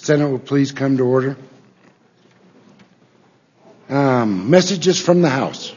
Senate will please come to order. Messages from the House.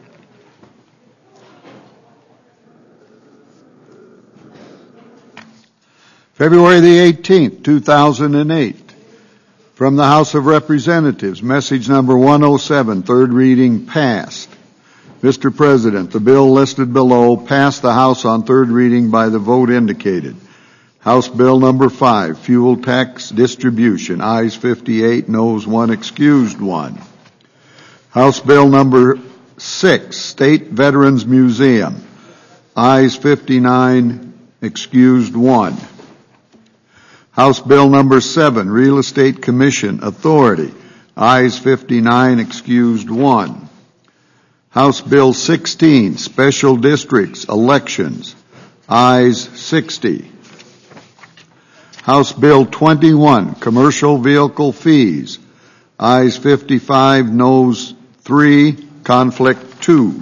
February the 18th, 2008. From the House of Representatives, message number 107, third reading passed. Mr. President, the bill listed below passed the House on third reading by the vote indicated. House Bill number 5, fuel tax distribution, ayes 58, noes 1, excused 1. House Bill number 6, State Veterans Museum, ayes 59, excused 1. House Bill number 7, Real Estate Commission Authority, ayes 59, excused 1. House Bill 16, Special Districts Elections, ayes 60. House Bill 21, Commercial Vehicle Fees, ayes 55, noes 3, conflict 2.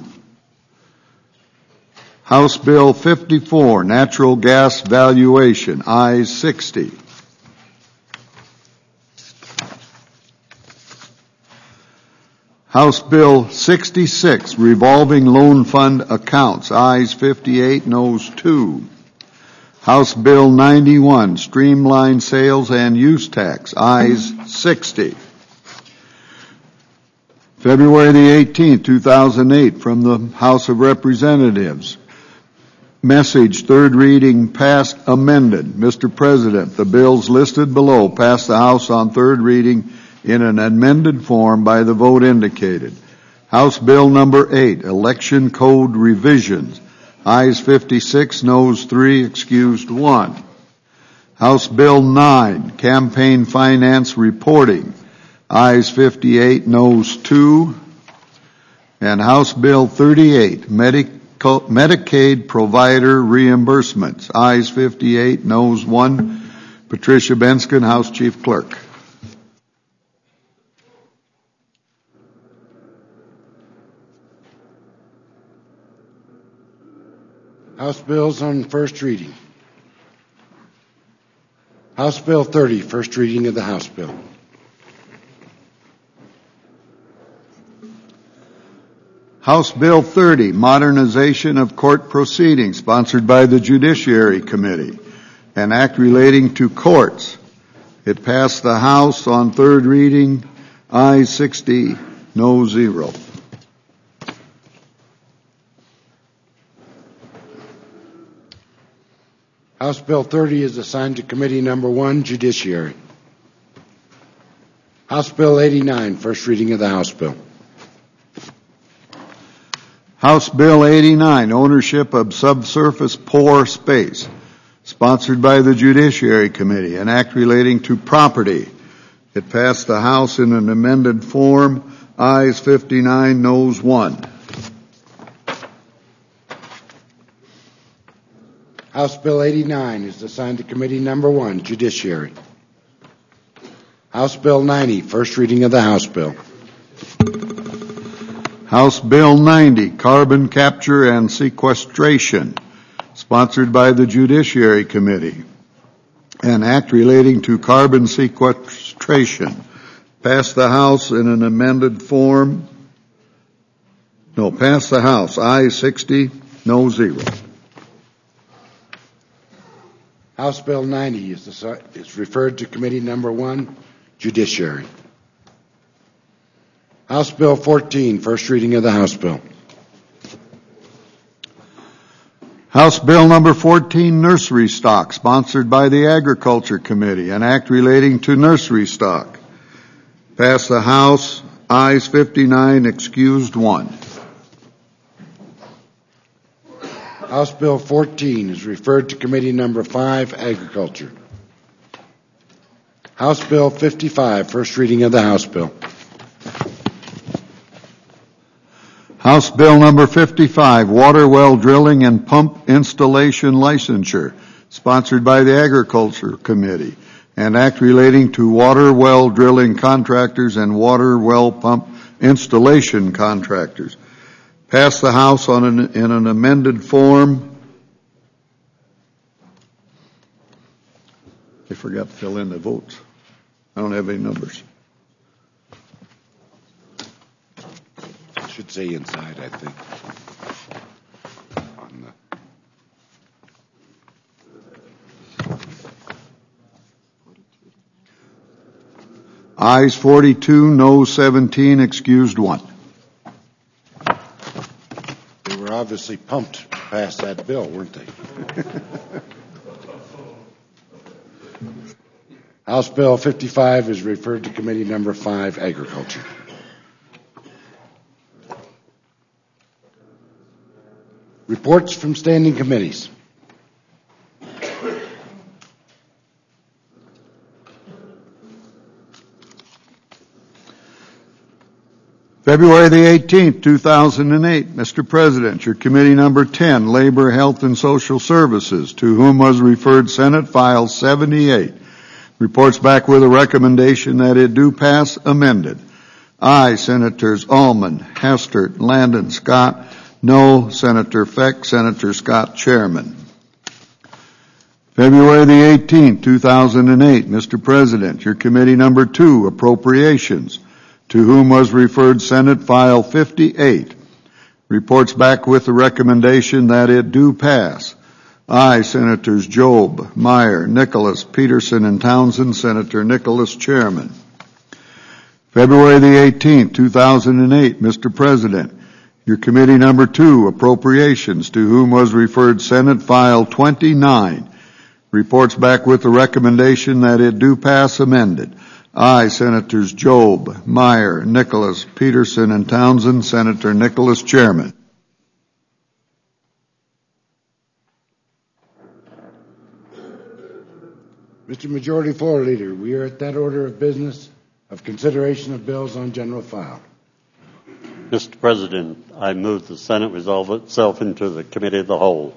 House Bill 54, Natural Gas Valuation, ayes 60. House Bill 66, Revolving Loan Fund Accounts, ayes 58, noes 2. House Bill 91, Streamline Sales and Use Tax, ayes 60. February the 18th, 2008, from the House of Representatives. Message, third reading, passed, amended. Mr. President, the bills listed below passed the House on third reading in an amended form by the vote indicated. House Bill number 8, Election Code Revisions, ayes 56, noes 3, excused 1. House Bill 9, Campaign Finance Reporting, ayes 58, noes 2. And House Bill 38, Medicaid Provider Reimbursements, ayes 58, noes 1. Patricia Benskin, House Chief Clerk. House bills on first reading. House Bill 30, first reading of the House bill. House Bill 30, Modernization of Court Proceedings, sponsored by the Judiciary Committee, an act relating to courts. It passed the House on third reading, ayes 60, noes 0. House Bill 30 is assigned to Committee Number 1, Judiciary. House Bill 89, first reading of the House bill. House Bill 89, Ownership of Subsurface Pore Space, sponsored by the Judiciary Committee, an act relating to property. It passed the House in an amended form, ayes 59, noes 1. House Bill 89 is assigned to Committee Number 1, Judiciary. House Bill 90, first reading of the House bill. House Bill 90, Carbon Capture and Sequestration, sponsored by the Judiciary Committee, an act relating to carbon sequestration, passed the House in an amended form. Passed the House, ayes 60, noes 0. House Bill 90 is referred to Committee Number 1, Judiciary. House Bill 14, first reading of the House bill. House Bill number 14, Nursery Stock, sponsored by the Agriculture Committee, an act relating to nursery stock. Passed the House, ayes 59, excused 1. House Bill 14 is referred to Committee Number 5, Agriculture. House Bill 55, first reading of the House bill. House Bill number 55, Water Well Drilling and Pump Installation Licensure, sponsored by the Agriculture Committee, an act relating to water well drilling contractors and water well pump installation contractors. Passed the House in an amended form. They forgot to fill in the votes. I don't have any numbers. Should say inside, I think. On the Ayes 42, noes 17, excused 1. They were obviously pumped to pass that bill, weren't they? House Bill 55 is referred to Committee Number 5, Agriculture. Reports from standing committees. February the 18th, 2008. Mr. President, your committee number 10, Labor, Health, and Social Services, to whom was referred Senate File 78, reports back with a recommendation that it do pass amended. Aye, Senators Allman, Hastert, Landon, Scott. No, Senator Feck, Senator Scott, Chairman. February the 18th, 2008. Mr. President, your committee number 2, Appropriations, to whom was referred Senate File 58, reports back with the recommendation that it do pass. Aye, Senators Job, Meyer, Nicholas, Peterson, and Townsend. Senator Nicholas, Chairman. February the 18th, 2008. Mr. President, your committee number 2, Appropriations, to whom was referred Senate File 29, reports back with the recommendation that it do pass amended. Aye, Senators Job, Meyer, Nicholas, Peterson, and Townsend. Senator Nicholas, Chairman. Mr. Majority Floor Leader, we are at that order of business of consideration of bills on general file. Mr. President, I move the Senate resolve itself into the Committee of the Whole.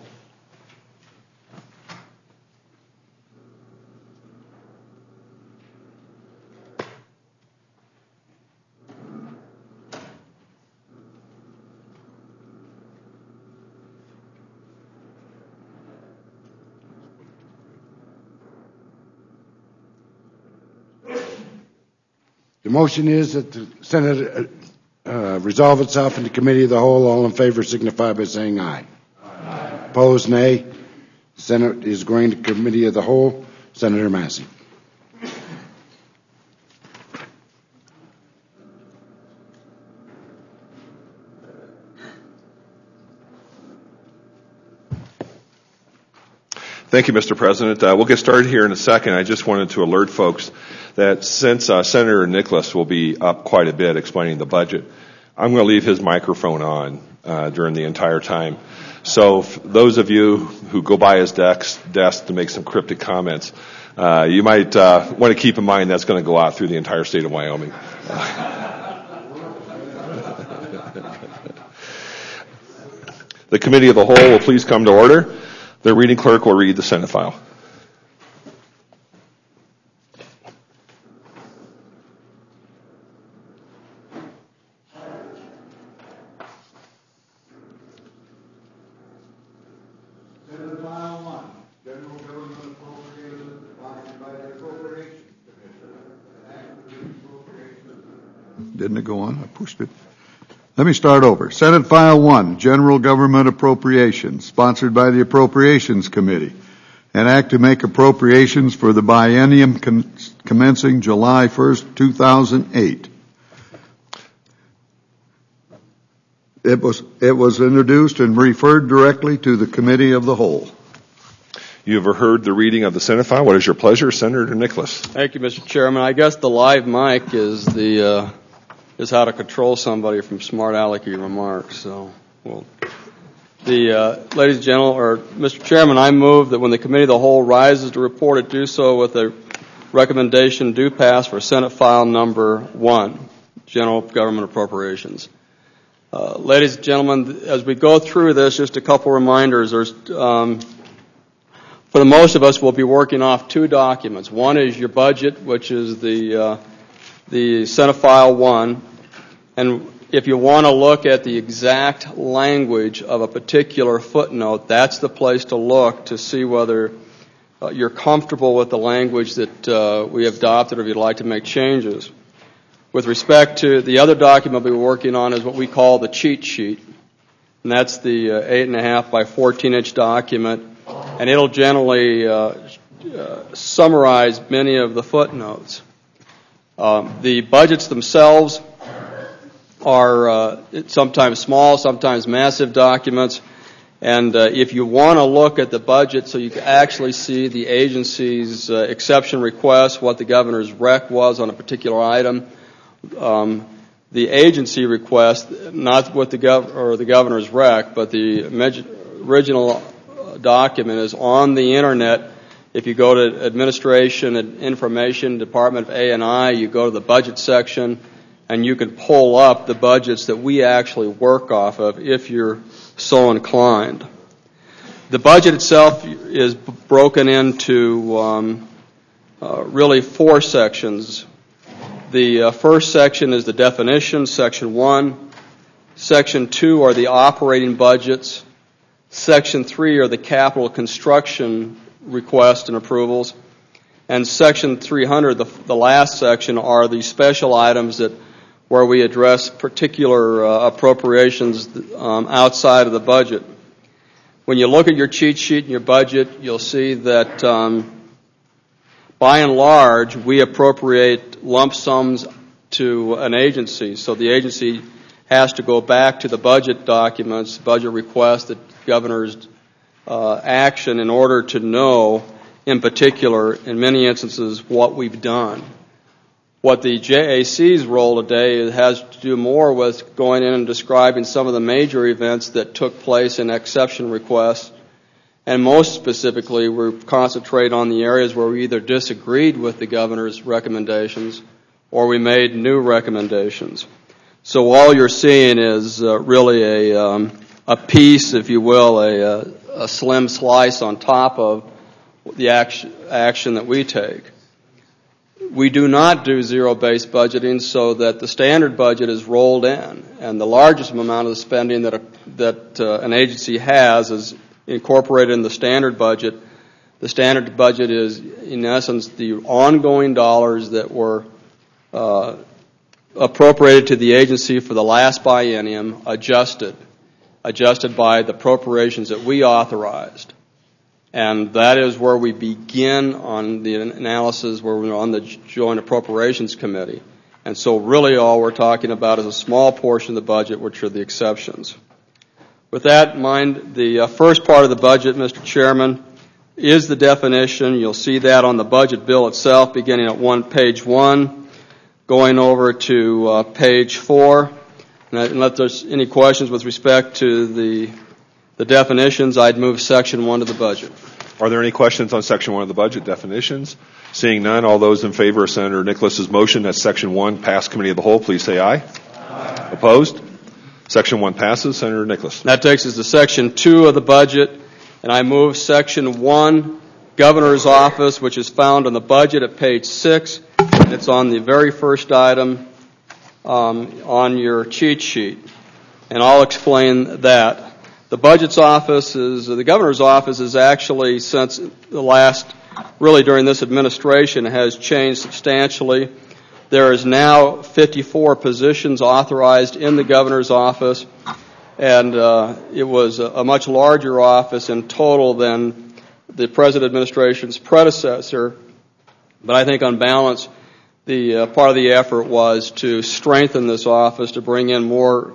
The motion is that the Senate resolve itself into Committee of the Whole. All in favor signify by saying aye. Aye. Opposed, nay. The Senate is going to Committee of the Whole. Senator Massey. Thank you, Mr. President. We'll get started here in a second. I just wanted to alert folks that since Senator Nicholas will be up quite a bit explaining the budget, I'm going to leave his microphone on during the entire time. So those of you who go by his desk to make some cryptic comments, you might want to keep in mind that's going to go out through the entire state of Wyoming. The Committee of the Whole will please come to order. The reading clerk will read the Senate file. Senate File 1, General Government Appropriations, sponsored by the Appropriations Commission. Didn't it go on? I pushed it. Let me start over. Senate File 1, General Government Appropriations, sponsored by the Appropriations Committee. An act to make appropriations for the biennium commencing July 1st, 2008. It was introduced and referred directly to the Committee of the Whole. You have heard the reading of the Senate file. What is your pleasure, Senator Nicholas? Thank you, Mr. Chairman. I guess the live mic is how to control somebody from smart alecky remarks. So, ladies and gentlemen, or Mr. Chairman, I move that when the Committee of the Whole rises to report it, do so with a recommendation do pass for Senate File Number 1, General Government Appropriations. Ladies and gentlemen, as we go through this, just a couple reminders. There's, for the most of us, we'll be working off two documents. One is your budget, which is the Senate File 1. And if you want to look at the exact language of a particular footnote, that's the place to look to see whether you're comfortable with the language that we have adopted, or if you'd like to make changes. With respect to the other document we're working on is what we call the cheat sheet, and that's the 8.5 by 14-inch document, and it'll generally summarize many of the footnotes. The budgets themselves are sometimes small, sometimes massive documents, and if you want to look at the budget so you can actually see the agency's exception request, what the governor's rec was on a particular item, the agency request, not what the governor's rec, but the original document is on the internet. If you go to Administration and Information, Department of A&I, you go to the budget section, and you can pull up the budgets that we actually work off of if you're so inclined. The budget itself is broken into really 4 sections. The first section is the definition, Section 1. Section 2 are the operating budgets. Section 3 are the capital construction requests and approvals. And Section 300, the last section, are the special items where we address particular appropriations outside of the budget. When you look at your cheat sheet and your budget, you'll see that by and large, we appropriate lump sums to an agency. So the agency has to go back to the budget documents, budget requests, the governor's action in order to know, in particular, in many instances, what we've done. What the JAC's role today has to do more with going in and describing some of the major events that took place in exception requests. And most specifically, we concentrate on the areas where we either disagreed with the governor's recommendations or we made new recommendations. So all you're seeing is really a piece, if you will, a slim slice on top of the action that we take. We do not do zero-based budgeting so that the standard budget is rolled in, and the largest amount of the spending that an agency has is incorporated in the standard budget. The standard budget is, in essence, the ongoing dollars that were appropriated to the agency for the last biennium, adjusted by the appropriations that we authorized. And that is where we begin on the analysis, where we're on the Joint Appropriations Committee. And so really all we're talking about is a small portion of the budget, which are the exceptions. With that in mind, the first part of the budget, Mr. Chairman, is the definition. You'll see that on the budget bill itself, beginning at page 1, going over to page 4. And unless there's any questions with respect to the definitions, I'd move Section 1 of the budget. Are there any questions on Section 1 of the budget definitions? Seeing none, all those in favor of Senator Nicholas's motion that Section 1 pass Committee of the Whole, please say aye. Aye. Opposed? Section 1 passes. Senator Nicholas. That takes us to Section 2 of the budget, and I move Section 1, Governor's Office, which is found on the budget at page 6. It's on the very first item on your cheat sheet, and I'll explain that. The Budget's Office the Governor's Office is actually, since the last, really during this administration, has changed substantially. There is now 54 positions authorized in the Governor's Office, and it was a much larger office in total than the present administration's predecessor. But I think on balance, the part of the effort was to strengthen this office, to bring in more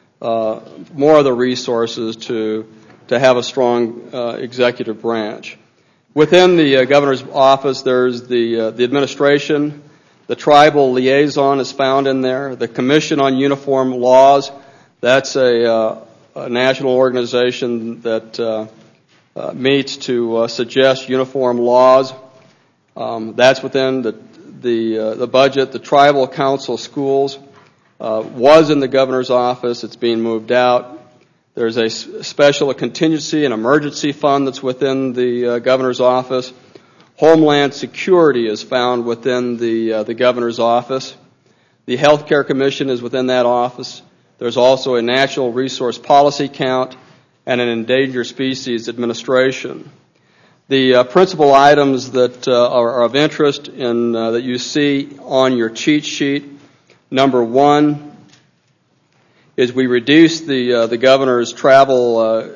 of the resources to have a strong executive branch. Within the governor's office, there's the administration. The tribal liaison is found in there. The Commission on Uniform Laws, that's a national organization that meets to suggest uniform laws. That's within the budget. The Tribal Council Schools was in the governor's office. It's being moved out. There's a special contingency and emergency fund that's within the governor's office. Homeland Security is found within the governor's office. The Health Care Commission is within that office. There's also a Natural Resource Policy Count and an Endangered Species Administration. The principal items that are of interest in that you see on your cheat sheet, number one is we reduced the governor's travel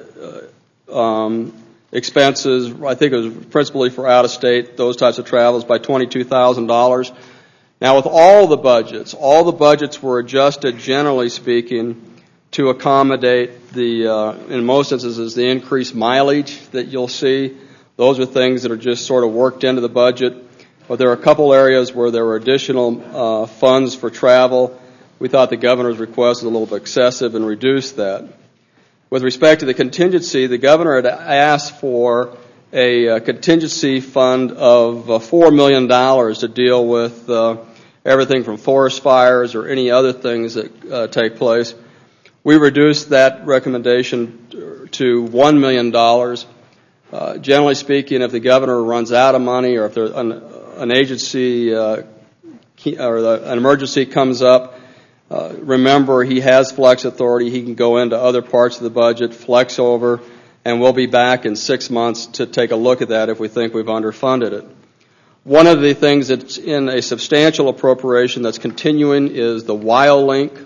expenses. I think it was principally for out-of-state, those types of travels, by $22,000. Now, with all the budgets were adjusted, generally speaking, to accommodate in most instances, the increased mileage that you'll see. Those are things that are just sort of worked into the budget. But there are a couple areas where there were additional funds for travel. We thought the governor's request was a little bit excessive and reduced that. With respect to the contingency, the governor had asked for a contingency fund of $4 million to deal with everything from forest fires or any other things that take place. We reduced that recommendation to $1 million. Generally speaking, if the governor runs out of money or if an agency or an emergency comes up, remember he has flex authority. He can go into other parts of the budget, flex over, and we'll be back in 6 months to take a look at that if we think we've underfunded it. One of the things that's in a substantial appropriation that's continuing is the WildLink.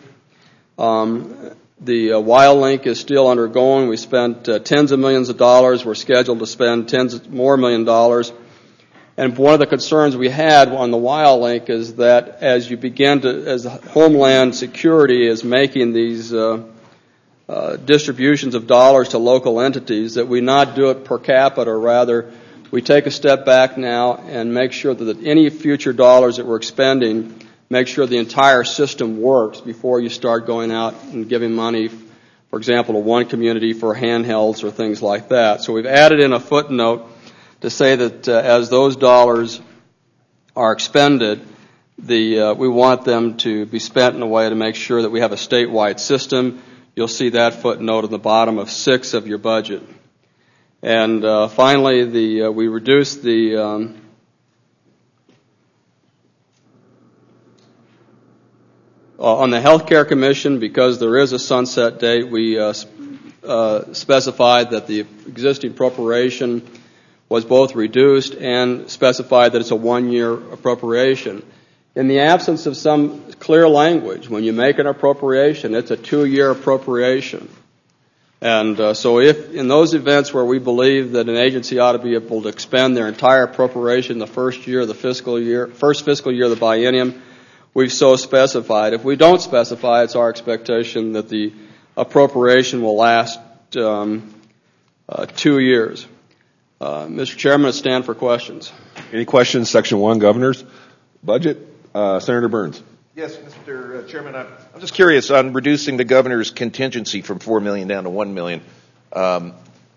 The WildLink is still undergoing. We spent tens of millions of dollars. We're scheduled to spend tens more million dollars. And one of the concerns we had on the WildLink is that as Homeland Security is making these distributions of dollars to local entities, that we not do it per capita, rather we take a step back now and make sure that any future dollars that we're expending, make sure the entire system works before you start going out and giving money, for example, to one community for handhelds or things like that. So we've added in a footnote to say that as those dollars are expended, we want them to be spent in a way to make sure that we have a statewide system. You'll see that footnote at the bottom of 6 of your budget. And finally, we reduced on the Healthcare Commission, because there is a sunset date, we specified that the existing appropriation was both reduced and specified that it's a 1-year appropriation. In the absence of some clear language, when you make an appropriation, it's a 2-year appropriation. And so if in those events where we believe that an agency ought to be able to expend their entire appropriation the first fiscal year of the biennium, we've so specified. If we don't specify, it's our expectation that the appropriation will last 2 years. Mr. Chairman, I stand for questions. Any questions, Section 1, Governor's budget? Senator Burns. Yes, Mr. Chairman, I'm just curious on reducing the governor's contingency from $4 million down to $1 million. I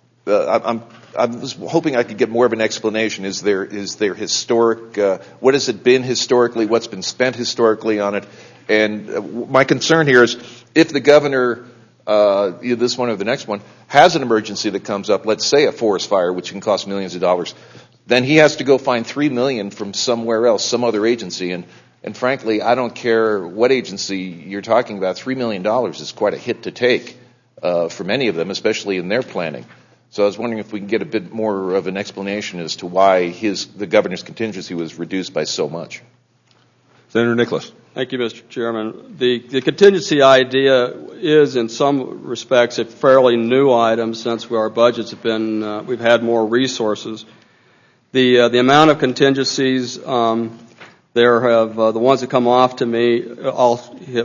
was hoping I could get more of an explanation. Is there historic? What has it been historically? What's been spent historically on it? And my concern here is if the governor, this one or the next one, has an emergency that comes up, let's say a forest fire, which can cost millions of dollars, then he has to go find $3 million from somewhere else, some other agency. And frankly, I don't care what agency you're talking about. $3 million is quite a hit to take for many of them, especially in their planning. So I was wondering if we can get a bit more of an explanation as to why the governor's contingency was reduced by so much. Senator Nicholas. Thank you, Mr. Chairman. The contingency idea is, in some respects, a fairly new item since our budgets have been, we've had more resources. The amount of contingencies, there have the ones that come off to me. I'll hit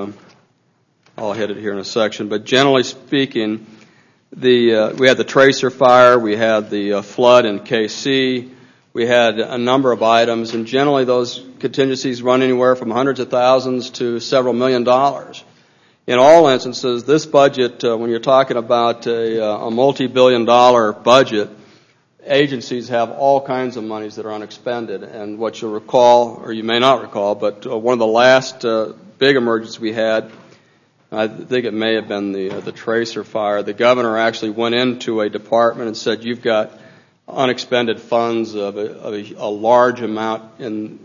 it here in a section. But generally speaking, we had the Tracer fire, we had the flood in KC, we had a number of items, and generally those contingencies run anywhere from hundreds of thousands to several $1 million. In all instances, this budget, when you're talking about a multi-billion-dollar budget, agencies have all kinds of monies that are unexpended. And what you'll recall, or you may not recall, but one of the last big emergencies we had, I think it may have been the Tracer fire, the governor actually went into a department and said, you've got unexpended funds of a large amount.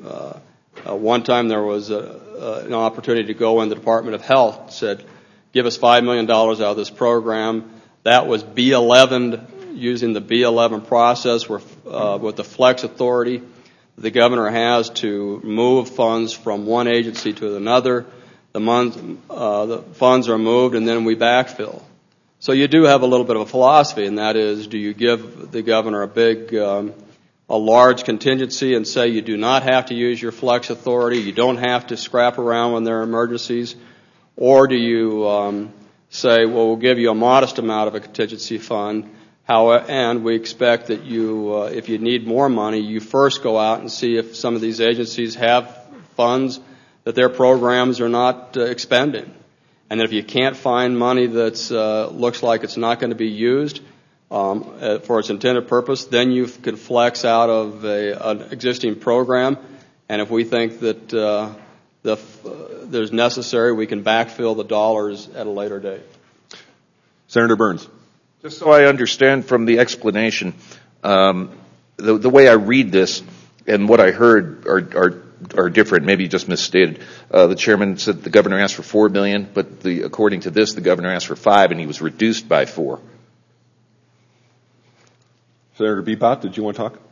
One time there was an opportunity to go in the Department of Health, said, give us $5 million out of this program. That was B11 using the B11 process with the flex authority the governor has to move funds from one agency to another. The funds are moved and then we backfill. So you do have a little bit of a philosophy, and that is, do you give the governor a large contingency and say you do not have to use your flex authority, you don't have to scrap around when there are emergencies, or do you say, well, we'll give you a modest amount of a contingency fund, and we expect that you, if you need more money, you first go out and see if some of these agencies have funds that their programs are not expending. And if you can't find money that looks like it's not going to be used for its intended purpose, then you can flex out of an existing program. And if we think that there's necessary, we can backfill the dollars at a later date. Senator Burns. Just so I understand from the explanation, the way I read this and what I heard are different, maybe just misstated. The chairman said the governor asked for $4 million, but according to this, the governor asked for $5 million, and he was reduced by $4 million. Senator Beepot, did you want to talk?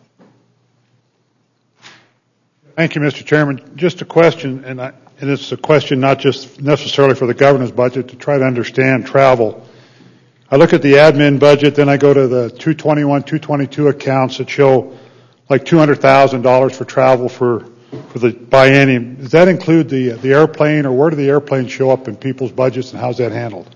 Thank you, Mr. Chairman. Just a question, and it's a question not just necessarily for the governor's budget, to try to understand travel. I look at the admin budget, then I go to the 221, 222 accounts that show like $200,000 for travel for the biennium. Does that include the airplane, or where do the airplanes show up in people's budgets, and how's that handled?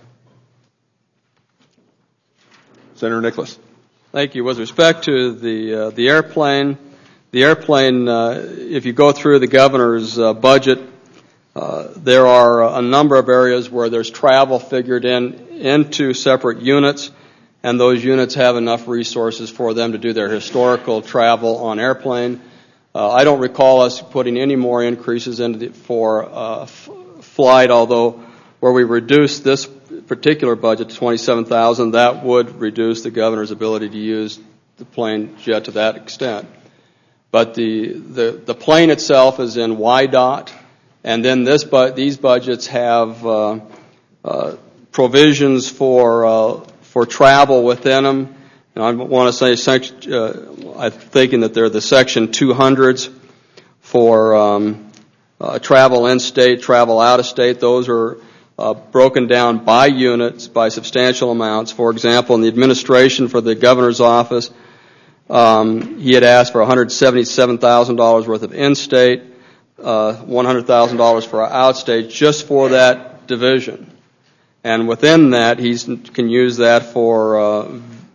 Senator Nicholas. Thank you. With respect to the airplane, if you go through the governor's budget, there are a number of areas where there's travel figured into separate units, and those units have enough resources for them to do their historical travel on airplane. I don't recall us putting any more increases for flight, although where we reduced this particular budget to $27,000, that would reduce the governor's ability to use the plane jet to that extent. But the plane itself is in YDOT, and then these budgets have provisions for travel within them. And I want to say, I'm thinking that they're the Section 200s for travel in-state, travel out-of-state. Those are broken down by units, by substantial amounts. For example, in the administration for the governor's office, he had asked for $177,000 worth of in-state, $100,000 for outstate, just for that division. And within that, he can use that for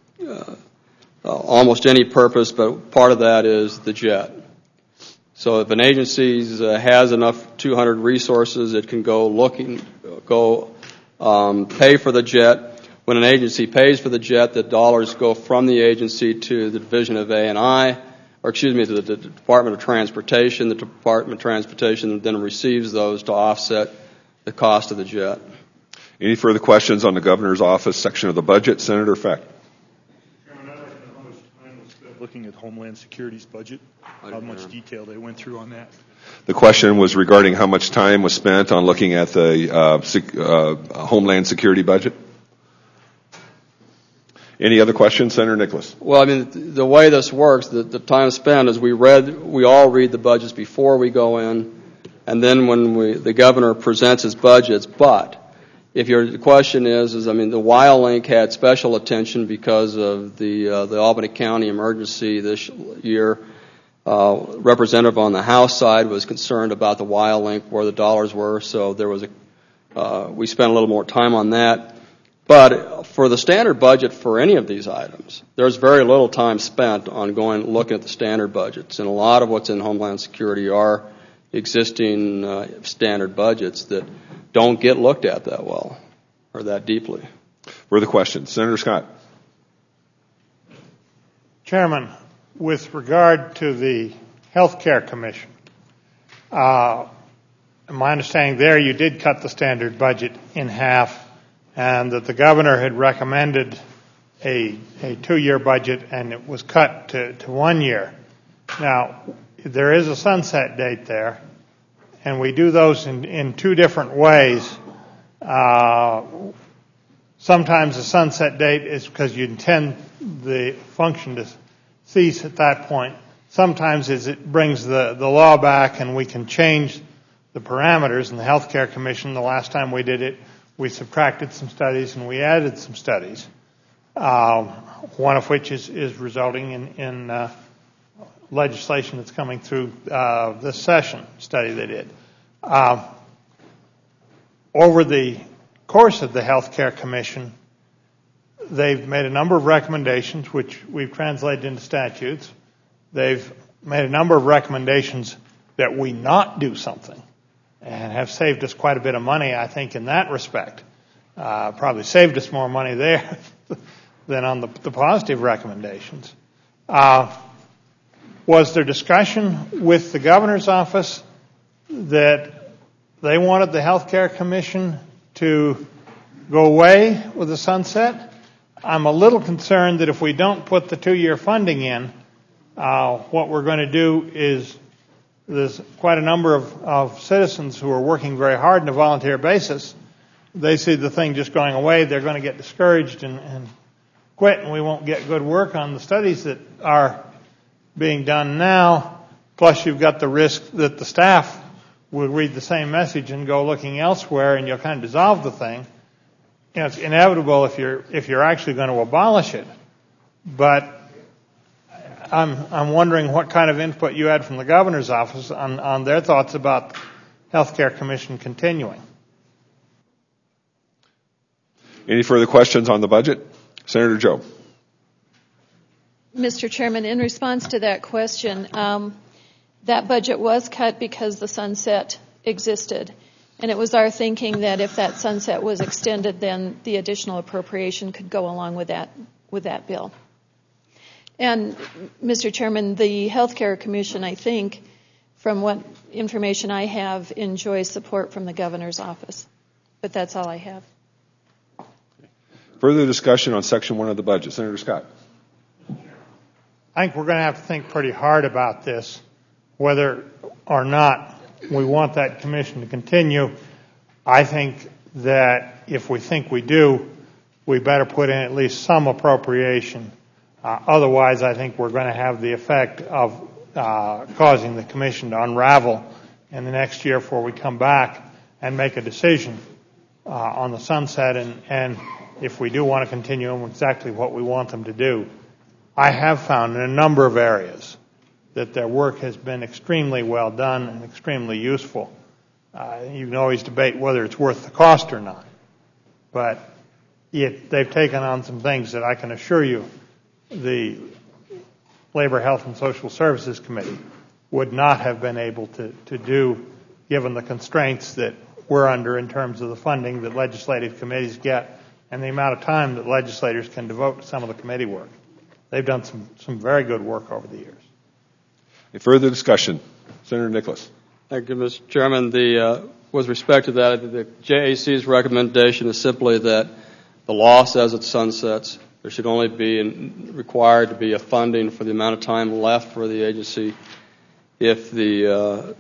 almost any purpose, but part of that is the jet. So if an agency has enough 200 resources, it can go pay for the jet. When an agency pays for the jet, the dollars go from the agency to the Division of A&I, to the Department of Transportation. The Department of Transportation then receives those to offset the cost of the jet. Any further questions on the governor's office section of the budget? Senator Feck. Chairman, I'd like to know how much time was spent looking at Homeland Security's budget, how much detail they went through on that. The question was regarding how much time was spent on looking at the Homeland Security budget. Any other questions, Senator Nicholas? Well, I mean, the way this works, the time spent is we all read the budgets before we go in, and then when the governor presents his budgets. But if your question is the WildLink had special attention because of the Albany County emergency this year. Representative on the House side was concerned about the WildLink, where the dollars were, so there was we spent a little more time on that. But for the standard budget for any of these items, there's very little time spent on looking at the standard budgets, and a lot of what's in Homeland Security are existing standard budgets that don't get looked at that well or that deeply. Further questions, Senator Scott? Chairman, with regard to the Health Care Commission, my understanding there you did cut the standard budget in half, and that the governor had recommended a 2-year budget, and it was cut to 1 year. Now, there is a sunset date there, and we do those in two different ways. Sometimes the sunset date is because you intend the function to cease at that point. Sometimes as it brings the law back and we can change the parameters. In the Healthcare Commission, the last time we did it, we subtracted some studies and we added some studies, one of which is resulting in legislation that's coming through this session study they did. Over the course of the Healthcare Commission, they've made a number of recommendations, which we've translated into statutes. They've made a number of recommendations that we not do something and have saved us quite a bit of money, I think, in that respect. Probably saved us more money there than on the positive recommendations. Was there discussion with the governor's office that they wanted the Healthcare Commission to go away with the sunset? I'm a little concerned that if we don't put the 2-year funding in, what we're going to do is there's quite a number of citizens who are working very hard on a volunteer basis. They see the thing just going away, they're going to get discouraged and quit, and we won't get good work on the studies that are being done now. Plus you've got the risk that the staff will read the same message and go looking elsewhere, and you'll kind of dissolve the thing. You know, it's inevitable if you're actually going to abolish it. But I'm wondering what kind of input you had from the governor's office on their thoughts about Healthcare Commission continuing. Any further questions on the budget? Senator Joe. Mr. Chairman, in response to that question, that budget was cut because the sunset existed. And it was our thinking that if that sunset was extended, then the additional appropriation could go along with that bill. And, Mr. Chairman, the Healthcare Commission, I think, from what information I have, enjoys support from the governor's office. But that's all I have. Further discussion on Section 1 of the budget. Senator Scott. I think we're going to have to think pretty hard about this, whether or not we want that commission to continue. I think that if we think we do, we better put in at least some appropriation. Otherwise, I think we're going to have the effect of causing the commission to unravel in the next year before we come back and make a decision on the sunset, and if we do want to continue them, exactly what we want them to do. I have found in a number of areas that their work has been extremely well done and extremely useful. You can always debate whether it's worth the cost or not, but they've taken on some things that I can assure you the Labor, Health, and Social Services Committee would not have been able to do, given the constraints that we're under in terms of the funding that legislative committees get and the amount of time that legislators can devote to some of the committee work. They've done some very good work over the years. Any further discussion? Senator Nicholas. Thank you, Mr. Chairman. With respect to that, the JAC's recommendation is simply that the law says it sunsets. There should only be required to be a funding for the amount of time left for the agency. If the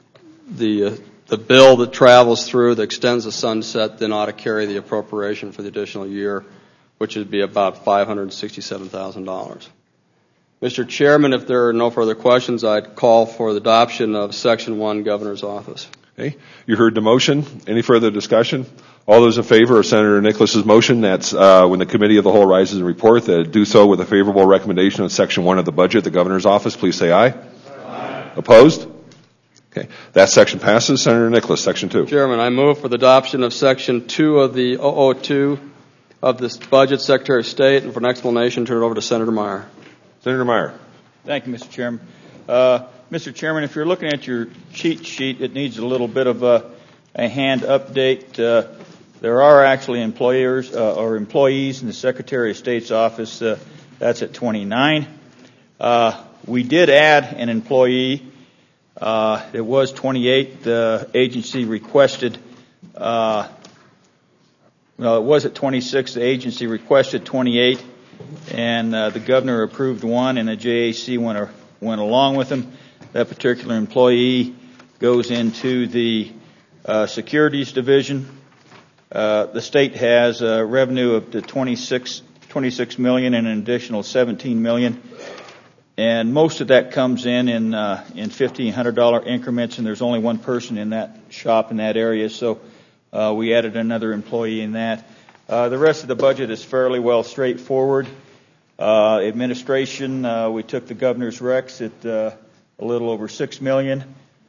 bill that travels through that extends the sunset then ought to carry the appropriation for the additional year, which would be about $567,000. Mr. Chairman, if there are no further questions, I'd call for the adoption of Section 1, Governor's Office. Okay. You heard the motion. Any further discussion? All those in favor of Senator Nicholas's motion, that's when the Committee of the Whole rises and report, that do so with a favorable recommendation on Section 1 of the budget, the Governor's Office, please say aye. Aye. Opposed? Okay. That section passes. Senator Nicholas, Section 2. Chairman, I move for the adoption of Section 2 of the 002 of this budget, Secretary of State, and for an explanation, turn it over to Senator Meyer. Senator Meyer. Thank you, Mr. Chairman. Mr. Chairman, if you're looking at your cheat sheet, it needs a little bit of a hand update. There are actually employers or employees in the Secretary of State's office. That's at 29. We did add an employee. It was 28. The agency requested. It was at 26. The agency requested 28, and the governor approved one, and the JAC went along with him. That particular employee goes into the securities division. The state has a revenue of the 26 $26 million and an additional $17 million. And most of that comes in $1,500 increments, and there's only one person in that shop in that area, so we added another employee in that. The rest of the budget is fairly well straightforward. Administration, we took the governor's recs at a little over $6 million.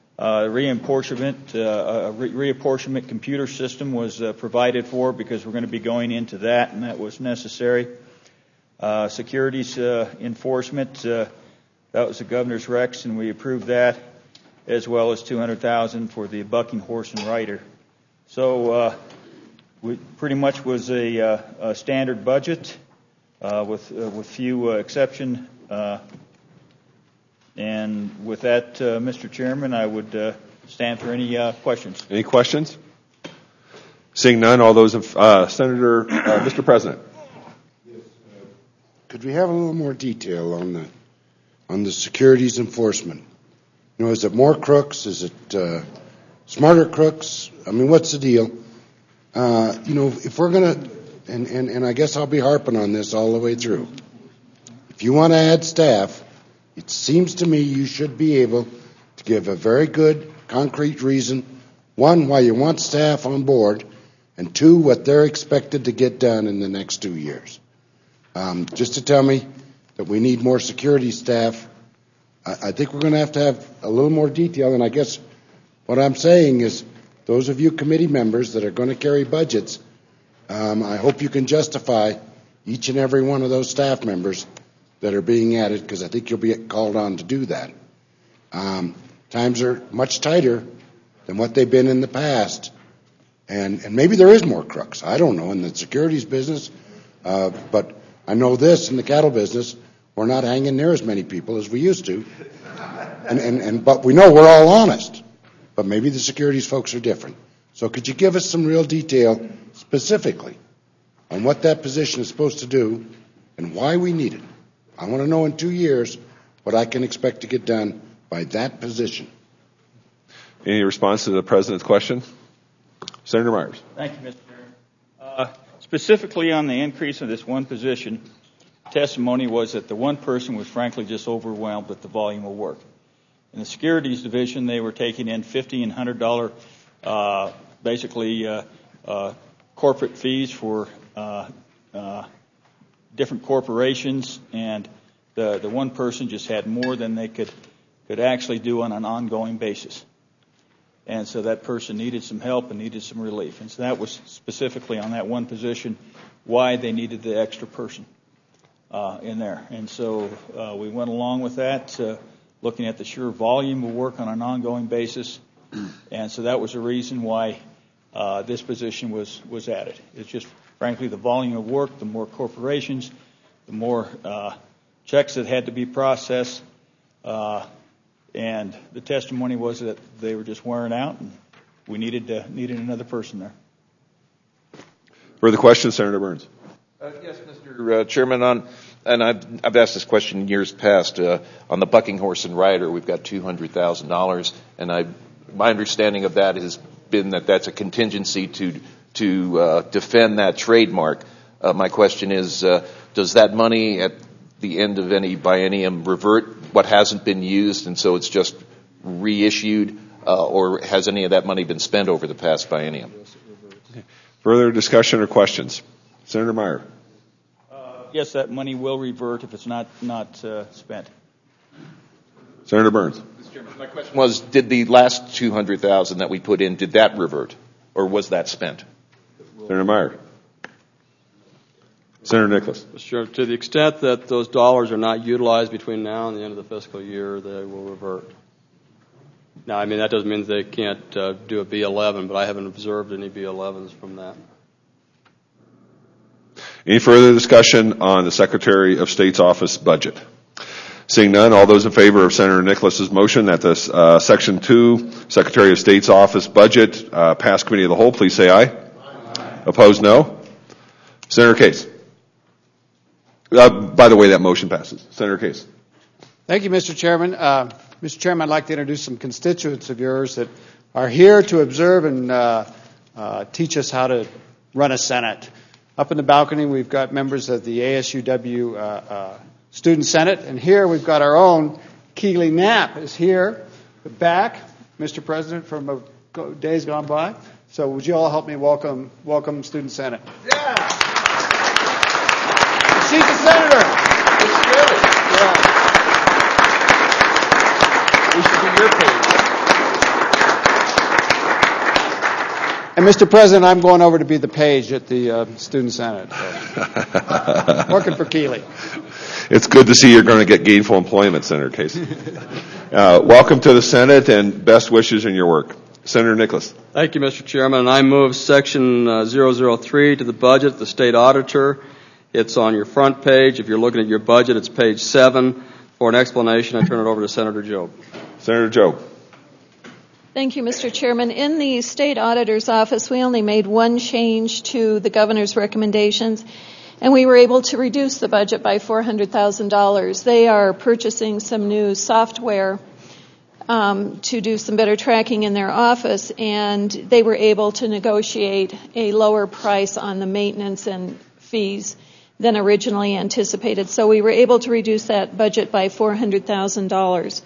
Reapportionment computer system was provided for because we're going to be going into that, and that was necessary. Securities enforcement, that was the governor's recs, and we approved that, as well as $200,000 for the bucking horse and rider. So we pretty much was a standard budget with few exception. And with that, Mr. Chairman, I would stand for any questions. Any questions? Seeing none, all those of Senator, Mr. President. Could we have a little more detail on the securities enforcement? You know, is it more crooks? Is it smarter crooks? I mean, what's the deal? You know, if we're going to, and I guess I'll be harping on this all the way through. If you want to add staff, it seems to me you should be able to give a very good, concrete reason. One, why you want staff on board, and two, what they're expected to get done in the next 2 years. Just to tell me that we need more security staff, I think we're going to have a little more detail, and I guess what I'm saying is those of you committee members that are going to carry budgets, I hope you can justify each and every one of those staff members that are being added, because I think you'll be called on to do that. Times are much tighter than what they've been in the past, and maybe there is more crooks. I don't know in the securities business, but I know this in the cattle business, we're not hanging near as many people as we used to, but we know we're all honest. But maybe the securities folks are different. So could you give us some real detail specifically on what that position is supposed to do and why we need it? I want to know in 2 years what I can expect to get done by that position. Any response to the President's question? Senator Myers. Thank you, Mr. Chairman. Specifically on the increase of this one position, testimony was that the one person was frankly just overwhelmed with the volume of work. In the securities division, they were taking in $50 and $100, basically corporate fees for different corporations, and the one person just had more than they could actually do on an ongoing basis. And so that person needed some help and needed some relief. And so that was specifically on that one position why they needed the extra person in there. And so we went along with that, looking at the sheer volume of work on an ongoing basis. And so that was the reason why this position was added. It's just, frankly, the volume of work, the more corporations, the more checks that had to be processed. And the testimony was that they were just wearing out, and we needed another person there. Further questions, Senator Burns? Yes, Mr. Chairman. And I've asked this question in years past. On the bucking horse and rider, we've got $200,000, and my understanding of that has been that that's a contingency to defend that trademark. My question is, does that money at the end of any biennium revert what hasn't been used, and so it's just reissued, or has any of that money been spent over the past biennium? Okay. Further discussion or questions? Senator Meyer. Yes, that money will revert if it's not spent. Senator Burns. Mr. Chairman, my question was, did the last $200,000 that we put in, did that revert, or was that spent? Senator Meyer. Senator Nicholas. Mr. Chairman, to the extent that those dollars are not utilized between now and the end of the fiscal year, they will revert. Now, I mean, that doesn't mean they can't do a B11, but I haven't observed any B11s from that. Any further discussion on the Secretary of State's office budget? Seeing none, all those in favor of Senator Nicholas's motion that this Section 2, Secretary of State's office budget pass committee of the whole, please say aye. Aye. Opposed, no. Senator Case. By the way, that motion passes. Senator Case. Thank you, Mr. Chairman. Mr. Chairman, I'd like to introduce some constituents of yours that are here to observe and teach us how to run a Senate. Up in the balcony, we've got members of the ASUW Student Senate, and here we've got our own Keeley Knapp is here, back, Mr. President, from days gone by. So would you all help me welcome Student Senate? Yeah. Seat the senator. It's good. Yeah. We should be your page. And Mr. President, I'm going over to be the page at the Student Senate. So. Working for Keeley. It's good to see you're going to get gainful employment, Senator Casey. Welcome to the Senate and best wishes in your work. Senator Nicholas. Thank you, Mr. Chairman. And I move Section 003 to the budget, the State Auditor. It's on your front page. If you're looking at your budget, it's page 7. For an explanation, I turn it over to Senator Jobe. Senator Jobe. Thank you, Mr. Chairman. In the State Auditor's Office, we only made one change to the Governor's recommendations, and we were able to reduce the budget by $400,000. They are purchasing some new software to do some better tracking in their office, and they were able to negotiate a lower price on the maintenance and fees than originally anticipated. So we were able to reduce that budget by $400,000.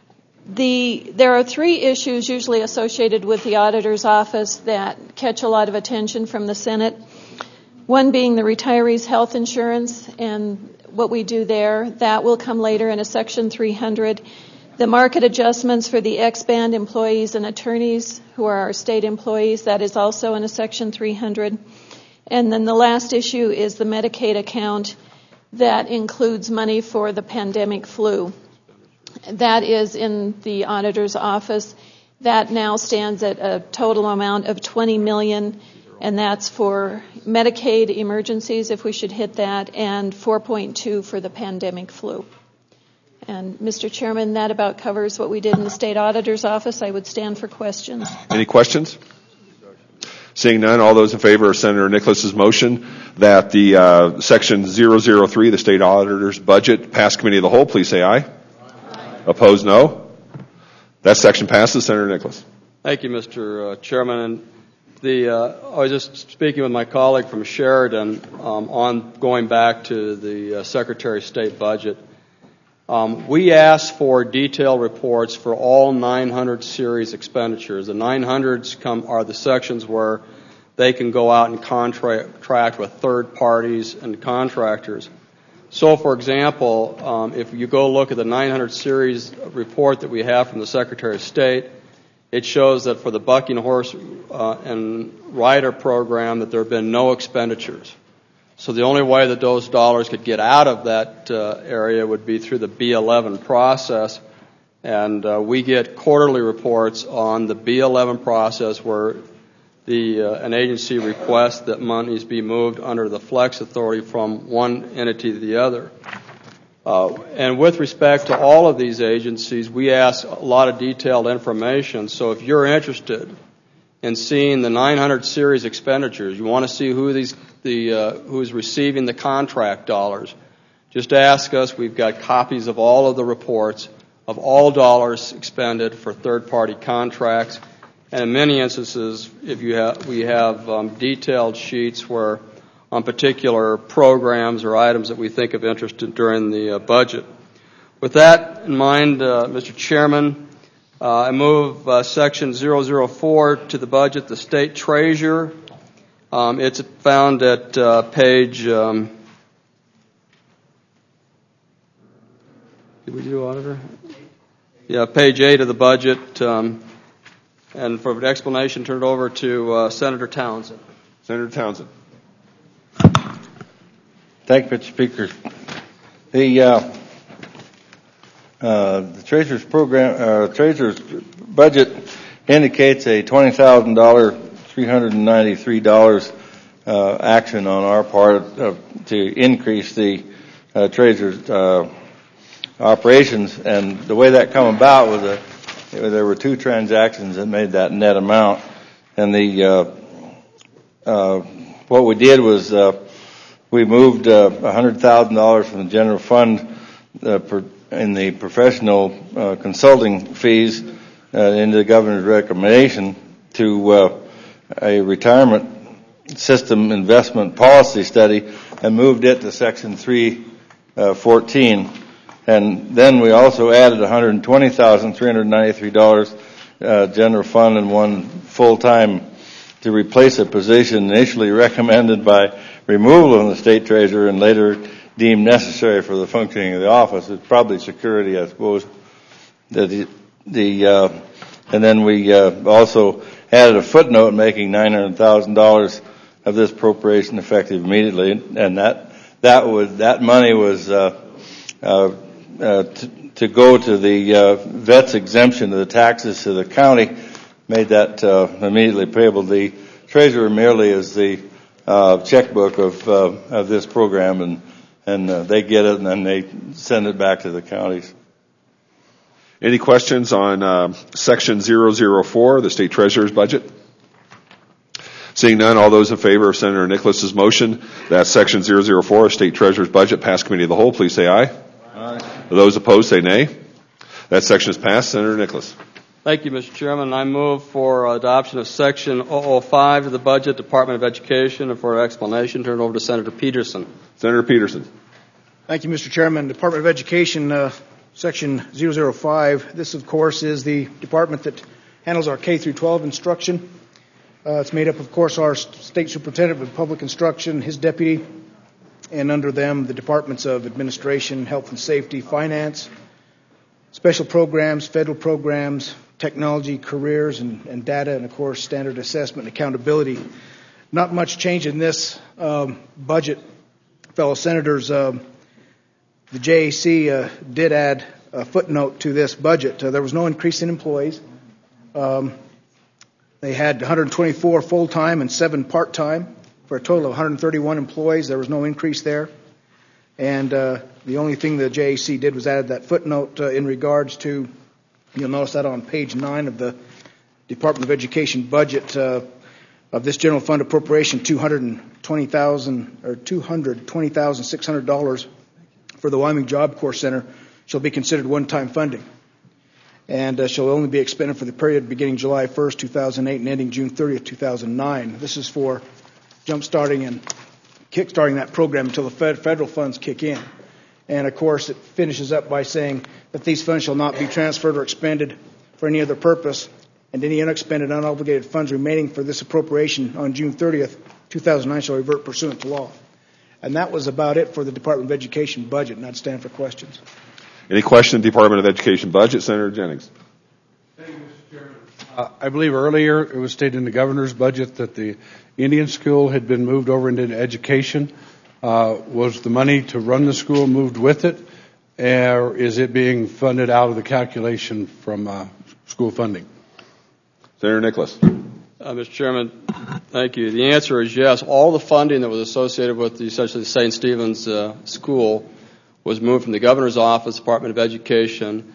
There are 3 issues usually associated with the auditor's office that catch a lot of attention from the Senate. One being the retirees' health insurance and what we do there. That will come later in a Section 300. The market adjustments for the ex-band employees and attorneys who are our state employees, that is also in a Section 300. And then the last issue is the Medicaid account that includes money for the pandemic flu. That is in the auditor's office. That now stands at a total amount of $20 million, and that's for Medicaid emergencies, if we should hit that, and 4.2 for the pandemic flu. And, Mr. Chairman, that about covers what we did in the State Auditor's Office. I would stand for questions. Any questions? Seeing none, all those in favor of Senator Nicholas's motion that the Section 003, the State Auditor's Budget, pass Committee of the Whole, please say aye. Opposed, no. That section passes. Senator Nicholas. Thank you, Mr. Chairman. And I was just speaking with my colleague from Sheridan on going back to the Secretary of State budget. We asked for detailed reports for all 900 series expenditures. The 900s are the sections where they can go out and contract with third parties and contractors. So, for example, if you go look at the 900 series report that we have from the Secretary of State, it shows that for the Bucking Horse and Rider program that there have been no expenditures. So the only way that those dollars could get out of that area would be through the B11 process. And we get quarterly reports on the B11 process where an agency requests that monies be moved under the flex authority from one entity to the other. And with respect to all of these agencies, we ask a lot of detailed information. So if you're interested in seeing the 900 series expenditures, you want to see who's receiving the contract dollars, just ask us. We've got copies of all of the reports of all dollars expended for third-party contracts. And in many instances, we have detailed sheets where on particular programs or items that we think of interest during the budget. With that in mind, Mr. Chairman, I move Section 004 to the budget, the State Treasurer. It's found at page... did we do auditor? Yeah, page 8 of the budget. And for an explanation, turn it over to Senator Townsend. Senator Townsend. Thank you, Mr. Speaker. The Treasurer's program, Treasurer's budget indicates a $20,000, $393 action on our part to increase the Treasurer's operations, and the way that come about was there were 2 transactions that made that net amount, and what we did was we moved $100,000 from the general fund in the professional consulting fees into the governor's recommendation to a retirement System Investment Policy Study and moved it to Section 314. And then we also added $120,393 general fund and one full-time to replace a position initially recommended by removal of the state treasurer and later deemed necessary for the functioning of the office. It's probably security, I suppose. And then we also added a footnote making $900,000 of this appropriation effective immediately, and that money was to go to the vets exemption of the taxes to the county, made that immediately payable. The treasurer merely is the checkbook of this program, and they get it and then they send it back to the counties. Any questions on Section 004, the State Treasurer's budget? Seeing none, all those in favor of Senator Nicholas's motion that Section 004, State Treasurer's budget, pass Committee of the Whole, please say aye. Aye. Those opposed, say nay. That section is passed. Senator Nicholas. Thank you, Mr. Chairman. I move for adoption of Section 005 of the budget, Department of Education, and for explanation, turn it over to Senator Peterson. Senator Peterson. Thank you, Mr. Chairman. Department of Education, Section 005. This, of course, is the department that handles our K through 12 instruction. It's made up, of course, our State Superintendent of Public Instruction, his deputy, and under them the Departments of Administration, Health and Safety, Finance, Special Programs, Federal Programs, Technology, Careers, and Data, and, of course, Standard Assessment and Accountability. Not much change in this budget, fellow senators. The JAC did add a footnote to this budget. There was no increase in employees. They had 124 full-time and 7 part-time for a total of 131 employees. There was no increase there. And the only thing the JAC did was add that footnote in regards to, you'll notice that on page 9 of the Department of Education budget of this general fund appropriation, $220,600 for the Wyoming Job Corps Center shall be considered one-time funding, and shall only be expended for the period beginning July 1st, 2008 and ending June 30th, 2009. This is for jump-starting and kick-starting that program until the federal funds kick in. And, of course, it finishes up by saying that these funds shall not be transferred or expended for any other purpose, and any unexpended, unobligated funds remaining for this appropriation on June 30th, 2009 shall revert pursuant to law. And that was about it for the Department of Education budget, and I'd stand for questions. Any question on the Department of Education budget? Senator Jennings. Thank you, Mr. Chairman. I believe earlier it was stated in the governor's budget that the Indian school had been moved over into education. Was the money to run the school moved with it, or is it being funded out of the calculation from school funding? Senator Nicholas. Mr. Chairman, thank you. The answer is yes. All the funding that was associated with essentially the St. Stephen's School was moved from the governor's office, Department of Education.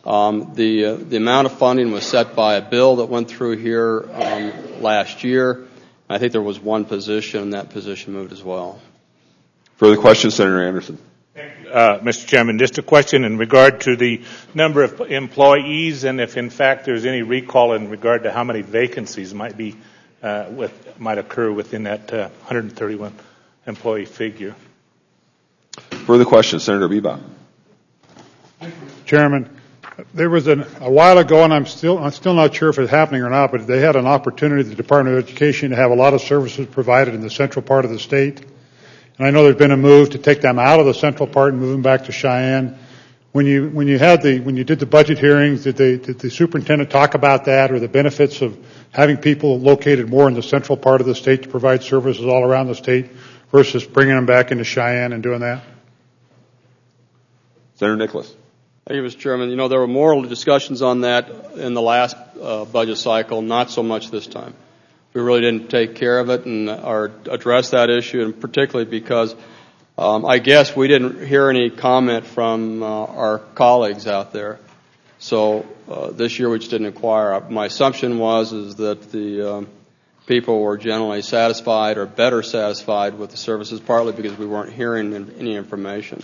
The amount of funding was set by a bill that went through here last year. I think there was one position, and that position moved as well. Further questions, Senator Anderson. Mr. Chairman, just a question in regard to the number of employees, and if in fact there's any recall in regard to how many vacancies might occur within that 131 employee figure. Further questions, Senator Bebop. Chairman, there was a while ago, and I'm still not sure if it's happening or not, but they had an opportunity at the Department of Education to have a lot of services provided in the central part of the state. And I know there's been a move to take them out of the central part and move them back to Cheyenne. When you did the budget hearings, did the superintendent talk about that, or the benefits of having people located more in the central part of the state to provide services all around the state versus bringing them back into Cheyenne and doing that? Senator Nicholas. Thank you, Mr. Chairman. There were more discussions on that in the last budget cycle, not so much this time. We really didn't take care of it or address that issue, and particularly because I guess we didn't hear any comment from our colleagues out there. So this year we just didn't inquire. My assumption is that the people were generally satisfied or better satisfied with the services, partly because we weren't hearing any information.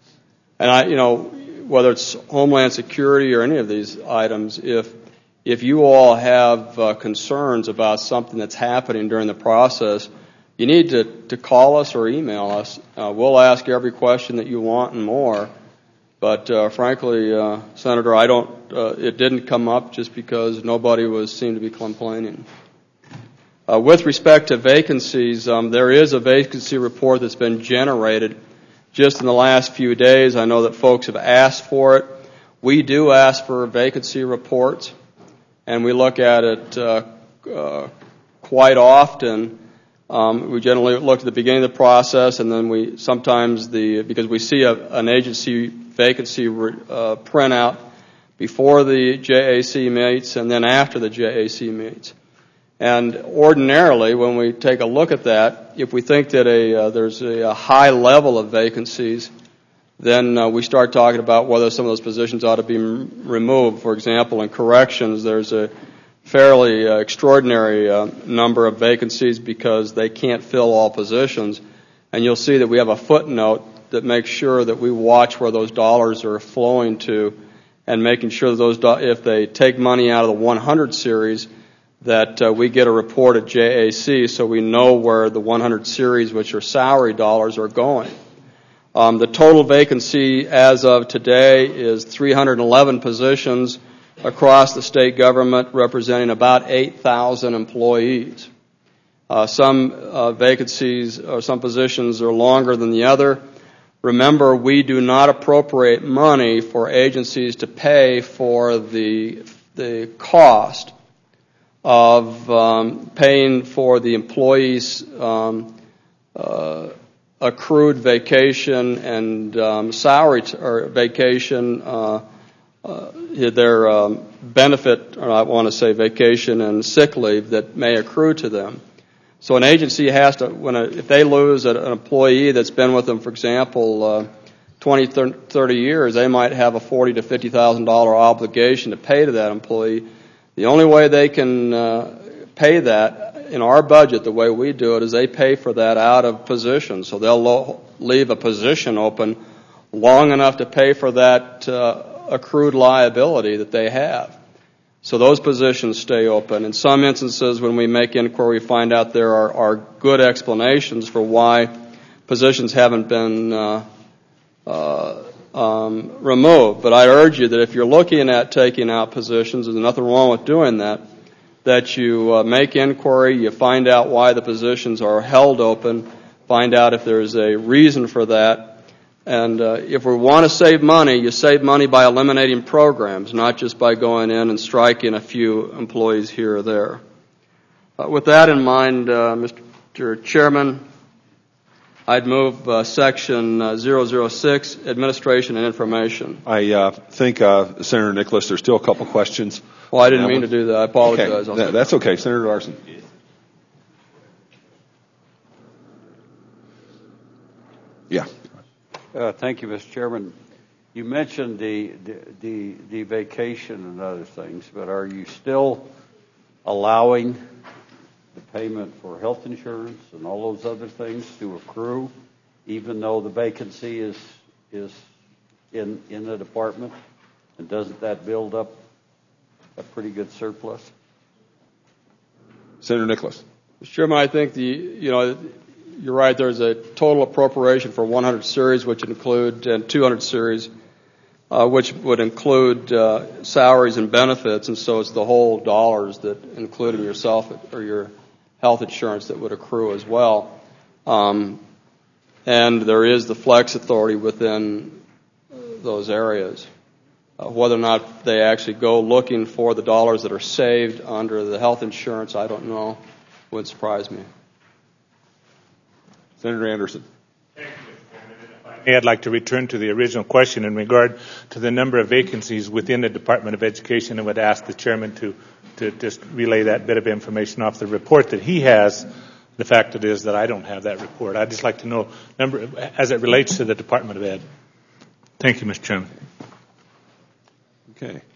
And whether it's Homeland Security or any of these items, if you all have concerns about something that's happening during the process, you need to call us or email us. We'll ask every question that you want and more. But frankly, Senator, it didn't come up just because nobody seemed to be complaining. With respect to vacancies, there is a vacancy report that's been generated just in the last few days. I know that folks have asked for it. We do ask for vacancy reports, and we look at it quite often. We generally look at the beginning of the process, and then we sometimes because we see an agency vacancy printout before the JAC meets and then after the JAC meets. And ordinarily, when we take a look at that, if we think that there's a high level of vacancies, then we start talking about whether some of those positions ought to be removed. For example, in corrections, there's a fairly extraordinary number of vacancies because they can't fill all positions. And you'll see that we have a footnote that makes sure that we watch where those dollars are flowing to and making sure that if they take money out of the 100 series, that we get a report at JAC so we know where the 100 series, which are salary dollars, are going. The total vacancy as of today is 311 positions across the state government, representing about 8,000 employees. Some vacancies or some positions are longer than the other. Remember, we do not appropriate money for agencies to pay for the cost of paying for the employees' accrued vacation and salary or vacation, their benefit, or I want to say vacation and sick leave that may accrue to them. So an agency has to, if they lose an employee that's been with them, for example, 20, 30 years, they might have a $40,000 to $50,000 obligation to pay to that employee. The only way they can pay that in our budget, the way we do it, is they pay for that out of position. So they'll leave a position open long enough to pay for that accrued liability that they have. So those positions stay open. In some instances, when we make inquiry, we find out there are good explanations for why positions haven't been removed. But I urge you that if you're looking at taking out positions, there's nothing wrong with doing that, that you make inquiry, you find out why the positions are held open, find out if there's a reason for that. And if we want to save money, you save money by eliminating programs, not just by going in and striking a few employees here or there. With that in mind, Mr. Chairman, I'd move Section 006, Administration and Information. I think, Senator Nicholas, there's still a couple questions. Well, I didn't mean to do that. I apologize. Okay. That's okay. Senator Larson. Yeah. Thank you, Mr. Chairman. You mentioned the vacation and other things, but are you still allowing the payment for health insurance and all those other things to accrue, even though the vacancy is in the department? And doesn't that build up a pretty good surplus? Senator Nicholas. Mr. Chairman, I think you're right. There's a total appropriation for 100 series, which include, and 200 series, which would include salaries and benefits, and so it's the whole dollars that, including yourself or your health insurance, that would accrue as well. And there is the flex authority within those areas. Whether or not they actually go looking for the dollars that are saved under the health insurance, I don't know. Wouldn't surprise me. Senator Anderson. Thank you, Mr. Chairman. I'd like to return to the original question in regard to the number of vacancies within the Department of Education, and would ask the chairman to just relay that bit of information off the report that he has. The fact it is that I don't have that report. I'd just like to know number as it relates to the Department of Ed. Thank you, Mr. Chairman. Okay.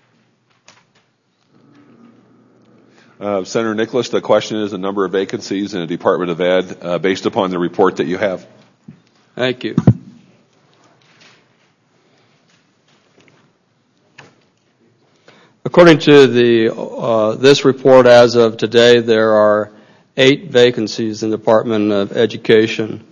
Senator Nicholas, the question is the number of vacancies in the Department of Ed based upon the report that you have. Thank you. According to this report as of today, there are 8 vacancies in the Department of Education.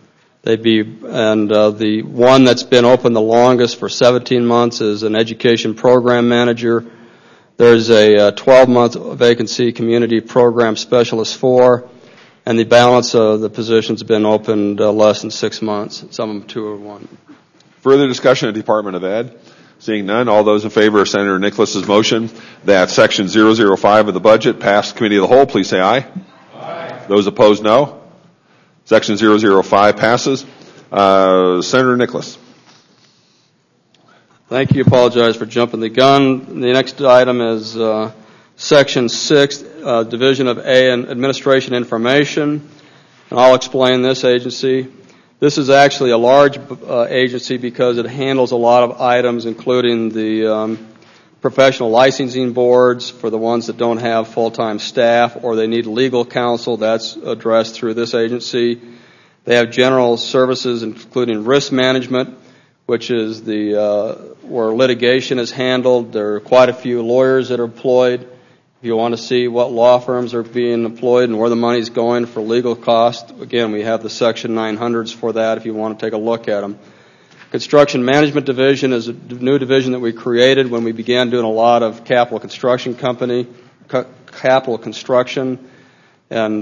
The one that's been open the longest for 17 months is an education program manager. There's a 12-month vacancy, community program specialist 4, and the balance of the positions have been opened less than 6 months, some of them 2 or 1. Further discussion of Department of Ed? Seeing none, all those in favor of Senator Nicholas's motion that Section 005 of the budget pass Committee of the Whole, please say aye. Aye. Those opposed, no. Section 005 passes. Senator Nicholas. Thank you. Apologize for jumping the gun. The next item is Section 6, Division of A and Administration Information. And I'll explain this agency. This is actually a large agency because it handles a lot of items, including the professional licensing boards for the ones that don't have full-time staff or they need legal counsel. That's addressed through this agency. They have general services, including risk management, which is where litigation is handled. There are quite a few lawyers that are employed. If you want to see what law firms are being employed and where the money's going for legal costs, again, we have the Section 900s for that if you want to take a look at them. Construction Management Division is a new division that we created when we began doing a lot of capital construction, and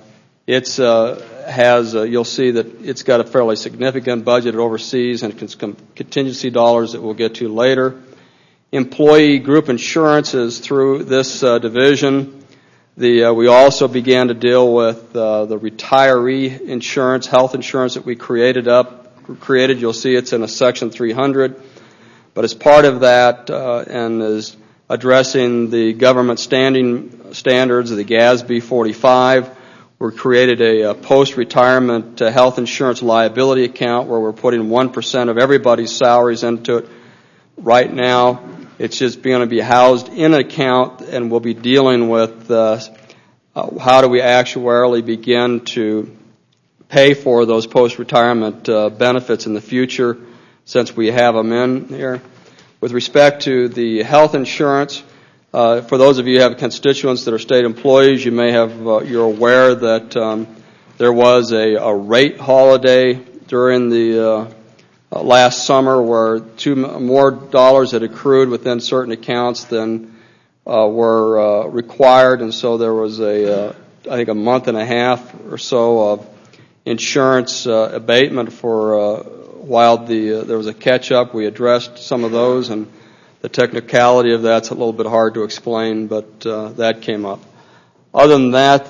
you'll see that it's got a fairly significant budget it oversees and contingency dollars that we'll get to later. Employee group insurance is through this division. We also began to deal with the retiree insurance, health insurance that we created. You'll see it's in a Section 300. But as part of that and is addressing the government standards of the GASB 45, we created a post-retirement health insurance liability account where we're putting 1% of everybody's salaries into it. Right now, it's just going to be housed in an account, and we'll be dealing with how do we actuarially begin to pay for those post-retirement benefits in the future since we have them in here. With respect to the health insurance, for those of you who have constituents that are state employees, you may have you're aware that there was a rate holiday during the last summer where more dollars had accrued within certain accounts than were required, and so there was I think a month and a half or so of insurance abatement for while there was a catch-up. We addressed some of those, and the technicality of that's a little bit hard to explain, but that came up. Other than that,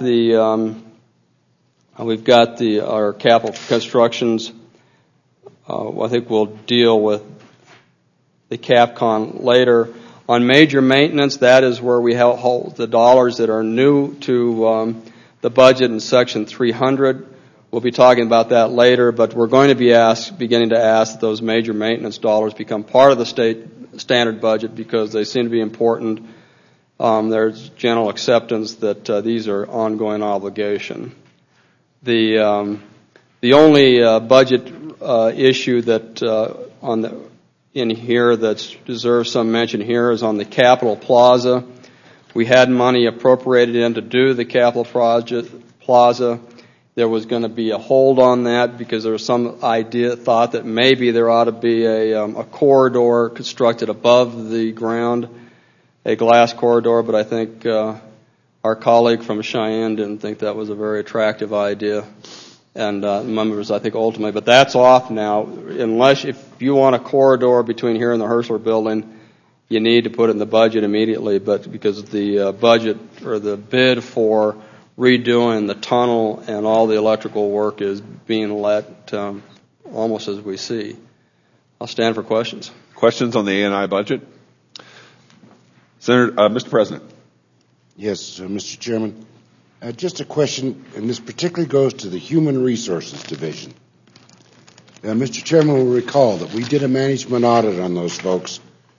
we've got our capital constructions. I think we'll deal with the CAPCON later. On major maintenance, that is where we hold the dollars that are new to the budget in Section 300. We'll be talking about that later, but we're going to be beginning to ask that those major maintenance dollars become part of the state standard budget because they seem to be important. There's general acceptance that these are ongoing obligation. The only budget issue that in here that deserves some mention here is on the Capitol Plaza. We had money appropriated in to do the Capitol Plaza. There was going to be a hold on that because there was some thought that maybe there ought to be a corridor constructed above the ground, a glass corridor, but I think our colleague from Cheyenne didn't think that was a very attractive idea. And members, I think ultimately, but that's off now. If you want a corridor between here and the Hersler building, you need to put it in the budget immediately, but because the budget or the bid for redoing the tunnel and all the electrical work is being let almost as we see. I'll stand for questions. Questions on the A&I budget? Senator, Mr. President. Yes, Mr. Chairman. Just a question, and this particularly goes to the Human Resources Division. Mr. Chairman will recall that we did a management audit on those folks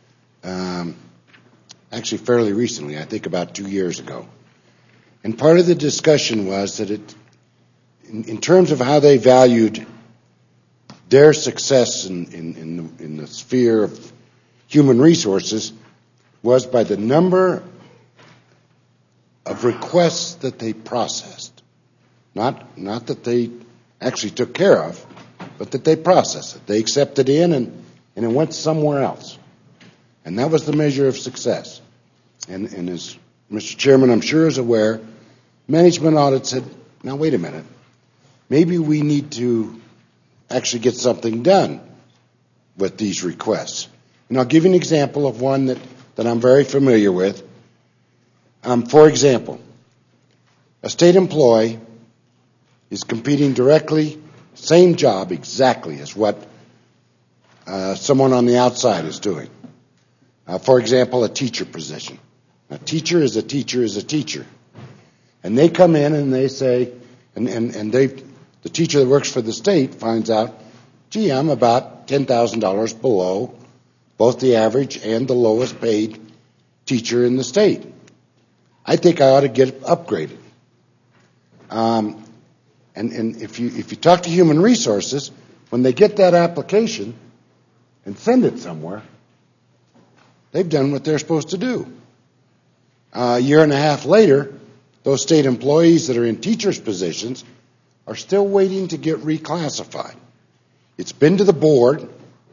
actually fairly recently, I think about 2 years ago. And part of the discussion was that in terms of how they valued their success in the sphere of human resources was by the number of requests that they processed. Not that they actually took care of, but that they processed it. They accepted in and it went somewhere else. And that was the measure of success. And as Mr. Chairman, I'm sure is aware, management audit said, now wait a minute, maybe we need to actually get something done with these requests. And I'll give you an example of one that I'm very familiar with. For example, a state employee is competing directly, same job exactly as what someone on the outside is doing. For example, a teacher position. A teacher is a teacher is a teacher. And they come in and they say, the teacher that works for the state finds out, gee, I'm about $10,000 below both the average and the lowest paid teacher in the state. I think I ought to get upgraded. And if you talk to Human Resources, when they get that application and send it somewhere, they've done what they're supposed to do. A year and a half later, those state employees that are in teachers' positions are still waiting to get reclassified. It's been to the board.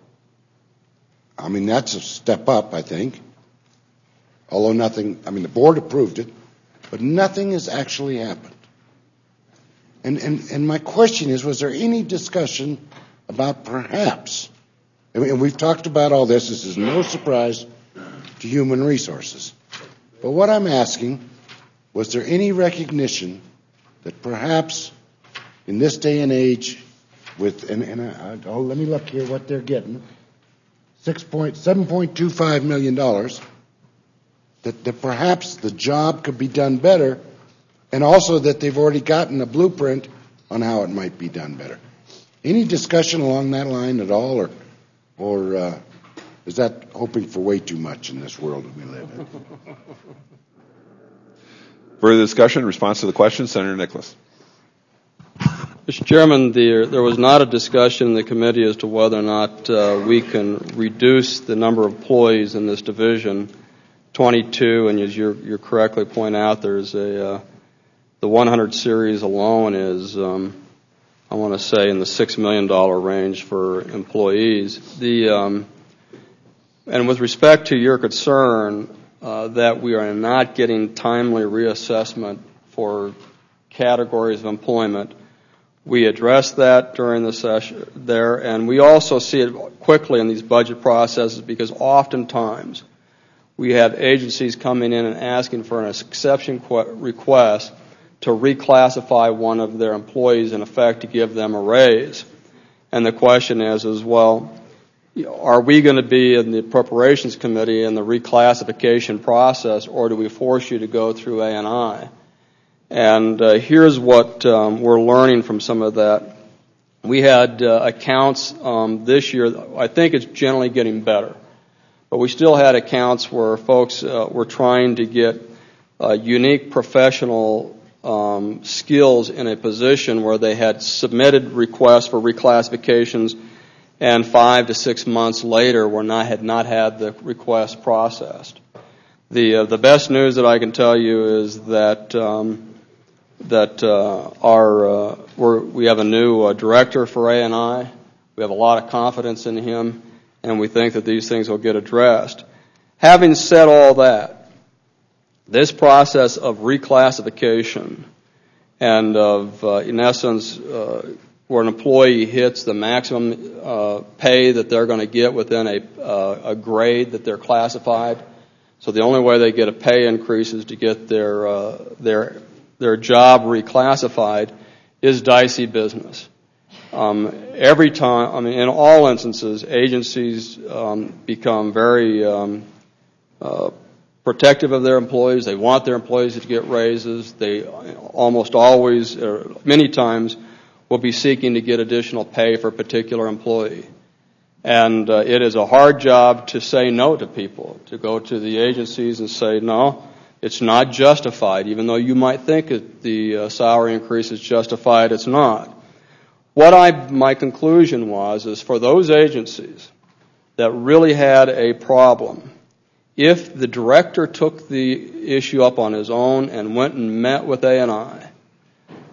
I mean, that's a step up, I think. Although the board approved it, but nothing has actually happened. And my question is, was there any discussion about perhaps, and we've talked about all this is no surprise to Human Resources, but what I'm asking, was there any recognition that perhaps in this day and age with, let me look here what they're getting, $7.25 million, that perhaps the job could be done better, and also that they've already gotten a blueprint on how it might be done better. Any discussion along that line at all, or is that hoping for way too much in this world that we live in? Further discussion, response to the question, Senator Nicholas. Mr. Chairman, there was not a discussion in the committee as to whether or not we can reduce the number of employees in this division, 22, and as you correctly point out, there's the 100 series alone is, I want to say, in the $6 million range for employees. And with respect to your concern that we are not getting timely reassessment for categories of employment, we addressed that during the session there, and we also see it quickly in these budget processes because oftentimes we have agencies coming in and asking for an exception request to reclassify one of their employees, in effect, to give them a raise. And the question is well, are we going to be in the appropriations committee in the reclassification process, or do we force you to go through A&I? And here's what we're learning from some of that. We had accounts this year. I think it's generally getting better. But we still had accounts where folks were trying to get unique professional skills in a position where they had submitted requests for reclassifications and 5 to 6 months later had not had the request processed. The best news that I can tell you is that we have a new director for A&I. We have a lot of confidence in him, and we think that these things will get addressed. Having said all that, this process of reclassification and of, in essence, where an employee hits the maximum pay that they're going to get within a grade that they're classified, so the only way they get a pay increase is to get their job reclassified, is dicey business. Every time, in all instances, agencies become very protective of their employees. They want their employees to get raises. They almost always, or many times, will be seeking to get additional pay for a particular employee. And it is a hard job to say no to people, to go to the agencies and say, no, it's not justified. Even though you might think that the salary increase is justified, it's not. My conclusion is for those agencies that really had a problem, if the director took the issue up on his own and went and met with A&I,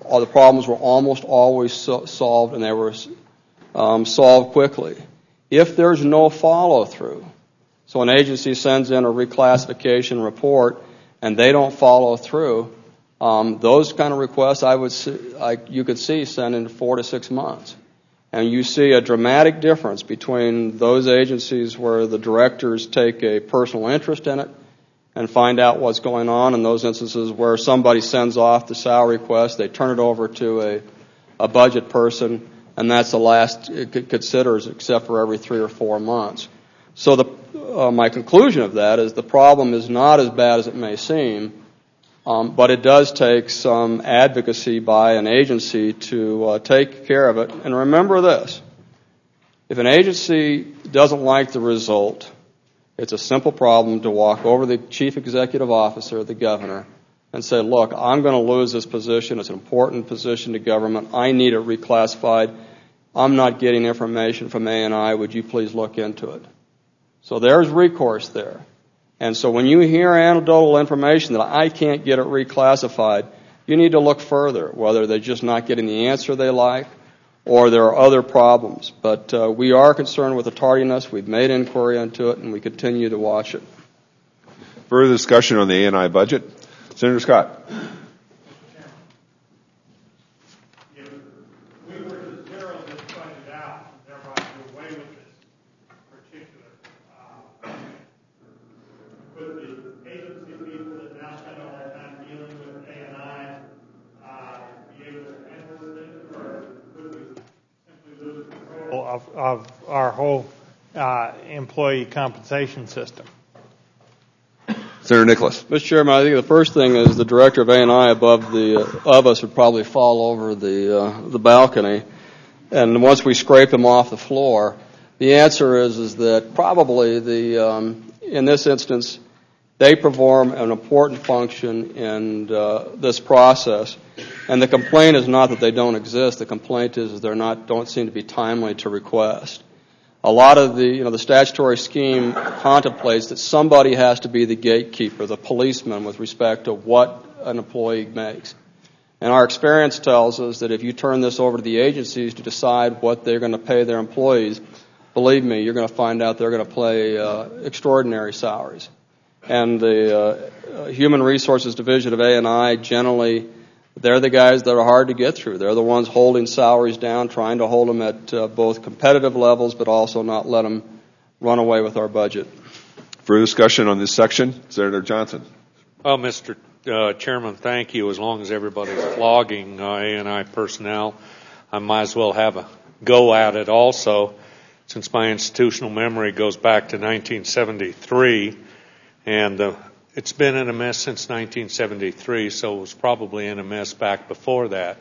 the problems were almost always solved, and they were solved quickly. If there's no follow-through, so an agency sends in a reclassification report and they don't follow through, those kind of requests you could see sent in 4 to 6 months. And you see a dramatic difference between those agencies where the directors take a personal interest in it and find out what's going on, and those instances where somebody sends off the salary request, they turn it over to a budget person, and that's the last it considers, except for every 3 or 4 months. So my conclusion of that is the problem is not as bad as it may seem, but it does take some advocacy by an agency to take care of it. And remember this, if an agency doesn't like the result, it's a simple problem to walk over the chief executive officer, the governor, and say, look, I'm going to lose this position. It's an important position to government. I need it reclassified. I'm not getting information from A&I. Would you please look into it? So there's recourse there. And so when you hear anecdotal information that I can't get it reclassified, you need to look further, whether they're just not getting the answer they like or there are other problems. But we are concerned with the tardiness. We've made inquiry into it, and we continue to watch it. Further discussion on the A&I budget? Senator Scott. Of our whole employee compensation system. Senator Nicholas. Mr. Chairman, I think the first thing is the director of A&I of us would probably fall over the balcony, and once we scrape him off the floor, the answer is that probably in this instance they perform an important function in this process. And the complaint is not that they don't exist. The complaint is don't seem to be timely to request. A lot of the statutory scheme contemplates that somebody has to be the gatekeeper, the policeman, with respect to what an employee makes. And our experience tells us that if you turn this over to the agencies to decide what they're going to pay their employees, believe me, you're going to find out they're going to pay extraordinary salaries. And the Human Resources Division of A&I generally, they're the guys that are hard to get through. They're the ones holding salaries down, trying to hold them at both competitive levels, but also not let them run away with our budget. Further discussion on this section? Senator Johnson. Well, Mr. Chairman, thank you. As long as everybody's flogging A&I personnel, I might as well have a go at it also, since my institutional memory goes back to 1973, and it's been in a mess since 1973, so it was probably in a mess back before that.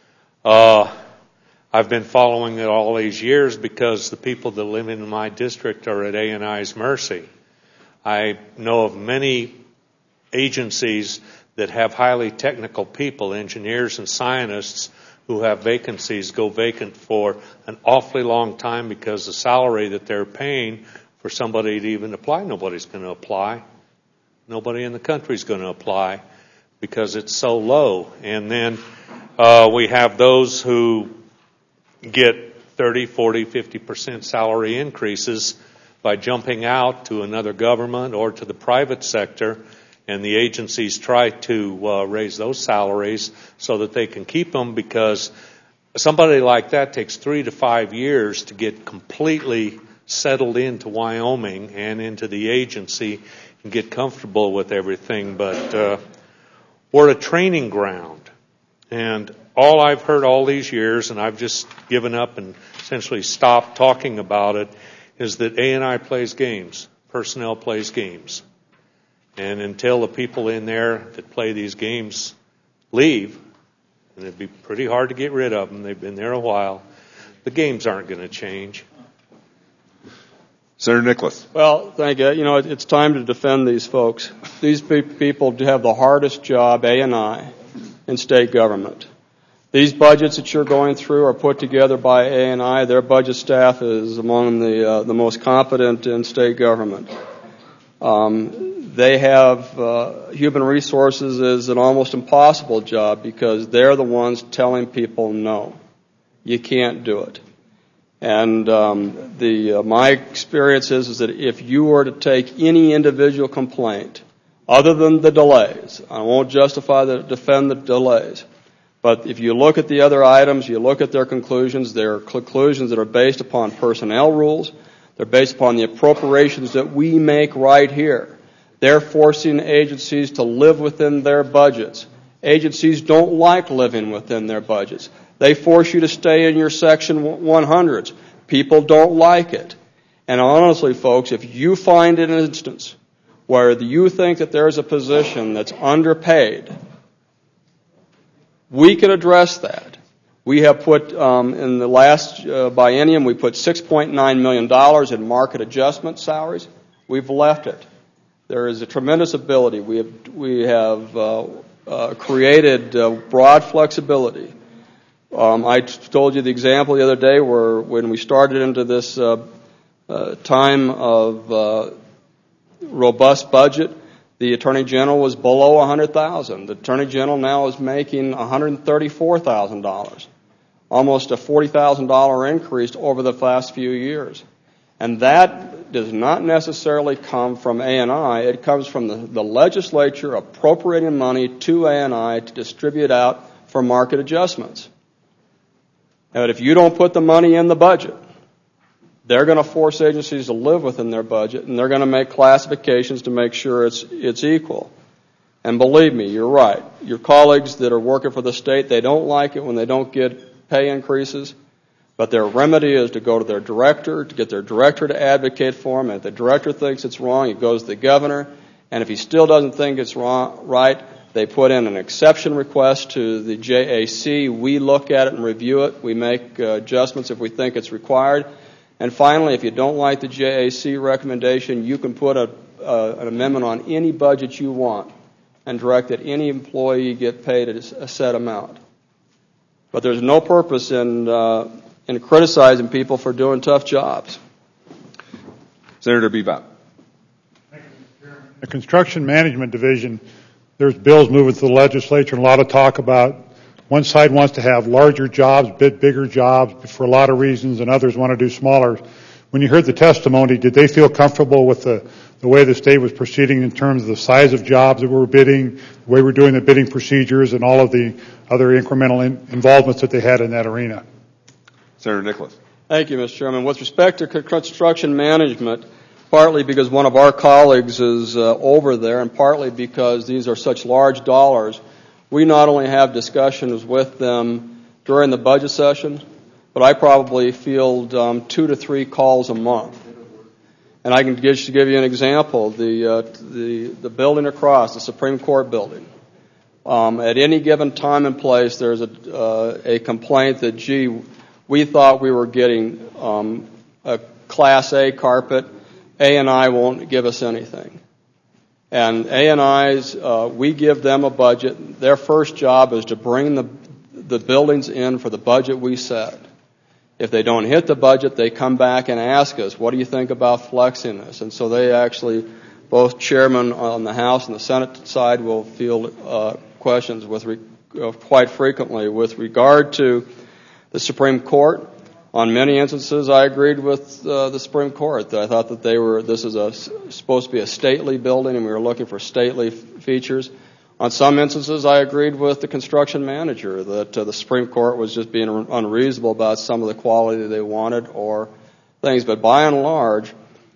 I've been following it all these years because the people that live in my district are at A&I's mercy. I know of many agencies that have highly technical people, engineers and scientists, who have vacancies go vacant for an awfully long time because the salary that they're paying for somebody to even apply, nobody's going to apply. Nobody in the country is going to apply because it's so low. And then we have those who get 30, 40, 50% salary increases by jumping out to another government or to the private sector, and the agencies try to raise those salaries so that they can keep them, because somebody like that takes 3 to 5 years to get completely settled into Wyoming and into the agency and get comfortable with everything. But we're a training ground, and all I've heard all these years, and I've just given up and essentially stopped talking about it, is that A&I plays games, personnel plays games. And until the people in there that play these games leave, and it'd be pretty hard to get rid of them, they've been there a while, the games aren't going to change. Senator Nicholas. Well, thank you. You know, it's time to defend these folks. These people have the hardest job, A&I, in state government. These budgets that you're going through are put together by A&I. Their budget staff is among the most competent in state government. they have human resources is an almost impossible job because they're the ones telling people no, you can't do it. And my experience is that if you were to take any individual complaint, other than the delays, I won't defend the delays, but if you look at the other items, you look at their conclusions, they're conclusions that are based upon personnel rules, they're based upon the appropriations that we make right here. They're forcing agencies to live within their budgets. Agencies don't like living within their budgets. They force you to stay in your Section 100s. People don't like it. And honestly, folks, if you find an instance where you think that there's a position that's underpaid, we can address that. We have put, in the last biennium, we put $6.9 million in market adjustment salaries. We've left it. There is a tremendous ability. We have created broad flexibility. I told you the example the other day where when we started into this time of robust budget, the Attorney General was below $100,000. The Attorney General now is making $134,000, almost a $40,000 increase over the last few years. And that does not necessarily come from A&I. It comes from the legislature appropriating money to A&I to distribute out for market adjustments. And if you don't put the money in the budget, they're going to force agencies to live within their budget, and they're going to make classifications to make sure it's equal. And believe me, you're right. Your colleagues that are working for the state, they don't like it when they don't get pay increases. But their remedy is to go to their director, to get their director to advocate for them. And if the director thinks it's wrong, it goes to the governor. And if he still doesn't think it's right, they put in an exception request to the JAC. We look at it and review it. We make adjustments if we think it's required. And finally, if you don't like the JAC recommendation, you can put an amendment on any budget you want and direct that any employee get paid a set amount. But there's no purpose in criticizing people for doing tough jobs. Senator Bebop. The Construction Management Division, there's bills moving to the legislature and a lot of talk about one side wants to have larger jobs, bigger jobs for a lot of reasons, and others want to do smaller. When you heard the testimony, did they feel comfortable with the way the state was proceeding in terms of the size of jobs that we were bidding, the way we're doing the bidding procedures, and all of the other incremental involvements that they had in that arena? Senator Nicholas. Thank you, Mr. Chairman. With respect to construction management, partly because one of our colleagues is over there and partly because these are such large dollars, we not only have discussions with them during the budget session, but I probably field 2 to 3 calls a month. And I can just give you an example. The building across, the Supreme Court building, at any given time and place, there's a complaint that, gee, we thought we were getting a Class A carpet. A&I won't give us anything. And A&I's, we give them a budget. Their first job is to bring the buildings in for the budget we set. If they don't hit the budget, they come back and ask us, what do you think about flexing this? And so they actually, both chairmen on the House and the Senate side will field questions quite frequently with regard to the Supreme Court. On many instances, I agreed with the Supreme Court. I thought that this is supposed to be a stately building, and we were looking for stately features. On some instances, I agreed with the construction manager that the Supreme Court was just being unreasonable about some of the quality they wanted or things. But by and large,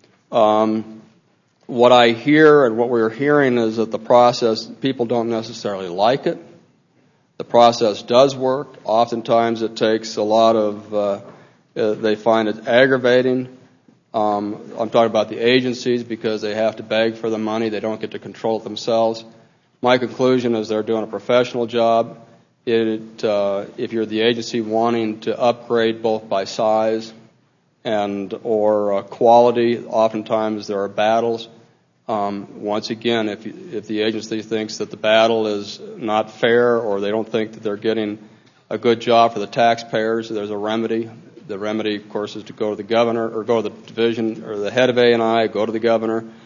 what I hear and what we're hearing is that the process, people don't necessarily like it. The process does work. Oftentimes, it takes a lot of they find it aggravating. I'm talking about the agencies because they have to beg for the money. They don't get to control it themselves. My conclusion is they're doing a professional job. If you're the agency wanting to upgrade both by size and or quality, oftentimes there are battles. Once again, if the agency thinks that the battle is not fair or they don't think that they're getting a good job for the taxpayers, there's a remedy. The remedy, of course, is to go to the governor or go to the division or the head of A&I, go to the governor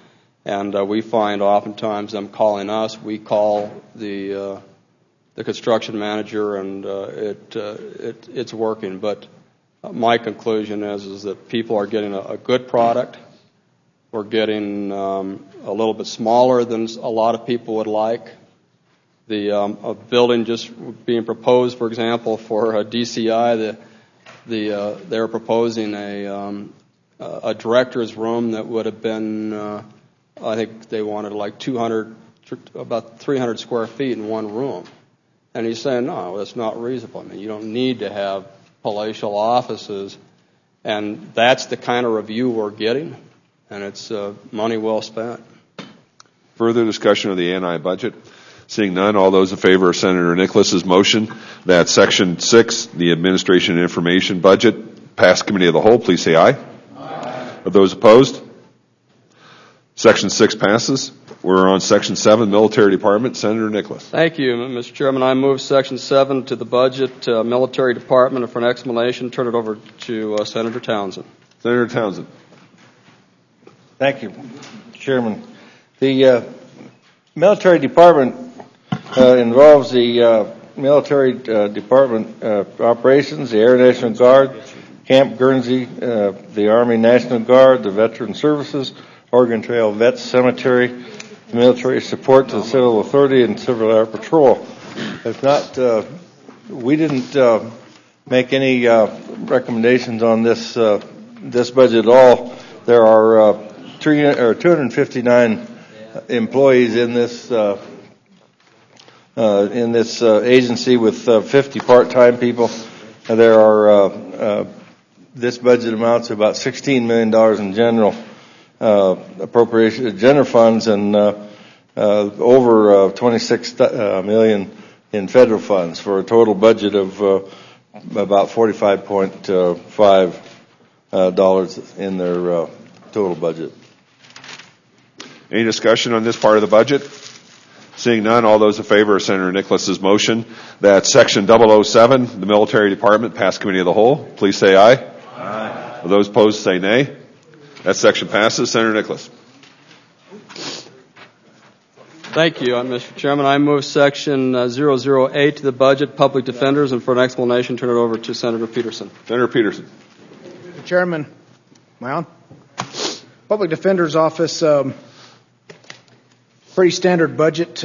And we find oftentimes them calling us, we call the construction manager, and it's working. But my conclusion is that people are getting a good product. We're getting a little bit smaller than a lot of people would like. A building just being proposed, for example, for DCI, they're proposing a director's room that would have been, I think they wanted like about 300 square feet in one room. And he's saying, no, that's not reasonable. I mean, you don't need to have palatial offices. And that's the kind of review we're getting, and it's money well spent. Further discussion of the ANI budget? Seeing none, all those in favor of Senator Nicholas's motion that Section 6, the Administration and Information Budget, pass Committee of the Whole, please say aye. Aye. Are those opposed? Section 6 passes. We're on Section 7, Military Department. Senator Nicholas. Thank you, Mr. Chairman. I move Section 7 to the budget, Military Department, and for an explanation, turn it over to Senator Townsend. Senator Townsend. Thank you, Chairman. The Military Department involves the Military Department operations, the Air National Guard, Camp Guernsey, the Army National Guard, the Veteran Services, Oregon Trail Vets Cemetery, military support to the Civil Authority, and Civil Air Patrol. If not, we didn't make any recommendations on this budget at all. There are 259 employees in this agency with 50 part-time people. There are this budget amounts to about $16 million in general appropriation, general funds, and over $26 million in federal funds for a total budget of about $45.5 in their total budget. Any discussion on this part of the budget? Seeing none, all those in favor of Senator Nicholas's motion that Section 007, the Military Department, pass Committee of the Whole, please say aye. Aye. Are those opposed, say nay. That section passes. Senator Nicholas. Thank you, Mr. Chairman. I move Section 008 to the budget, Public Defenders, and for an explanation, turn it over to Senator Peterson. Senator Peterson. Mr. Chairman, am I on? Public Defender's Office, pretty standard budget.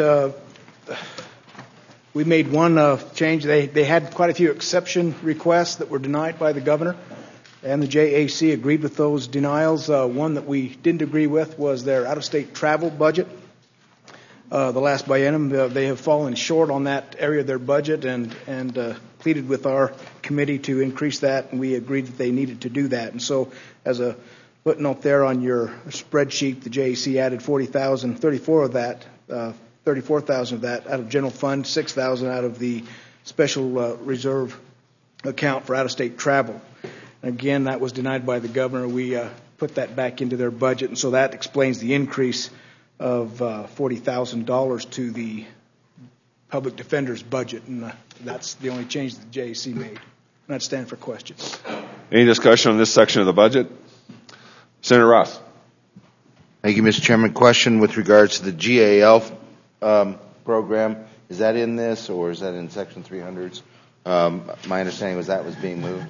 We made one change. They had quite a few exception requests that were denied by the governor, and the JAC agreed with those denials. One that we didn't agree with was their out-of-state travel budget. The last biennium, they have fallen short on that area of their budget and pleaded with our committee to increase that, and we agreed that they needed to do that. And so, as a footnote there on your spreadsheet, the JAC added $40,000, 34,000 of that out of general fund, 6,000 out of the special reserve account for out-of-state travel. Again, that was denied by the governor. We put that back into their budget, and so that explains the increase of $40,000 to the public defender's budget, and that's the only change that the JAC made. And I'd stand for questions. Any discussion on this section of the budget? Senator Ross. Thank you, Mr. Chairman. Question with regards to the GAL program. Is that in this, or is that in Section 300s? My understanding was that was being moved.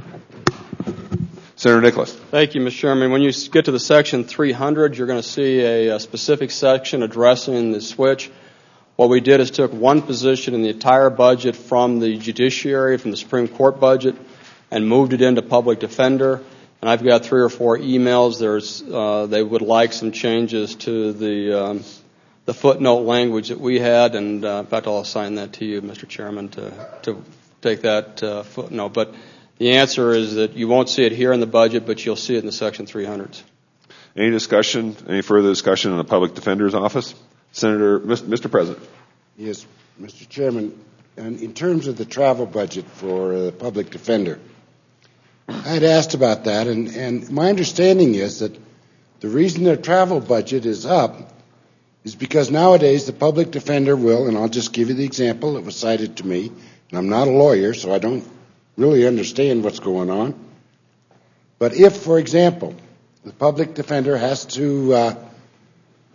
Senator Nicholas. Thank you, Mr. Chairman. When you get to the Section 300, you're going to see a specific section addressing the switch. What we did is took one position in the entire budget from the judiciary, from the Supreme Court budget, and moved it into public defender. And I've got 3 or 4 emails. They would like some changes to the footnote language that we had, and in fact, I'll assign that to you, Mr. Chairman, to take that footnote. But the answer is that you won't see it here in the budget, but you'll see it in the Section 300s. Any discussion, any further discussion on the Public Defender's Office? Mr. President. Yes, Mr. Chairman. In terms of the travel budget for the public defender, I had asked about that, and my understanding is that the reason their travel budget is up is because nowadays the public defender will, and I'll just give you the example that was cited to me, and I'm not a lawyer, so I don't really understand what's going on. But if, for example, the public defender has to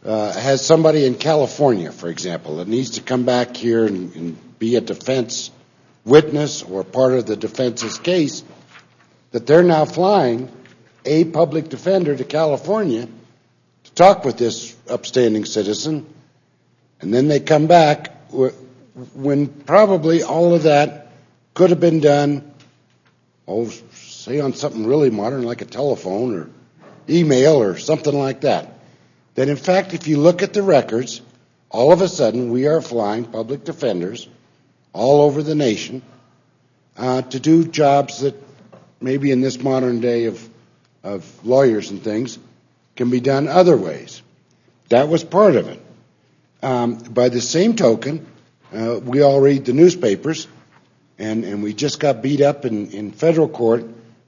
has somebody in California, for example, that needs to come back here and be a defense witness or part of the defense's case, that they're now flying a public defender to California to talk with this upstanding citizen, and then they come back when probably all of that could have been done, say on something really modern like a telephone or email or something like that. That in fact, if you look at the records, all of a sudden we are flying public defenders all over the nation to do jobs that maybe in this modern day of lawyers and things can be done other ways. That was part of it. By the same token, we all read the newspapers, and we just got beat up in federal court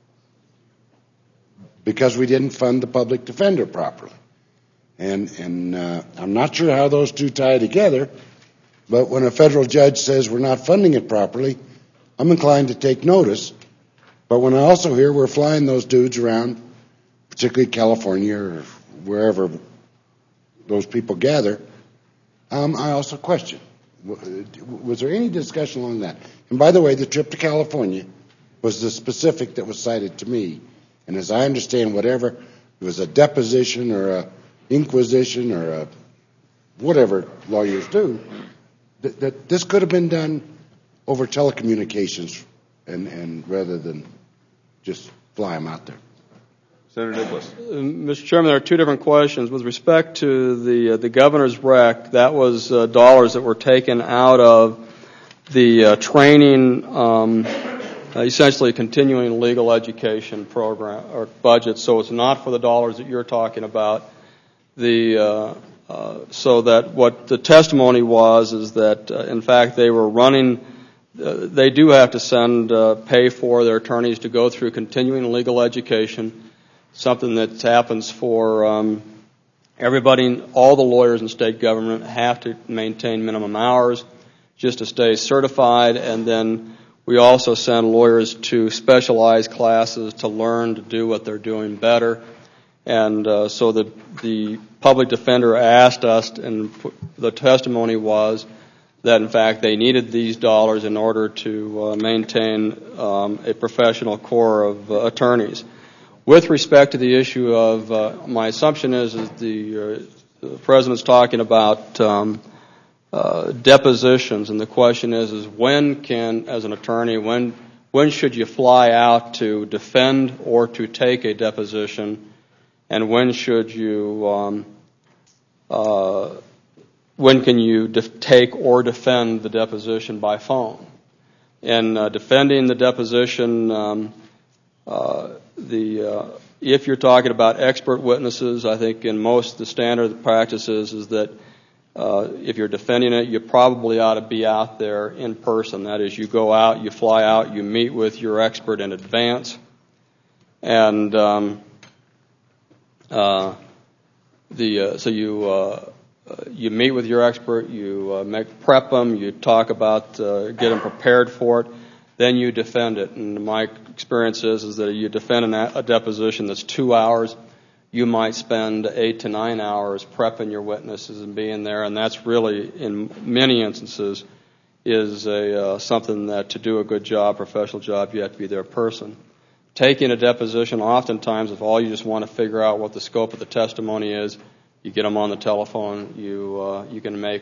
because we didn't fund the public defender properly. And I'm not sure how those two tie together, but when a federal judge says we're not funding it properly, I'm inclined to take notice. But when I also hear we're flying those dudes around, particularly California or wherever those people gather, I also question. Was there any discussion along that? And by the way, the trip to California was the specific that was cited to me. And as I understand, whatever, it was a deposition or a inquisition or a whatever lawyers do, that this could have been done over telecommunications and rather than just fly them out there. Senator Nicholas. Mr. Chairman, there are two different questions. With respect to the governor's rec, that was dollars that were taken out of the training, essentially continuing legal education program or budget. So it's not for the dollars that you're talking about. So that what the testimony was is that in fact they were running. They do have to pay for their attorneys to go through continuing legal education. Something that happens for everybody. All the lawyers in state government have to maintain minimum hours just to stay certified, and then we also send lawyers to specialized classes to learn to do what they're doing better. And so the public defender asked us, and the testimony was that in fact they needed these dollars in order to maintain a professional corps of attorneys. With respect to the issue of, my assumption is the President's talking about depositions, and the question is when can, as an attorney, when should you fly out to defend or to take a deposition, and when should you, when can you take or defend the deposition by phone? In defending the deposition, if you're talking about expert witnesses, I think in most of the standard practices is that if you're defending it, you probably ought to be out there in person. That is, you go out, you fly out, you meet with your expert in advance, and so you meet with your expert, you prep them, you talk about get them prepared for it. Then you defend it. And my experience is that you defend a deposition that's 2 hours. You might spend 8 to 9 hours prepping your witnesses and being there, and that's really, in many instances, is something that to do a good job, professional job, you have to be there in person. Taking a deposition, oftentimes, if all you just want to figure out what the scope of the testimony is, you get them on the telephone. You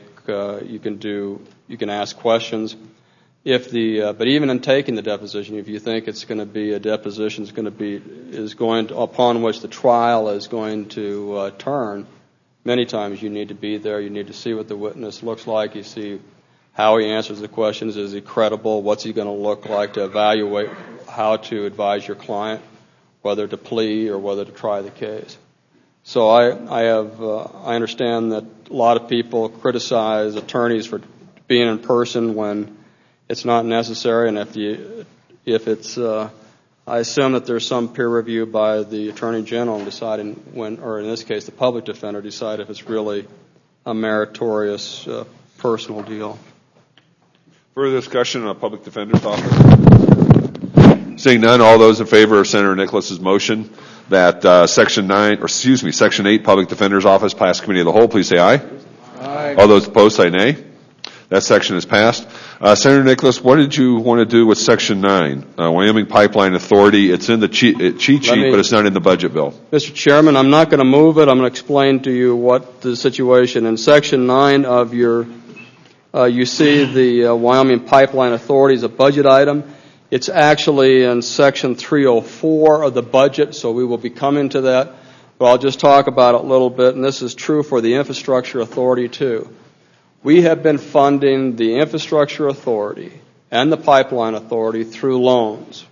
can ask questions. But even in taking the deposition, if you think it's going to be a deposition upon which the trial is going to turn, many times you need to be there. You need to see what the witness looks like. You see how he answers the questions. Is he credible? What's he going to look like to evaluate how to advise your client, whether to plea or whether to try the case. So I understand that a lot of people criticize attorneys for being in person when it's not necessary, and if it's, I assume that there's some peer review by the Attorney General deciding when, or in this case, the public defender decide if it's really a meritorious personal deal. Further discussion on the public defender's office? Seeing none, all those in favor of Senator Nicholas's motion that Section 8, Public Defender's Office, pass committee of the whole, please say aye. Aye. All those opposed say nay. That section is passed. Senator Nicholas, what did you want to do with Section 9, Wyoming Pipeline Authority? It's in the cheat sheet, but it's not in the budget bill. Mr. Chairman, I'm not going to move it. I'm going to explain to you what the situation. In Section 9 of your, you see the Wyoming Pipeline Authority is a budget item. It's actually in Section 304 of the budget, so we will be coming to that. But I'll just talk about it a little bit, and this is true for the Infrastructure Authority too. We have been funding the Infrastructure Authority and the Pipeline Authority through loans.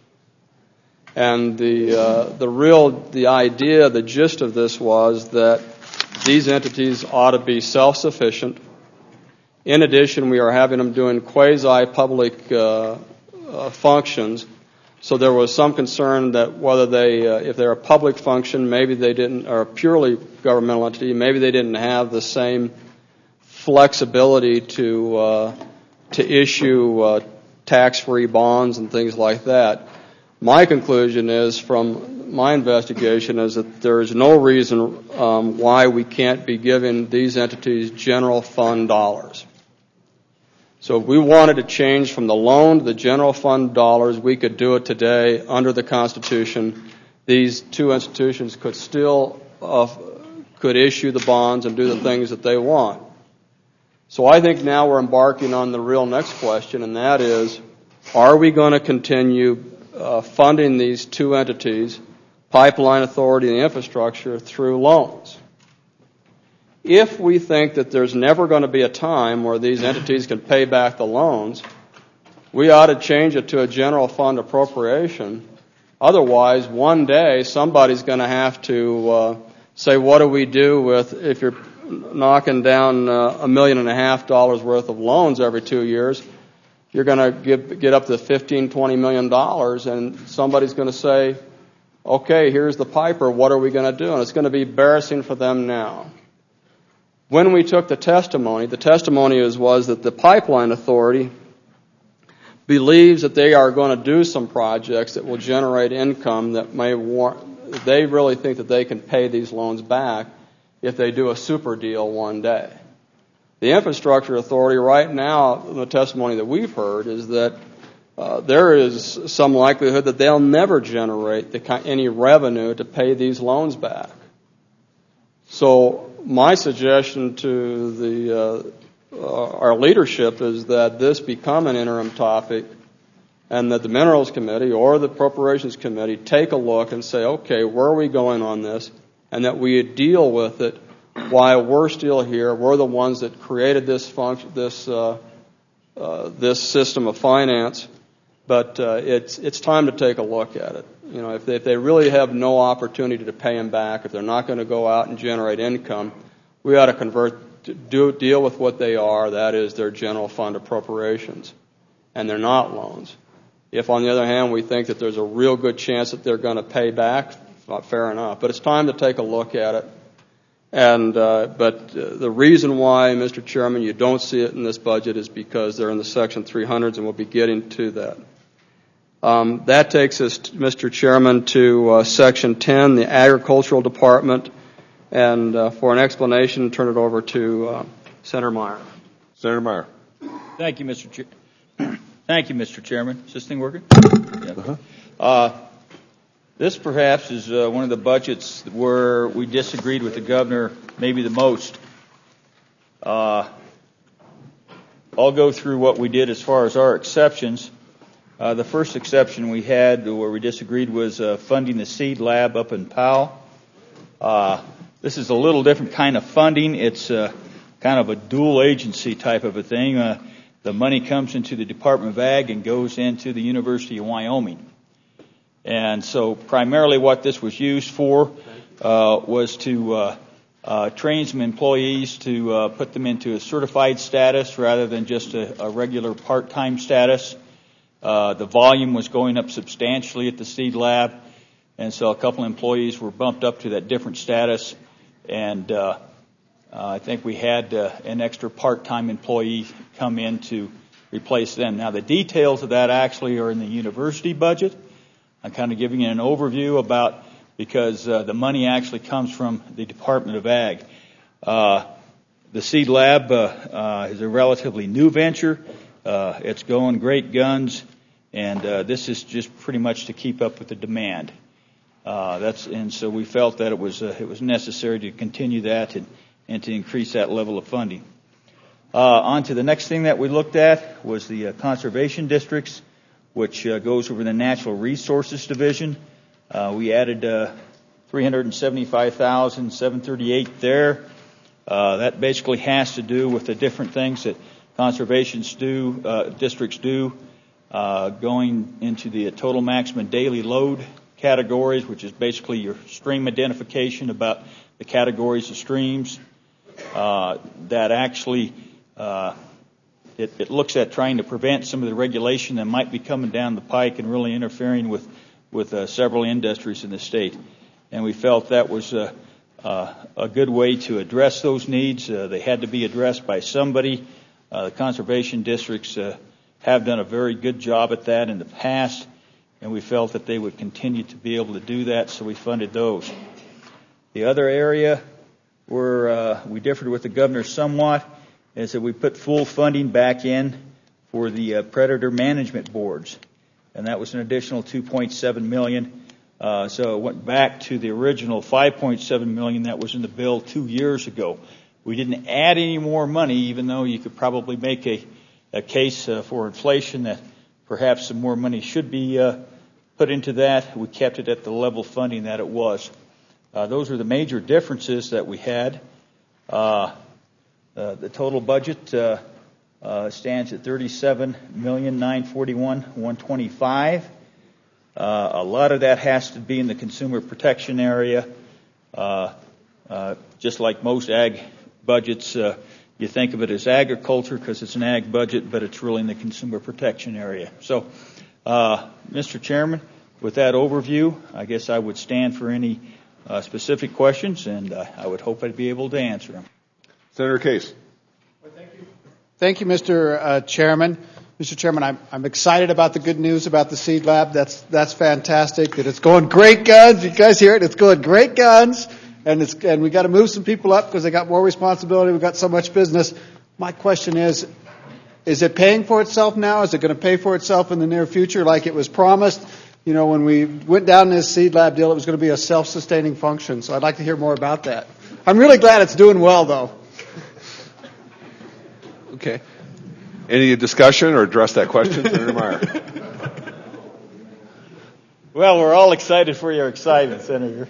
And the idea, the gist of this was that these entities ought to be self-sufficient. In addition, we are having them doing quasi-public functions. So there was some concern that whether if they're a public function, maybe they didn't, or a purely governmental entity, maybe they didn't have the same flexibility to issue tax-free bonds and things like that. My conclusion is, from my investigation, is that there is no reason why we can't be giving these entities general fund dollars. So if we wanted to change from the loan to the general fund dollars, we could do it today under the Constitution. These two institutions could still could issue the bonds and do the things that they want. So I think now we're embarking on the real next question, and that is, are we going to continue funding these two entities, Pipeline Authority and Infrastructure, through loans? If we think that there's never going to be a time where these entities can pay back the loans, we ought to change it to a general fund appropriation. Otherwise, one day, somebody's going to have to say, what do we do with, if you're knocking down $1.5 million worth of loans every 2 years, you're going to get up to $15, $20 million, and somebody's going to say, okay, here's the piper, what are we going to do? And it's going to be embarrassing for them now. When we took the testimony was that the Pipeline Authority believes that they are going to do some projects that will generate income that they really think that they can pay these loans back if they do a super deal one day. The Infrastructure Authority right now, the testimony that we've heard is that there is some likelihood that they'll never generate any revenue to pay these loans back. So my suggestion to our leadership is that this become an interim topic, and that the Minerals Committee or the Appropriations Committee take a look and say, okay, where are we going on this? And that we deal with it while we're still here. We're the ones that created this system of finance, but it's time to take a look at it. You know, if they really have no opportunity to pay them back, if they're not going to go out and generate income, we ought to deal with what they are. That is, their general fund appropriations, and they're not loans. If, on the other hand, we think that there's a real good chance that they're going to pay back, fair enough. But it's time to take a look at it. And but the reason why, Mr. Chairman, you don't see it in this budget is because they're in the Section 300s, and we'll be getting to that. That takes us, Mr. Chairman, to Section 10, the Agricultural Department. And for an explanation, turn it over to Senator Meyer. Senator Meyer. Thank you, Mr. Thank you, Mr. Chairman. Is this thing working? Yeah. This perhaps is one of the budgets where we disagreed with the governor maybe the most. I'll go through what we did as far as our exceptions. The first exception we had where we disagreed was funding the seed lab up in Powell. This is a little different kind of funding. It's kind of a dual agency type of a thing. The money comes into the Department of Ag and goes into the University of Wyoming. And so primarily what this was used for was to train some employees to put them into a certified status rather than just a regular part-time status. The volume was going up substantially at the seed lab, and so a couple employees were bumped up to that different status, and I think we had an extra part-time employee come in to replace them. Now, the details of that actually are in the university budget. I'm kind of giving you an overview about because the money actually comes from the Department of Ag. The Seed Lab is a relatively new venture. It's going great guns, and this is just pretty much to keep up with the demand. And so we felt that it was necessary to continue that and to increase that level of funding. On to the next thing that we looked at was the conservation districts, which goes over the Natural Resources Division. We added $375,738 there. That basically has to do with the different things that conservation districts do, going into the total maximum daily load categories, which is basically your stream identification about the categories of streams. That actually it looks at trying to prevent some of the regulation that might be coming down the pike and really interfering with several industries in the state. And we felt that was a good way to address those needs. They had to be addressed by somebody. The conservation districts have done a very good job at that in the past, and we felt that they would continue to be able to do that, so we funded those. The other area where we differed with the governor somewhat is that we put full funding back in for the predator management boards, and that was an additional $2.7 million. So it went back to the original $5.7 million that was in the bill 2 years ago. We didn't add any more money, even though you could probably make a case for inflation that perhaps some more money should be put into that. We kept it at the level funding that it was. Those are the major differences that we had. The total budget stands at $37,941,125. A lot of that has to be in the consumer protection area. Just like most ag budgets, you think of it as agriculture because it's an ag budget, but it's really in the consumer protection area. So, Mr. Chairman, with that overview, I guess I would stand for any specific questions, and I would hope I'd be able to answer them. Senator Case. Thank you, Mr. Chairman. Mr. Chairman, I'm excited about the good news about the Seed Lab. That's fantastic. That it's going great guns. You guys hear it? It's going great guns. And we got to move some people up because they got more responsibility. We've got so much business. My question is it paying for itself now? Is it going to pay for itself in the near future like it was promised? You know, when we went down this Seed Lab deal, it was going to be a self-sustaining function. So I'd like to hear more about that. I'm really glad it's doing well, though. Okay. Any discussion or address that question, Senator Meyer? Well, we're all excited for your excitement, Senator.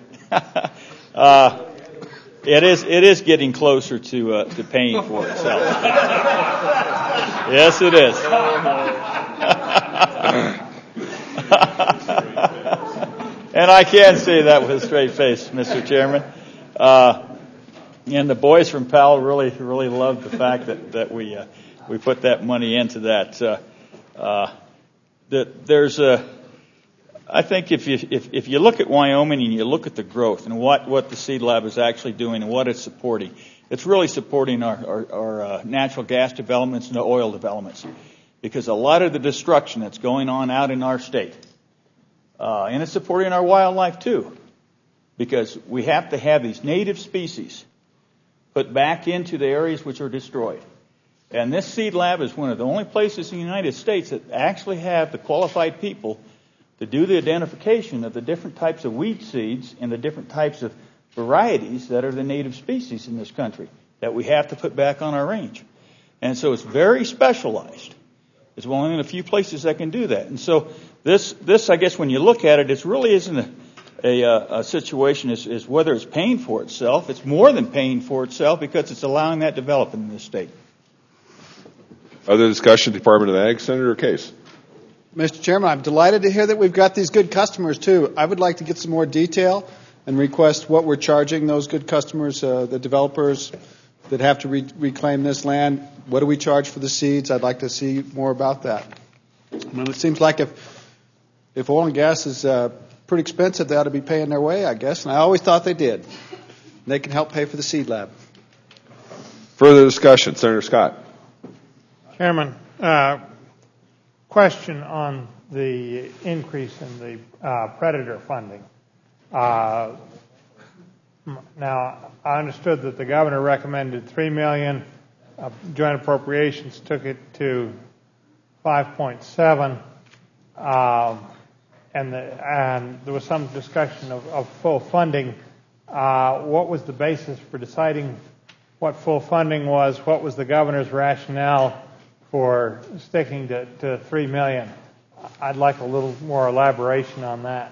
It is getting closer to paying for itself. Yes, it is. And I can say that with a straight face, Mr. Chairman. And the boys from Powell really loved the fact that we put that money into that. I think if you look at Wyoming and you look at the growth and what the Seed Lab is actually doing and what it's supporting, it's really supporting our natural gas developments and the oil developments, because a lot of the destruction that's going on out in our state, and it's supporting our wildlife too, because we have to have these native species put back into the areas which are destroyed. And this Seed Lab is one of the only places in the United States that actually have the qualified people to do the identification of the different types of weed seeds and the different types of varieties that are the native species in this country that we have to put back on our range. And so it's very specialized. It's one of the few places that can do that. And so this I guess, when you look at it, it really isn't a situation as whether it's paying for itself. It's more than paying for itself because it's allowing that development in this state. Other discussion, Department of Ag, Senator Case. Mr. Chairman, I'm delighted to hear that we've got these good customers, too. I would like to get some more detail and request what we're charging those good customers, the developers that have to reclaim this land. What do we charge for the seeds? I'd like to see more about that. I mean, it seems like if oil and gas is pretty expensive, they ought to be paying their way, I guess. And I always thought they did. They can help pay for the Seed Lab. Further discussion, Senator Scott. Chairman, question on the increase in the predator funding. Now, I understood that the governor recommended $3 million. Joint appropriations took it to 5.7, and there was some discussion of full funding. What was the basis for deciding what full funding was? What was the governor's rationale for sticking to $3 million? I'd like a little more elaboration on that.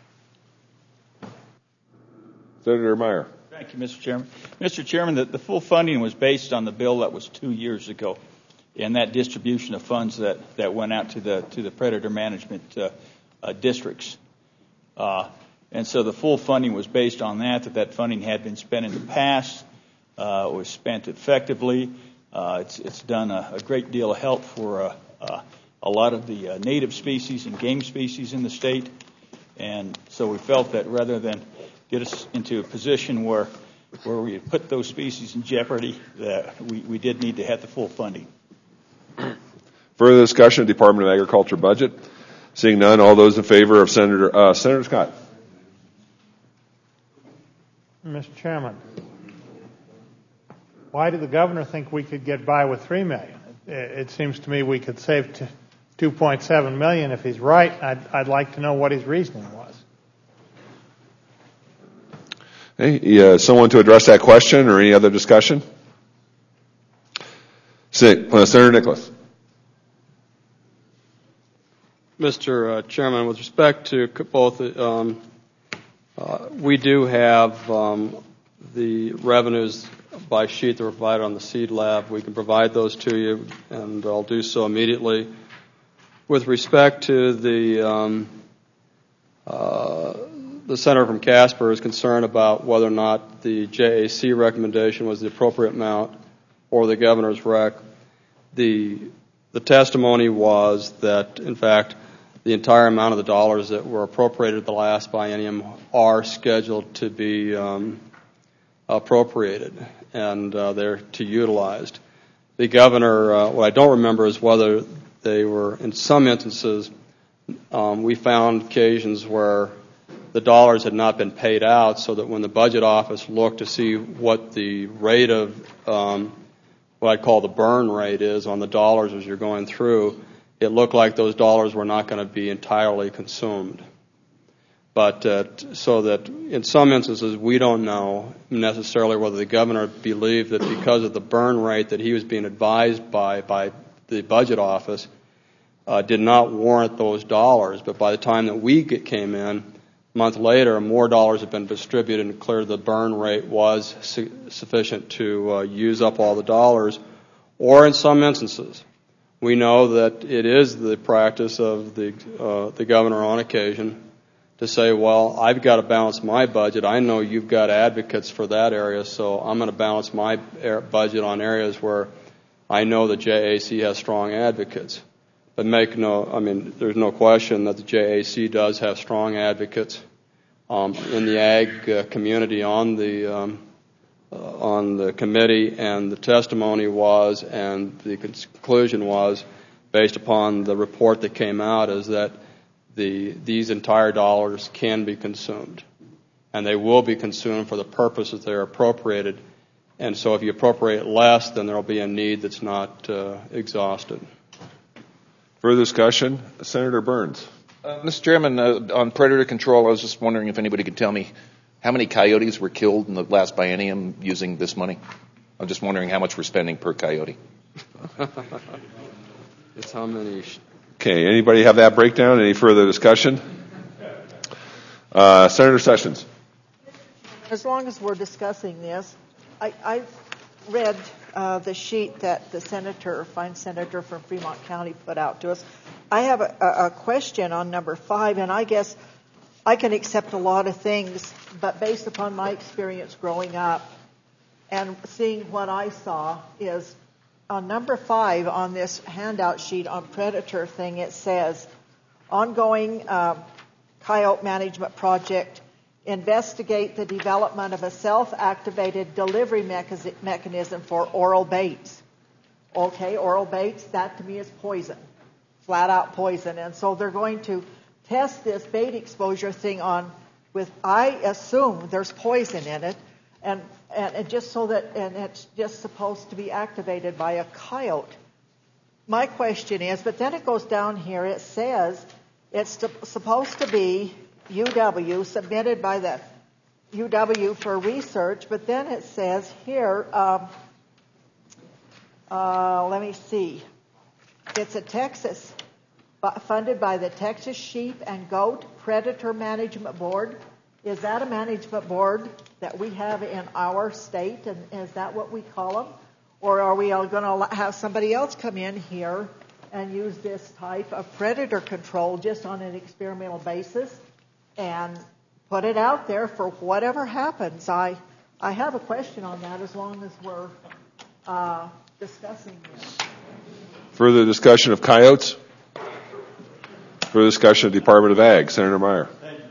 Senator Meyer. Thank you, Mr. Chairman. Mr. Chairman, the full funding was based on the bill that was 2 years ago, and that distribution of funds that went out to the predator management districts. And so the full funding was based on that funding had been spent in the past, was spent effectively. It's done a great deal of help for a lot of the native species and game species in the state. And so we felt that rather than get us into a position where we put those species in jeopardy, that we did need to have the full funding. Further discussion of Department of Agriculture budget? Seeing none, all those in favor of Senator Scott? Mr. Chairman, why did the governor think we could get by with $3 million? It seems to me we could save $2.7 million. If he's right, I'd like to know what his reasoning was. Hey, someone to address that question or any other discussion? Senator Nicholas. Mr. Chairman, with respect to both, we do have the revenues by sheet that were provided on the Seed Lab. We can provide those to you, and I'll do so immediately. With respect to the senator from Casper is concerned about whether or not the JAC recommendation was the appropriate amount or the governor's rec. The testimony was that, in fact, the entire amount of the dollars that were appropriated the last biennium are scheduled to be appropriated, and they're to utilized. The governor, what I don't remember is whether they were, in some instances, we found occasions where the dollars had not been paid out, so that when the budget office looked to see what the rate of what I'd call the burn rate is on the dollars as you're going through, it looked like those dollars were not going to be entirely consumed. But so that in some instances we don't know necessarily whether the governor believed that because of the burn rate that he was being advised by the budget office did not warrant those dollars. But by the time that we came in, a month later, more dollars had been distributed and clear the burn rate was sufficient to use up all the dollars. Or in some instances, we know that it is the practice of the governor on occasion to say, well, I've got to balance my budget. I know you've got advocates for that area, so I'm going to balance my budget on areas where I know the JAC has strong advocates. But there's no question that the JAC does have strong advocates in the ag community on the committee, and the testimony was, and the conclusion was, based upon the report that came out, is that these entire dollars can be consumed, and they will be consumed for the purposes they're appropriated. And so if you appropriate less, then there will be a need that's not exhausted. Further discussion? Senator Burns. Mr. Chairman, on predator control, I was just wondering if anybody could tell me how many coyotes were killed in the last biennium using this money. I'm just wondering how much we're spending per coyote. It's how many. Okay, anybody have that breakdown? Any further discussion? Senator Sessions. As long as we're discussing this, I read the sheet that the fine senator from Fremont County put out to us. I have a question on number 5, and I guess I can accept a lot of things, but based upon my experience growing up and seeing what I saw is on number 5 on this handout sheet on predator thing, it says, ongoing coyote management project, investigate the development of a self-activated delivery mechanism for oral baits. Okay, oral baits, that to me is poison, flat out poison. And so they're going to test this bait exposure thing on I assume there's poison in it, and just so that, and it's just supposed to be activated by a coyote. My question is, but then it goes down here, it says it's supposed to be UW, submitted by the UW for research, but then it says here, let me see, it's a Texas, funded by the Texas Sheep and Goat Predator Management Board. Is that a management board that we have in our state, and is that what we call them? Or are we all going to have somebody else come in here and use this type of predator control just on an experimental basis and put it out there for whatever happens? I have a question on that as long as we're discussing this. Further discussion of coyotes? Further discussion of Department of Ag. Senator Meyer.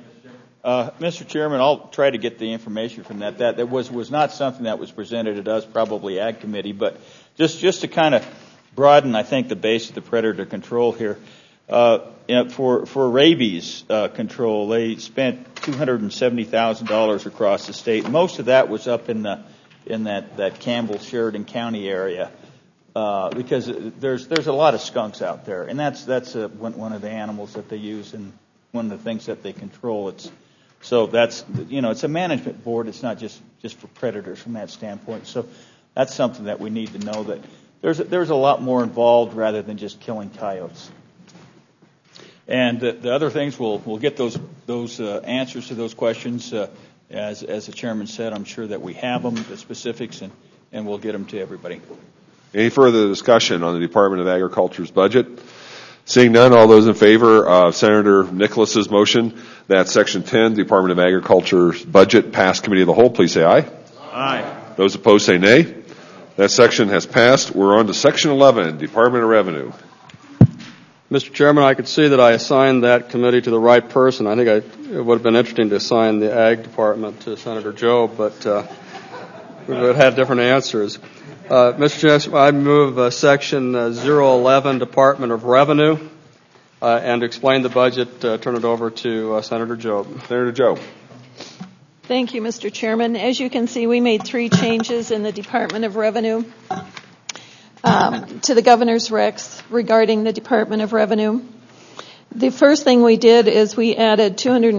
Mr. Chairman, I'll try to get the information from that. That was not something that was presented at us, probably Ag Committee, but just to kind of broaden, I think, the base of the predator control here. For rabies control, they spent $270,000 across the state. Most of that was up in that Campbell Sheridan County area. Because there's a lot of skunks out there, and that's one of the animals that they use and one of the things that they control. So that's, it's a management board. It's not just for predators from that standpoint. So that's something that we need to know, that there's a lot more involved rather than just killing coyotes. And the other things, we'll get those answers to those questions. As the chairman said, I'm sure that we have them, the specifics, and we'll get them to everybody. Any further discussion on the Department of Agriculture's budget? Seeing none, all those in favor of Senator Nicholas's motion that Section 10, Department of Agriculture's budget, pass Committee of the Whole, please say aye. Aye. Those opposed say nay. That section has passed. We're on to Section 11, Department of Revenue. Mr. Chairman, I could see that I assigned that committee to the right person. I think it would have been interesting to assign the Ag Department to Senator Jobe, but we would have had different answers. Mr. Chairman, I move Section 011, Department of Revenue, and to explain the budget, turn it over to Senator Jobe. Senator Jobe. Thank you, Mr. Chairman. As you can see, we made 3 changes in the Department of Revenue to the governor's recs regarding the Department of Revenue. The first thing we did is we added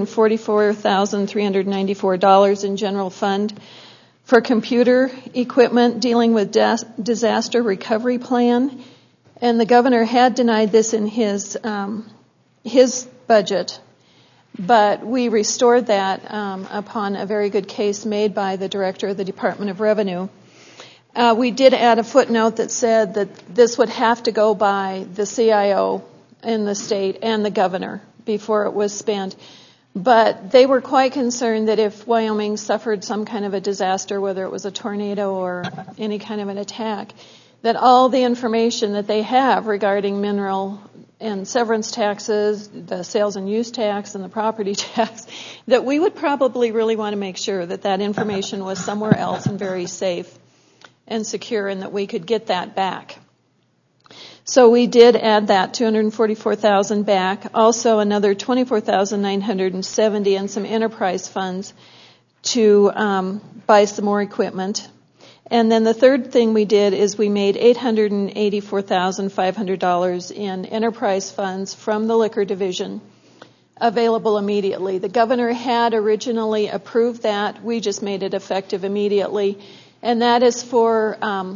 $244,394 in general fund for computer equipment dealing with disaster recovery plan, and the governor had denied this in his budget, but we restored that upon a very good case made by the director of the Department of Revenue. We did add a footnote that said that this would have to go by the CIO in the state and the governor before it was spent. But they were quite concerned that if Wyoming suffered some kind of a disaster, whether it was a tornado or any kind of an attack, that all the information that they have regarding mineral and severance taxes, the sales and use tax and the property tax, that we would probably really want to make sure that that information was somewhere else and very safe and secure, and that we could get that back. So we did add that $244,000 back, also another $24,970 and some enterprise funds to buy some more equipment. And then the third thing we did is we made $884,500 in enterprise funds from the liquor division available immediately. The governor had originally approved that. We just made it effective immediately. And that is for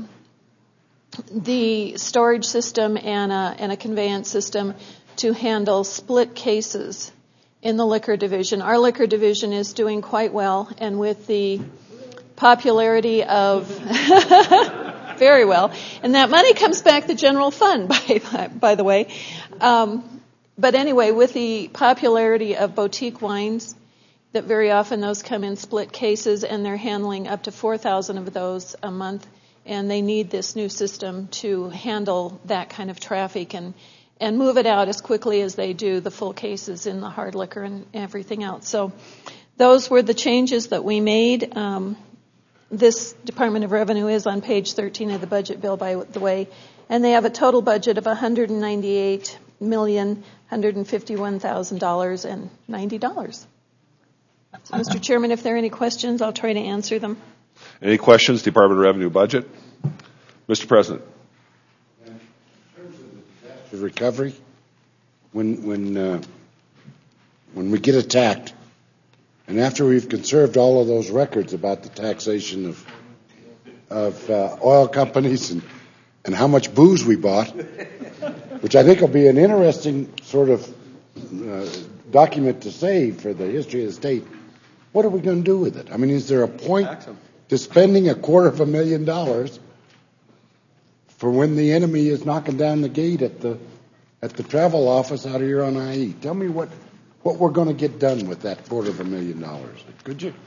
the storage system and a conveyance system to handle split cases in the liquor division. Our liquor division is doing quite well, and with the popularity of very well, and that money comes back the general fund, by the way. But anyway, with the popularity of boutique wines, that very often those come in split cases, and they're handling up to 4,000 of those a month. And they need this new system to handle that kind of traffic and move it out as quickly as they do the full cases in the hard liquor and everything else. So those were the changes that we made. This Department of Revenue is on page 13 of the budget bill, by the way, and they have a total budget of $198,151,090. So, Mr. Chairman, if there are any questions, I'll try to answer them. Any questions, Department of Revenue budget? Mr. President. The recovery, when we get attacked, and after we've conserved all of those records about the taxation of oil companies and how much booze we bought, which I think will be an interesting sort of document to save for the history of the state, what are we going to do with it? I mean, is there a point to spending $250,000 for when the enemy is knocking down the gate at the travel office out here on IE? Tell me what we're going to get done with that $250,000. Could you?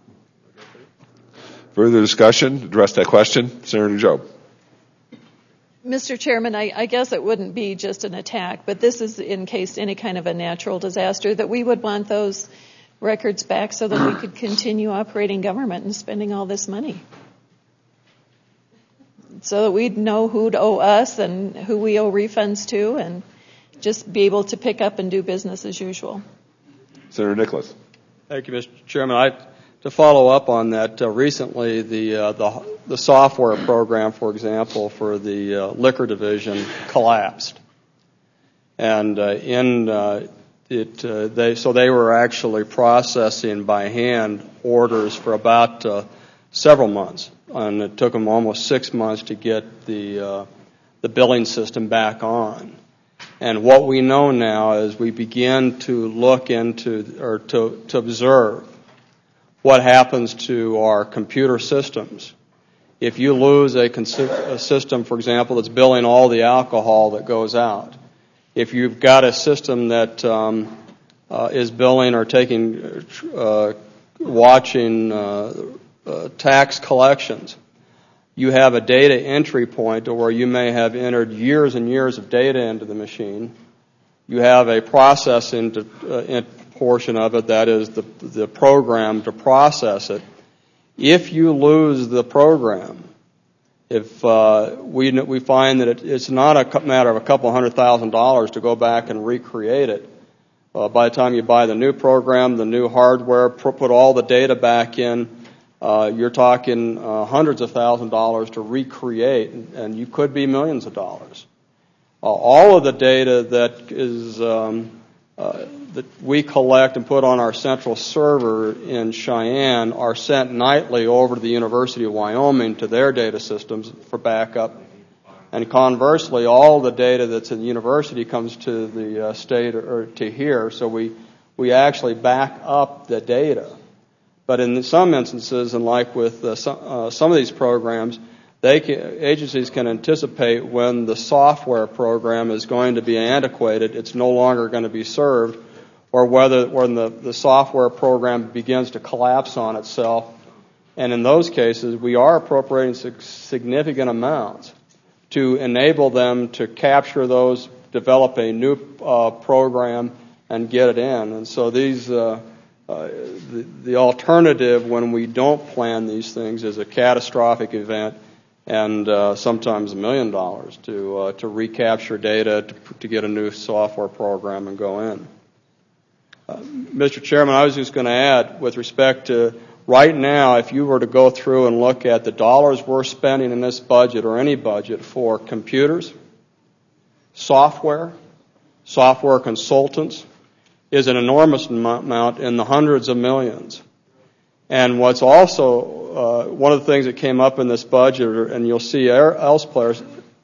Further discussion? Address that question. Senator Jobe. Mr. Chairman, I guess it wouldn't be just an attack, but this is in case any kind of a natural disaster, that we would want those records back so that we could continue operating government and spending all this money. So that we'd know who'd owe us and who we owe refunds to, and just be able to pick up and do business as usual. Senator Nicholas. Thank you, Mr. Chairman. To follow up on that, recently the software program, for example, for the liquor division collapsed, and they were actually processing by hand orders for about several months, and it took them almost 6 months to get the billing system back on. And what we know now is we begin to look into or to observe what happens to our computer systems. If you lose a system, for example, that's billing all the alcohol that goes out, if you've got a system that is billing or watching tax collections, you have a data entry point where you may have entered years and years of data into the machine. You have a processing portion of it, that is the program to process it. If you lose the program, if we find that it's not a matter of a couple $100,000 to go back and recreate it. By the time you buy the new program, the new hardware, put all the data back in, you're talking hundreds of thousands of dollars to recreate, and you could be millions of dollars. All of the data that is that we collect and put on our central server in Cheyenne are sent nightly over to the University of Wyoming to their data systems for backup. And conversely, all the data that's in the university comes to the state or to here, so we actually back up the data. But in some instances, and like with some of these programs, agencies can anticipate when the software program is going to be antiquated, it's no longer going to be served, or when the software program begins to collapse on itself. And in those cases, we are appropriating significant amounts to enable them to capture those, develop a new program, and get it in. And so these the alternative when we don't plan these things is a catastrophic event, and sometimes $1 million to recapture data to get a new software program and go in. Mr. Chairman, I was just going to add, with respect to right now, if you were to go through and look at the dollars we're spending in this budget or any budget for computers, software consultants, is an enormous amount in the hundreds of millions. And what's also one of the things that came up in this budget, and you'll see elsewhere,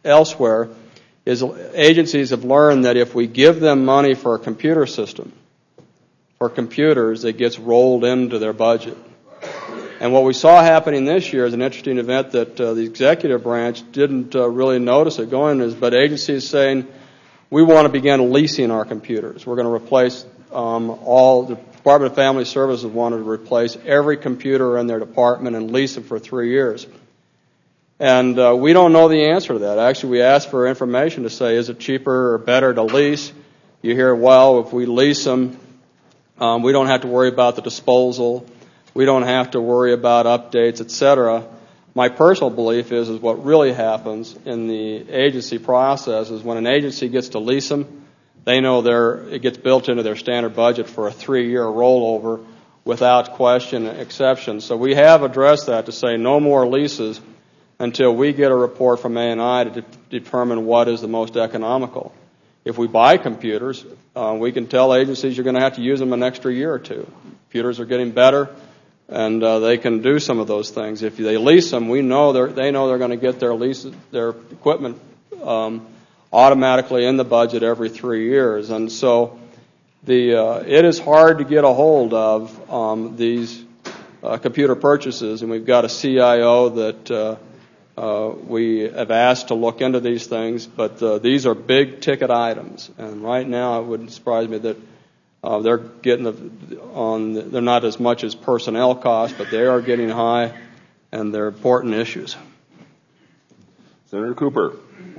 is agencies have learned that if we give them money for a computer system, for computers, it gets rolled into their budget. And what we saw happening this year is an interesting event that the executive branch didn't really notice it going, but agencies saying, we want to begin leasing our computers. We're going to replace all the Department of Family Services wanted to replace every computer in their department and lease them for 3 years. And we don't know the answer to that. Actually, we asked for information to say, is it cheaper or better to lease? You hear, well, if we lease them, we don't have to worry about the disposal. We don't have to worry about updates, etc. My personal belief is what really happens in the agency process is when an agency gets to lease them, they know it gets built into their standard budget for a 3-year rollover. without question and exception. So we have addressed that to say no more leases until we get a report from A&I to determine what is the most economical. If we buy computers, we can tell agencies you're going to have to use them an extra year or two. Computers are getting better, and they can do some of those things. If they lease them, they know they're going to get their equipment automatically in the budget every 3 years. And so it is hard to get a hold of these computer purchases, and we've got a CIO that we have asked to look into these things, but these are big ticket items, and right now it wouldn't surprise me that they're getting they're not as much as personnel costs, but they are getting high, and they're important issues. Senator Cooper.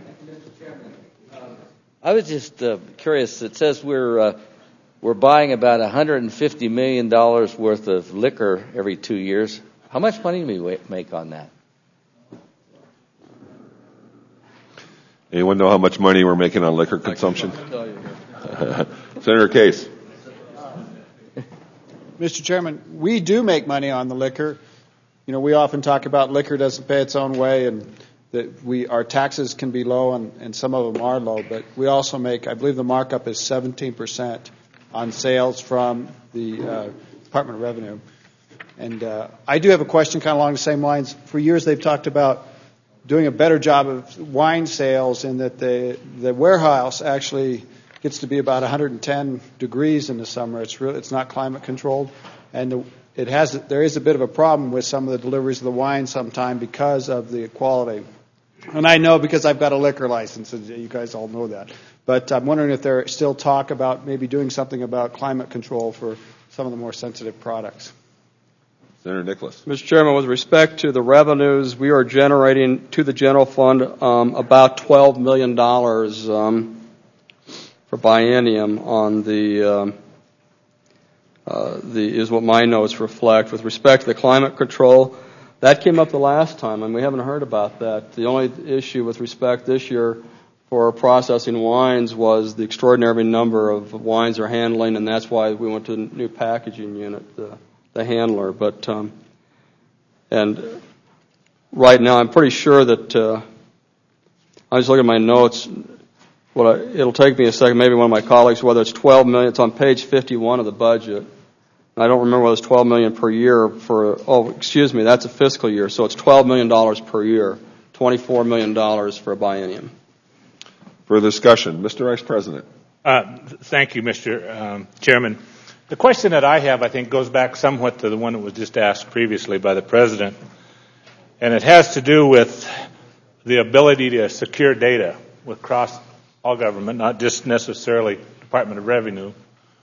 I was just curious. It says we're buying about $150 million worth of liquor every 2 years. How much money do we make on that? Anyone know how much money we're making on liquor consumption? Senator Case. Mr. Chairman, we do make money on the liquor. You know, we often talk about liquor doesn't pay its own way, and that our taxes can be low, and some of them are low. But we also make, I believe the markup is 17% on sales from the Department of Revenue. And I do have a question kind of along the same lines. For years they've talked about doing a better job of wine sales, in that the warehouse actually gets to be about 110 degrees in the summer. It's not climate controlled, and there is a bit of a problem with some of the deliveries of the wine sometime because of the quality. And I know because I've got a liquor license, and you guys all know that. But I'm wondering if there's still talk about maybe doing something about climate control for some of the more sensitive products. Senator Nicholas. Mr. Chairman, with respect to the revenues, we are generating to the general fund about $12 million for biennium on is what my notes reflect. With respect to the climate control, that came up the last time, and we haven't heard about that. The only issue with respect this year for processing wines was the extraordinary number of wines they're handling, and that's why we went to the new packaging unit, the handler. But and right now, I'm pretty sure that I was looking at my notes. It'll take me a second, maybe one of my colleagues, whether it's $12 million. It's on page 51 of the budget. I don't remember whether it's $12 million per year that's a fiscal year, so it's $12 million per year, $24 million for a biennium. Further discussion. Mr. Vice President. Thank you, Mr. Chairman. The question that I have, I think, goes back somewhat to the one that was just asked previously by the President, and it has to do with the ability to secure data across all government, not just necessarily Department of Revenue.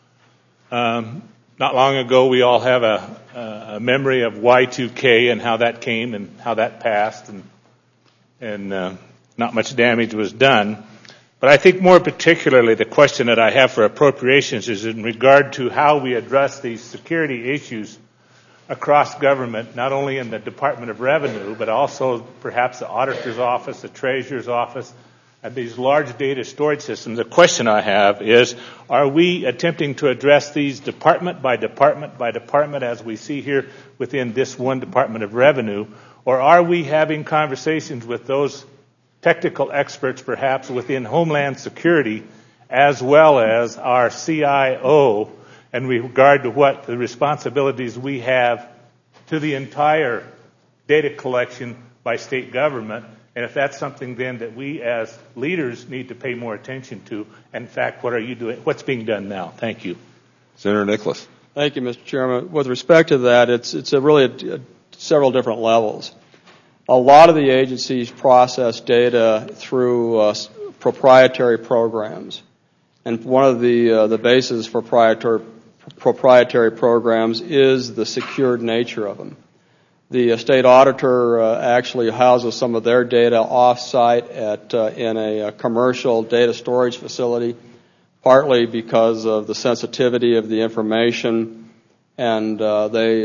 Not long ago, we all have a memory of Y2K and how that came and how that passed, and not much damage was done. But I think more particularly the question that I have for appropriations is in regard to how we address these security issues across government, not only in the Department of Revenue, but also perhaps the Auditor's Office, the Treasurer's Office, and these large data storage systems. The question I have is, are we attempting to address these department by department by department as we see here within this one Department of Revenue, or are we having conversations with those technical experts perhaps within Homeland Security as well as our CIO in regard to what the responsibilities we have to the entire data collection by state government, and if that's something then that we as leaders need to pay more attention to. In fact, what are you doing? What's being done now? Thank you. Senator Nicholas. Thank you, Mr. Chairman. With respect to that, it's really several different levels. A lot of the agencies process data through proprietary programs, and one of the bases for proprietary programs is the secured nature of them. The state auditor actually houses some of their data off-site in a commercial data storage facility, partly because of the sensitivity of the information, and they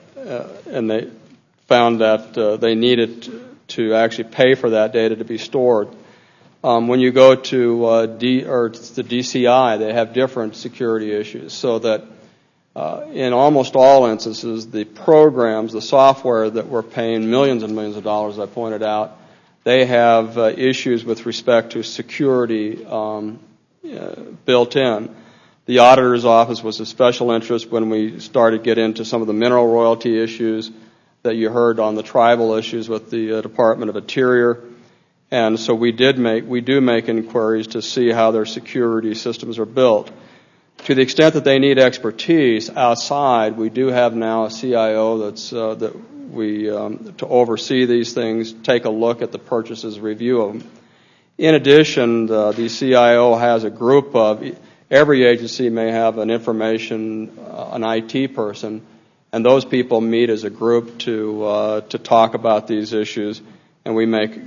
found that they needed to actually pay for that data to be stored. When you go to the DCI, they have different security issues, so that in almost all instances, the programs, the software that we're paying millions and millions of dollars, as I pointed out, they have issues with respect to security built in. The auditor's office was of special interest when we started to get into some of the mineral royalty issues that you heard on the tribal issues with the Department of Interior. And so we do make inquiries to see how their security systems are built. To the extent that they need expertise outside, we do have now a CIO that's to oversee these things, take a look at the purchases, review them. In addition, the CIO has a group of, every agency may have an IT person, and those people meet as a group to talk about these issues, and we make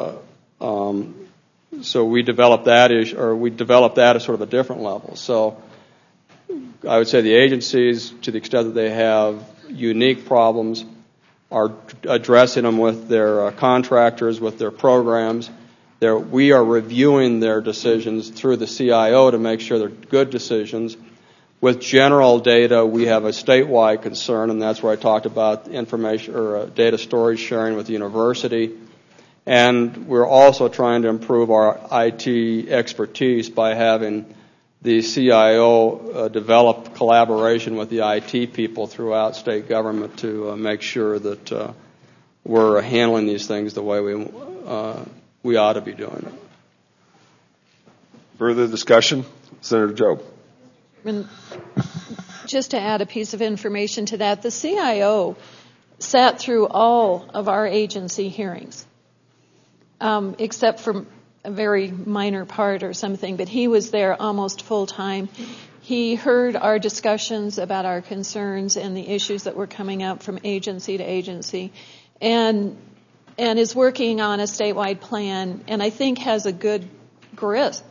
so we develop that at sort of a different level. So I would say the agencies, to the extent that they have unique problems, are addressing them with their contractors, with their programs. We are reviewing their decisions through the CIO to make sure they're good decisions. With general data, we have a statewide concern, and that's where I talked about information or data storage sharing with the university. And we're also trying to improve our IT expertise by having the CIO develop collaboration with the IT people throughout state government to make sure that we're handling these things the way we ought to be doing it. Further discussion? Senator Jobe. And just to add a piece of information to that, the CIO sat through all of our agency hearings, except for a very minor part or something, but he was there almost full time. He heard our discussions about our concerns and the issues that were coming up from agency to agency, and is working on a statewide plan, and I think has a good grasp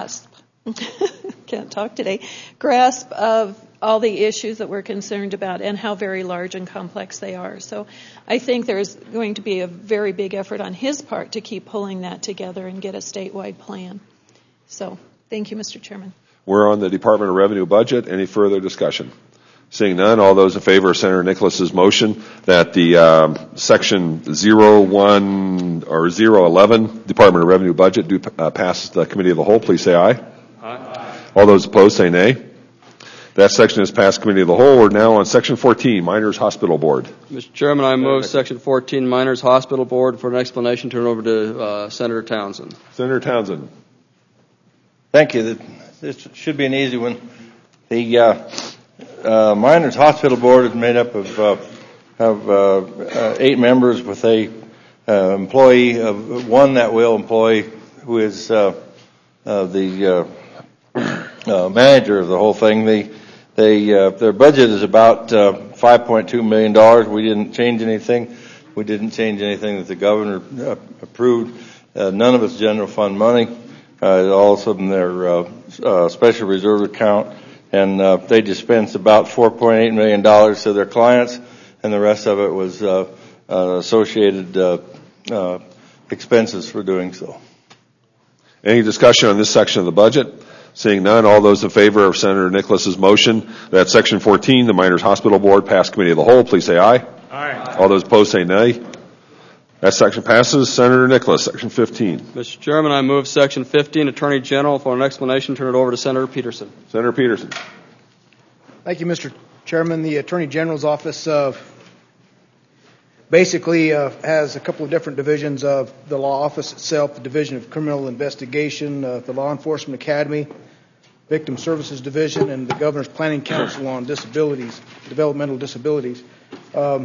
can't talk today, grasp of all the issues that we're concerned about and how very large and complex they are. So I think there's going to be a very big effort on his part to keep pulling that together and get a statewide plan. So thank you, Mr. Chairman. We're on the Department of Revenue budget. Any further discussion? Seeing none, all those in favor of Senator Nicholas's motion that the section 01 or 011 Department of Revenue budget do pass the committee of the whole, please say aye. Aye. All those opposed say nay. That section has passed committee of the whole. We're now on section 14, Miners Hospital Board. Mr. Chairman, I move section 14, Miners Hospital Board. For an explanation, turn it over to Senator Townsend. Senator Townsend. Thank you. This should be an easy one. The Miners Hospital Board is made up of 8 members with a employee of one that will employee who is the manager of the whole thing. Their budget is about $5.2 million. We didn't change anything. We didn't change anything that the governor approved. None of it's general fund money. Also in their special reserve account. And they dispensed about $4.8 million to their clients, and the rest of it was associated expenses for doing so. Any discussion on this section of the budget? Seeing none, all those in favor of Senator Nicholas's motion that section 14, the Miners Hospital Board, pass committee of the whole, please say aye. Aye. All those opposed say nay. That section passes. Senator Nicholas, section 15. Mr. Chairman, I move section 15, Attorney General. For an explanation, turn it over to Senator Peterson. Senator Peterson. Thank you, Mr. Chairman. The Attorney General's office basically has a couple of different divisions of the law office itself, the Division of Criminal Investigation, the Law Enforcement Academy, Victim Services Division, and the Governor's Planning Council on Disabilities, Developmental Disabilities. The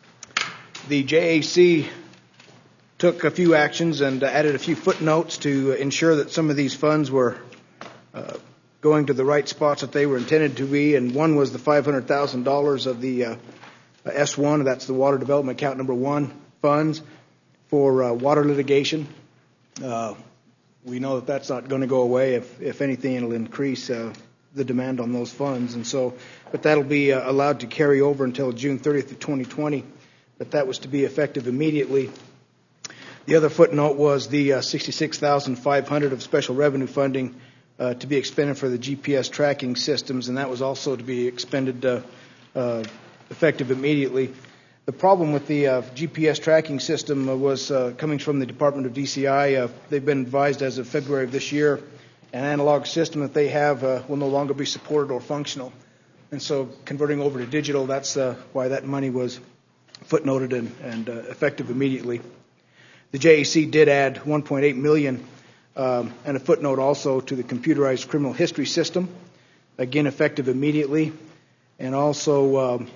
JAC took a few actions and added a few footnotes to ensure that some of these funds were going to the right spots that they were intended to be, and one was the $500,000 of the S1, that's the Water Development Account number 1 funds for water litigation. We know that that's not going to go away. If anything, it'll increase the demand on those funds, and so, but that'll be allowed to carry over until June 30th of 2020. But that was to be effective immediately. The other footnote was the $66,500 of special revenue funding to be expended for the GPS tracking systems, and that was also to be expended effective immediately. The problem with the GPS tracking system was coming from the Department of DCI. They've been advised as of February of this year an analog system that they have will no longer be supported or functional. And so converting over to digital, that's why that money was footnoted and effective immediately. The JAC did add $1.8 million and a footnote also to the computerized criminal history system, again effective immediately, and also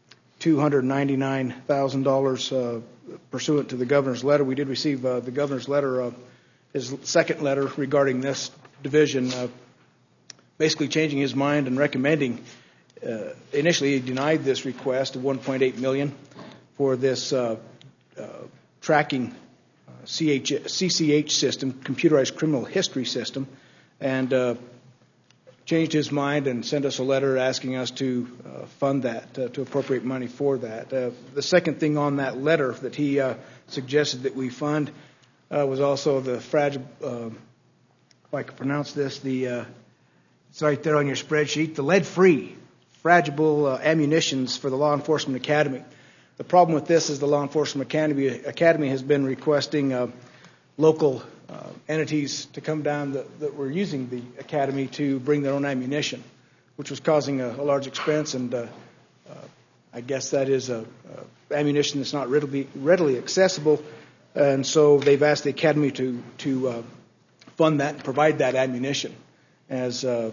$299,000 pursuant to the governor's letter. We did receive the governor's letter, his second letter regarding this division, basically changing his mind and recommending. Initially, he denied this request of $1.8 million for this tracking CCH system, computerized criminal history system, and changed his mind and sent us a letter asking us to fund that, to appropriate money for that. The second thing on that letter that he suggested that we fund was also the fragile, if I could pronounce this, it's right there on your spreadsheet, the lead-free fragile ammunitions for the Law Enforcement Academy. The problem with this is the Law Enforcement Academy has been requesting local entities to come down that were using the academy to bring their own ammunition, which was causing a large expense, and I guess that is ammunition that's not readily accessible, and so they've asked the academy to fund that and provide that ammunition, as it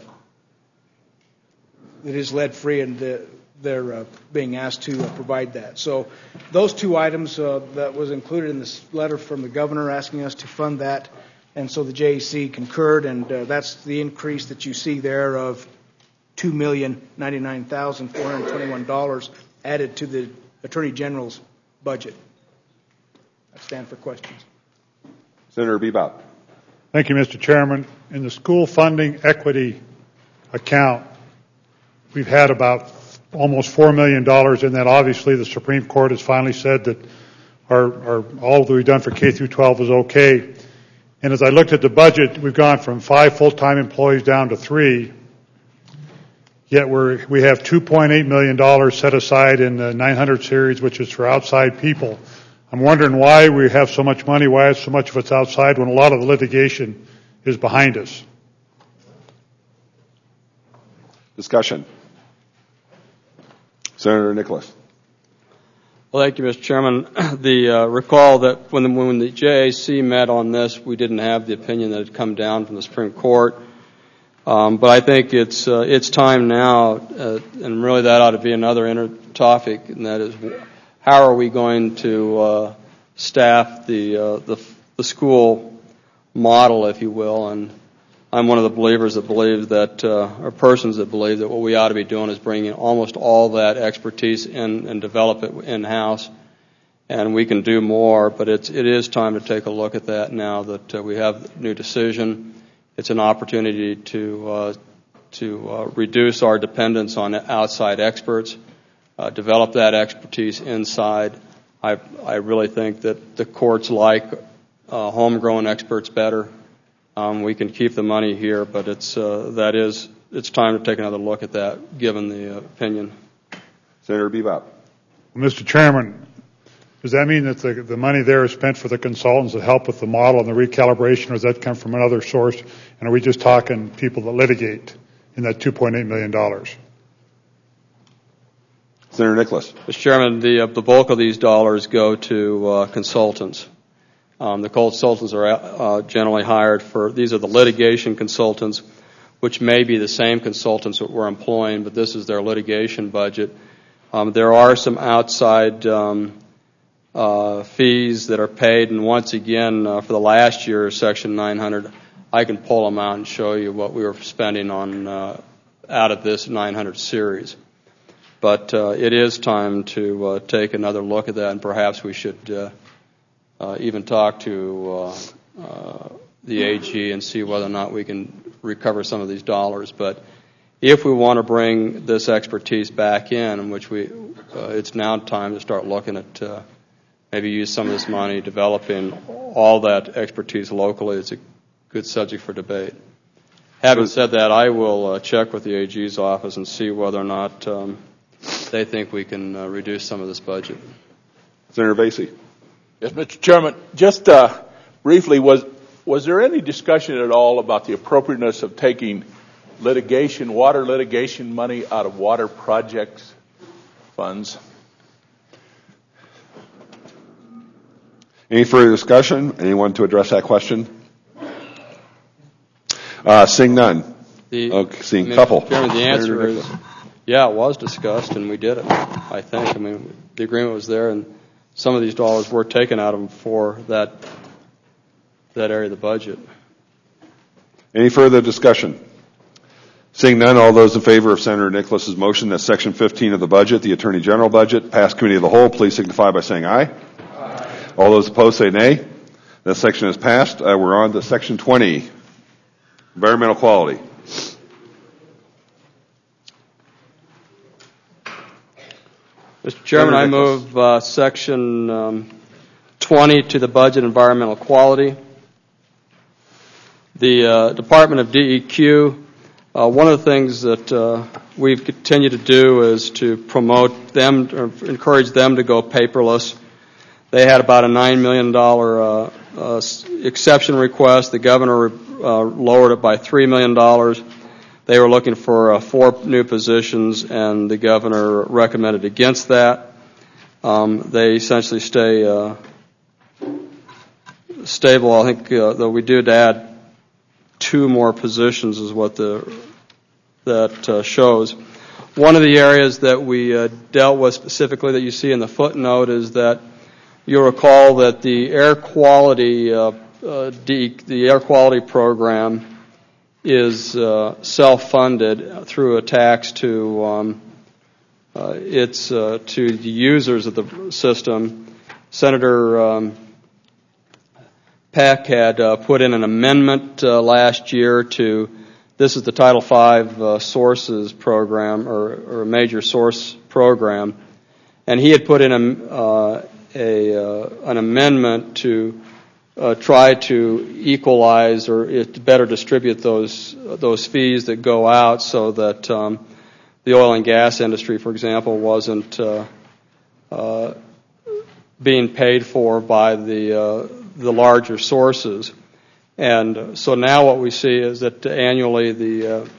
is lead-free, and they're being asked to provide that. So those two items that was included in this letter from the governor asking us to fund that, and so the JAC concurred, and that's the increase that you see there of $2,099,421 added to the Attorney General's budget. I stand for questions. Senator Bebop. Thank you, Mr. Chairman. In the school funding equity account, we've had about almost $4 million in that. Obviously, the Supreme Court has finally said that all that we've done for K through 12 is okay. And as I looked at the budget, we've gone from 5 full-time employees down to 3. Yet we have $2.8 million set aside in the 900 series, which is for outside people. I'm wondering why we have so much money, why so much of it's outside when a lot of the litigation is behind us. Discussion. Senator Nicholas. Well, thank you, Mr. Chairman. Recall that when the JAC met on this, we didn't have the opinion that had come down from the Supreme Court. But I think it's time now, and really that ought to be another topic, and that is how are we going to staff the school model, if you will. And I'm one of the believers that believe that, or persons that believe that what we ought to be doing is bringing almost all that expertise in and develop it in-house. And we can do more, but it is time to take a look at that now that we have a new decision. It's an opportunity to reduce our dependence on outside experts, develop that expertise inside. I really think that the courts like homegrown experts better. We can keep the money here, but it's time to take another look at that, given the opinion. Senator Bebop. Mr. Chairman, does that mean that the money there is spent for the consultants that help with the model and the recalibration, or does that come from another source? And are we just talking people that litigate in that $2.8 million? Senator Nicholas. Mr. Chairman, the bulk of these dollars go to consultants. The consultants are generally hired these are the litigation consultants, which may be the same consultants that we're employing, but this is their litigation budget. There are some outside fees that are paid, and once again, for the last year, Section 900, I can pull them out and show you what we were spending on out of this 900 series. But it is time to take another look at that, and perhaps we should even talk to the AG and see whether or not we can recover some of these dollars. But if we want to bring this expertise back in which it's now time to start looking at maybe use some of this money developing all that expertise locally. It's a good subject for debate. Having said that, I will check with the AG's office and see whether or not they think we can reduce some of this budget. Senator Vasey. Yes, Mr. Chairman. Just briefly, was there any discussion at all about the appropriateness of taking water litigation money out of water projects funds? Any further discussion? Anyone to address that question? Seeing none. Seeing a couple. Chairman, the answer is, yeah, it was discussed, and we did it, I think. I mean, the agreement was there, and some of these dollars were taken out of them for that area of the budget. Any further discussion? Seeing none, all those in favor of Senator Nicholas's motion that Section 15 of the budget, the Attorney General budget, pass committee of the whole, please signify by saying aye. Aye. All those opposed say nay. That section is passed. We're on to Section 20, environmental quality. Mr. Chairman, I move Section 20 to the budget, environmental quality. The Department of DEQ, one of the things that we've continued to do is to promote them, or encourage them to go paperless. They had about a $9 million exception request. The governor lowered it by $3 million. They were looking for 4 new positions, and the governor recommended against that. They essentially stay stable. I think though we did add 2 more positions is what that shows. One of the areas that we dealt with specifically that you see in the footnote is that you'll recall that the air quality program is self-funded through a tax to the users of the system. Senator Peck had put in an amendment last year to, this is the Title V sources program, or a major source program, and he had put in an amendment to try to equalize or to better distribute those fees that go out so that the oil and gas industry, for example, wasn't being paid for by the larger sources. And so now what we see is that annually DEQ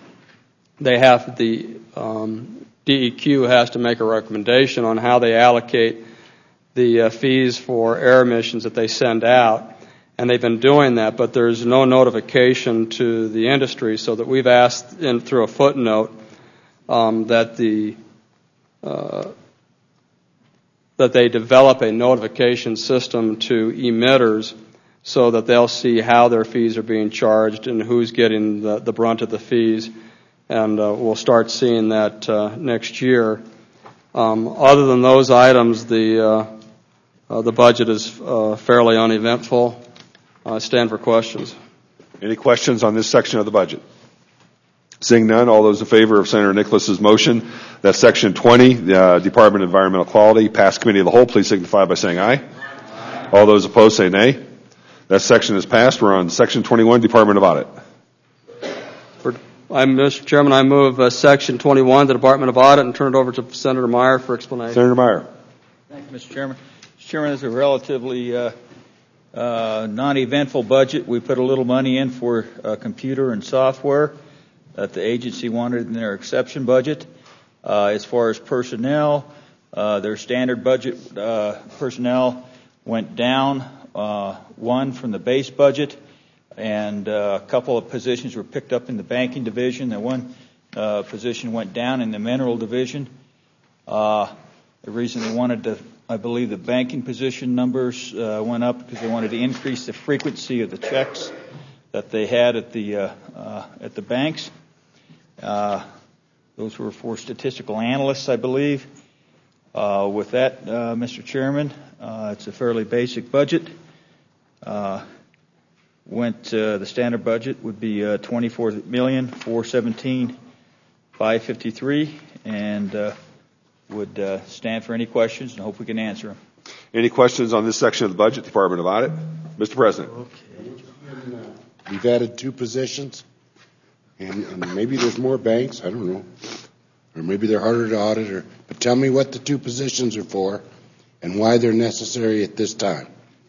has to make a recommendation on how they allocate the fees for air emissions that they send out. And they've been doing that, but there's no notification to the industry, so that we've asked through a footnote that they develop a notification system to emitters so that they'll see how their fees are being charged and who's getting the brunt of the fees. And we'll start seeing that next year. Other than those items, the budget is fairly uneventful. I stand for questions. Any questions on this section of the budget? Seeing none, all those in favor of Senator Nicholas's motion that Section 20, the Department of Environmental Quality, pass committee of the whole, please signify by saying aye. Aye. All those opposed say nay. That section is passed. We're on Section 21, Department of Audit. Mr. Chairman, I move Section 21, the Department of Audit, and turn it over to Senator Meyer for explanation. Senator Meyer. Thank you, Mr. Chairman. Mr. Chairman, this is a relatively non-eventful budget. We put a little money in for computer and software that the agency wanted in their exception budget. As far as personnel, their standard budget personnel went down 1 from the base budget, and a couple of positions were picked up in the banking division, and 1 position went down in the mineral division. The reason they wanted to, I believe the banking position numbers went up because they wanted to increase the frequency of the checks that they had at the banks. Those were for statistical analysts, I believe. With that, Mr. Chairman, it's a fairly basic budget. The standard budget would be $24,417,553, and would stand for any questions and hope we can answer them. Any questions on this section of the budget, Department of Audit? Mr. President. We've added 2 positions. And maybe there's more banks, I don't know. Or maybe they're harder to audit. But tell me what the two positions are for and why they're necessary at this time.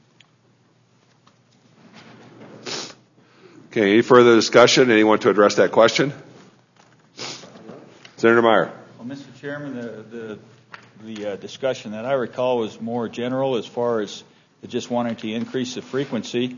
Okay, any further discussion? Anyone to address that question? Senator Meyer. Well, Mr. Chairman, the discussion that I recall was more general as far as just wanting to increase the frequency.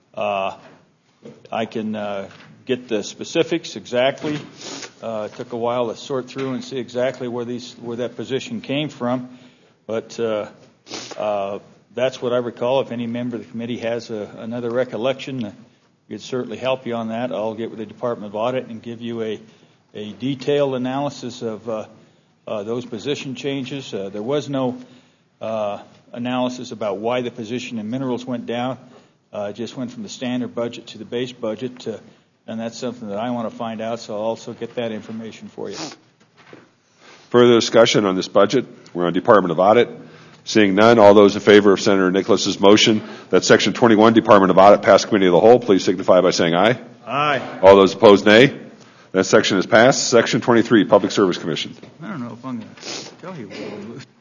I can get the specifics exactly. It took a while to sort through and see exactly where that position came from, but that's what I recall. If any member of the committee has another recollection, we'd certainly help you on that. I'll get with the Department of Audit and give you a detailed analysis of those position changes. There was no analysis about why the position in minerals went down. It just went from the standard budget to the base budget, and that's something that I want to find out, so I'll also get that information for you. Further discussion on this budget? We're on Department of Audit. Seeing none, all those in favor of Senator Nicholas's motion that Section 21, Department of Audit, pass Committee of the Whole, please signify by saying aye. Aye. All those opposed, nay. That section is passed. Section 23, Public Service Commission. I don't know if I'm going to tell you what we'll lose.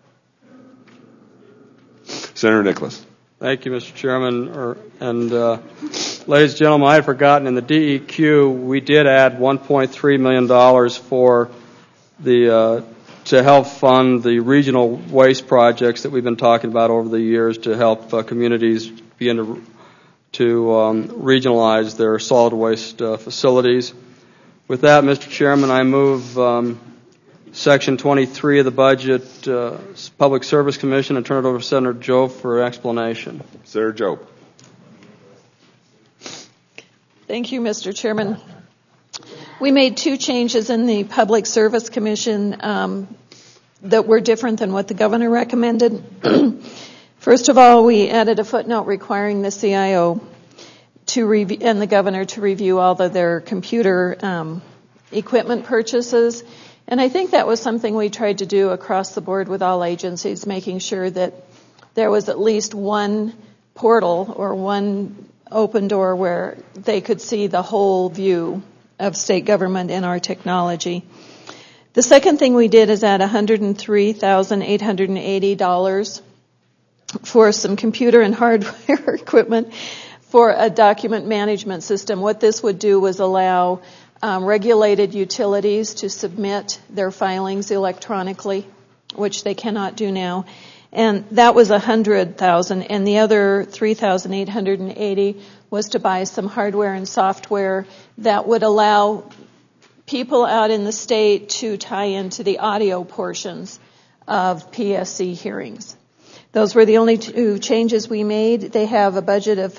Senator Nicholas. Thank you, Mr. Chairman. Ladies and gentlemen, I had forgotten in the DEQ we did add $1.3 million for to help fund the regional waste projects that we've been talking about over the years to help communities begin to regionalize their solid waste facilities. With that, Mr. Chairman, I move Section 23 of the budget, Public Service Commission, and turn it over to Senator Jobe for explanation. Senator Jobe. Thank you, Mr. Chairman. We made two changes in the Public Service Commission that were different than what the governor recommended. First of all, we added a footnote requiring the CIO and the governor to review all of their computer equipment purchases. And I think that was something we tried to do across the board with all agencies, making sure that there was at least one portal or one open door where they could see the whole view of state government and our technology. The second thing we did is add $103,880 for some computer and hardware equipment for a document management system. What this would do was allow regulated utilities to submit their filings electronically, which they cannot do now. And that was $100,000, and the other $3,880 was to buy some hardware and software that would allow people out in the state to tie into the audio portions of PSC hearings. Those were the only two changes we made. They have a budget of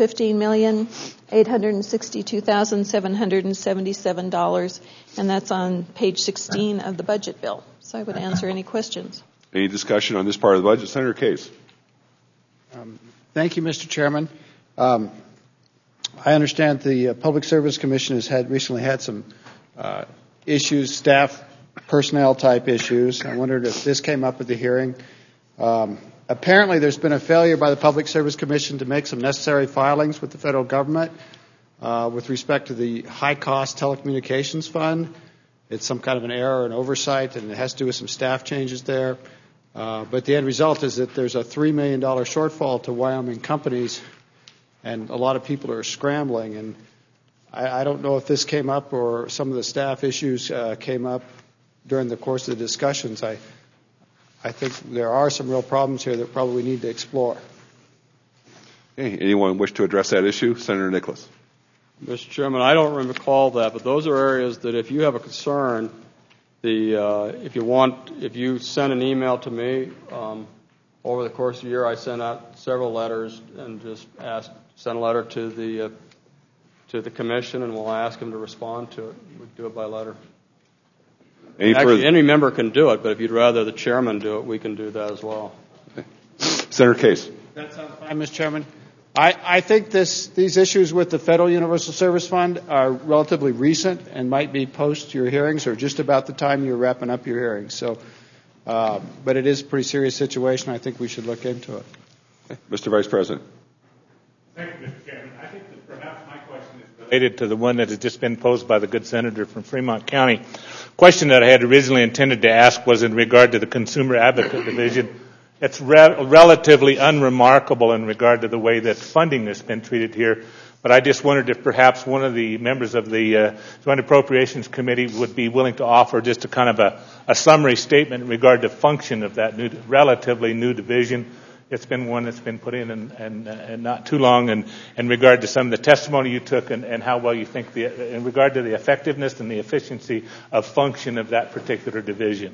$15,862,777, and that's on page 16 of the budget bill. So I would answer any questions. Any discussion on this part of the budget? Senator Case. Thank you, Mr. Chairman. I understand the Public Service Commission has recently had some issues, staff personnel type issues. I wondered if this came up at the hearing. Apparently there's been a failure by the Public Service Commission to make some necessary filings with the federal government with respect to the high-cost telecommunications fund. It's some kind of an error and oversight, and it has to do with some staff changes there. But the end result is that there's a $3 million shortfall to Wyoming companies, and a lot of people are scrambling. And I don't know if this came up or some of the staff issues came up during the course of the discussions. I think there are some real problems here that probably need to explore. Okay. Anyone wish to address that issue? Senator Nicholas. Mr. Chairman, I don't recall that, but those are areas that if you have a concern, if you send an email to me over the course of the year, I send out several letters and just send a letter to the commission, and we'll ask them to respond to it. We do it by letter. Any member can do it, but if you'd rather the chairman do it, we can do that as well. Okay. Senator Case. That sounds fine, Mr. Chairman. I think these issues with the Federal Universal Service Fund are relatively recent and might be post your hearings or just about the time you're wrapping up your hearings. So, but it is a pretty serious situation. I think we should look into it. Okay. Mr. Vice President. Thank you, Mr. Chairman. I think that perhaps my question is related to the one that has just been posed by the good senator from Fremont County. Question that I had originally intended to ask was in regard to the Consumer Advocate Division. It's relatively unremarkable in regard to the way that funding has been treated here, but I just wondered if perhaps one of the members of the Joint Appropriations Committee would be willing to offer just a kind of a summary statement in regard to function of that relatively new division. It's been one that's been put in and not too long, and in regard to some of the testimony you took and how well you think in regard to the effectiveness and the efficiency of function of that particular division.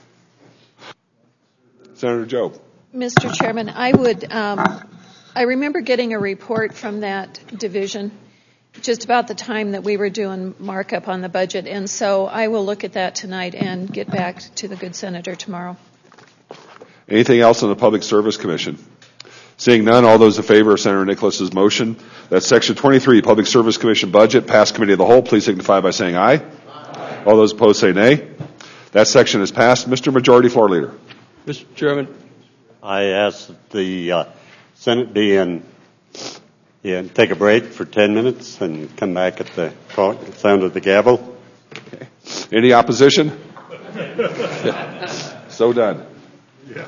Senator Joe. Mr. Chairman, I remember getting a report from that division just about the time that we were doing markup on the budget, and so I will look at that tonight and get back to the good senator tomorrow. Anything else on the Public Service Commission? Seeing none, all those in favor of Senator Nicholas's motion that Section 23, Public Service Commission budget, pass committee of the whole, please signify by saying aye. Aye. All those opposed say nay. That section is passed. Mr. Majority Floor Leader. Mr. Chairman, I ask that the Senate be take a break for 10 minutes and come back at the sound of the gavel. Okay. Any opposition? So done. Yeah.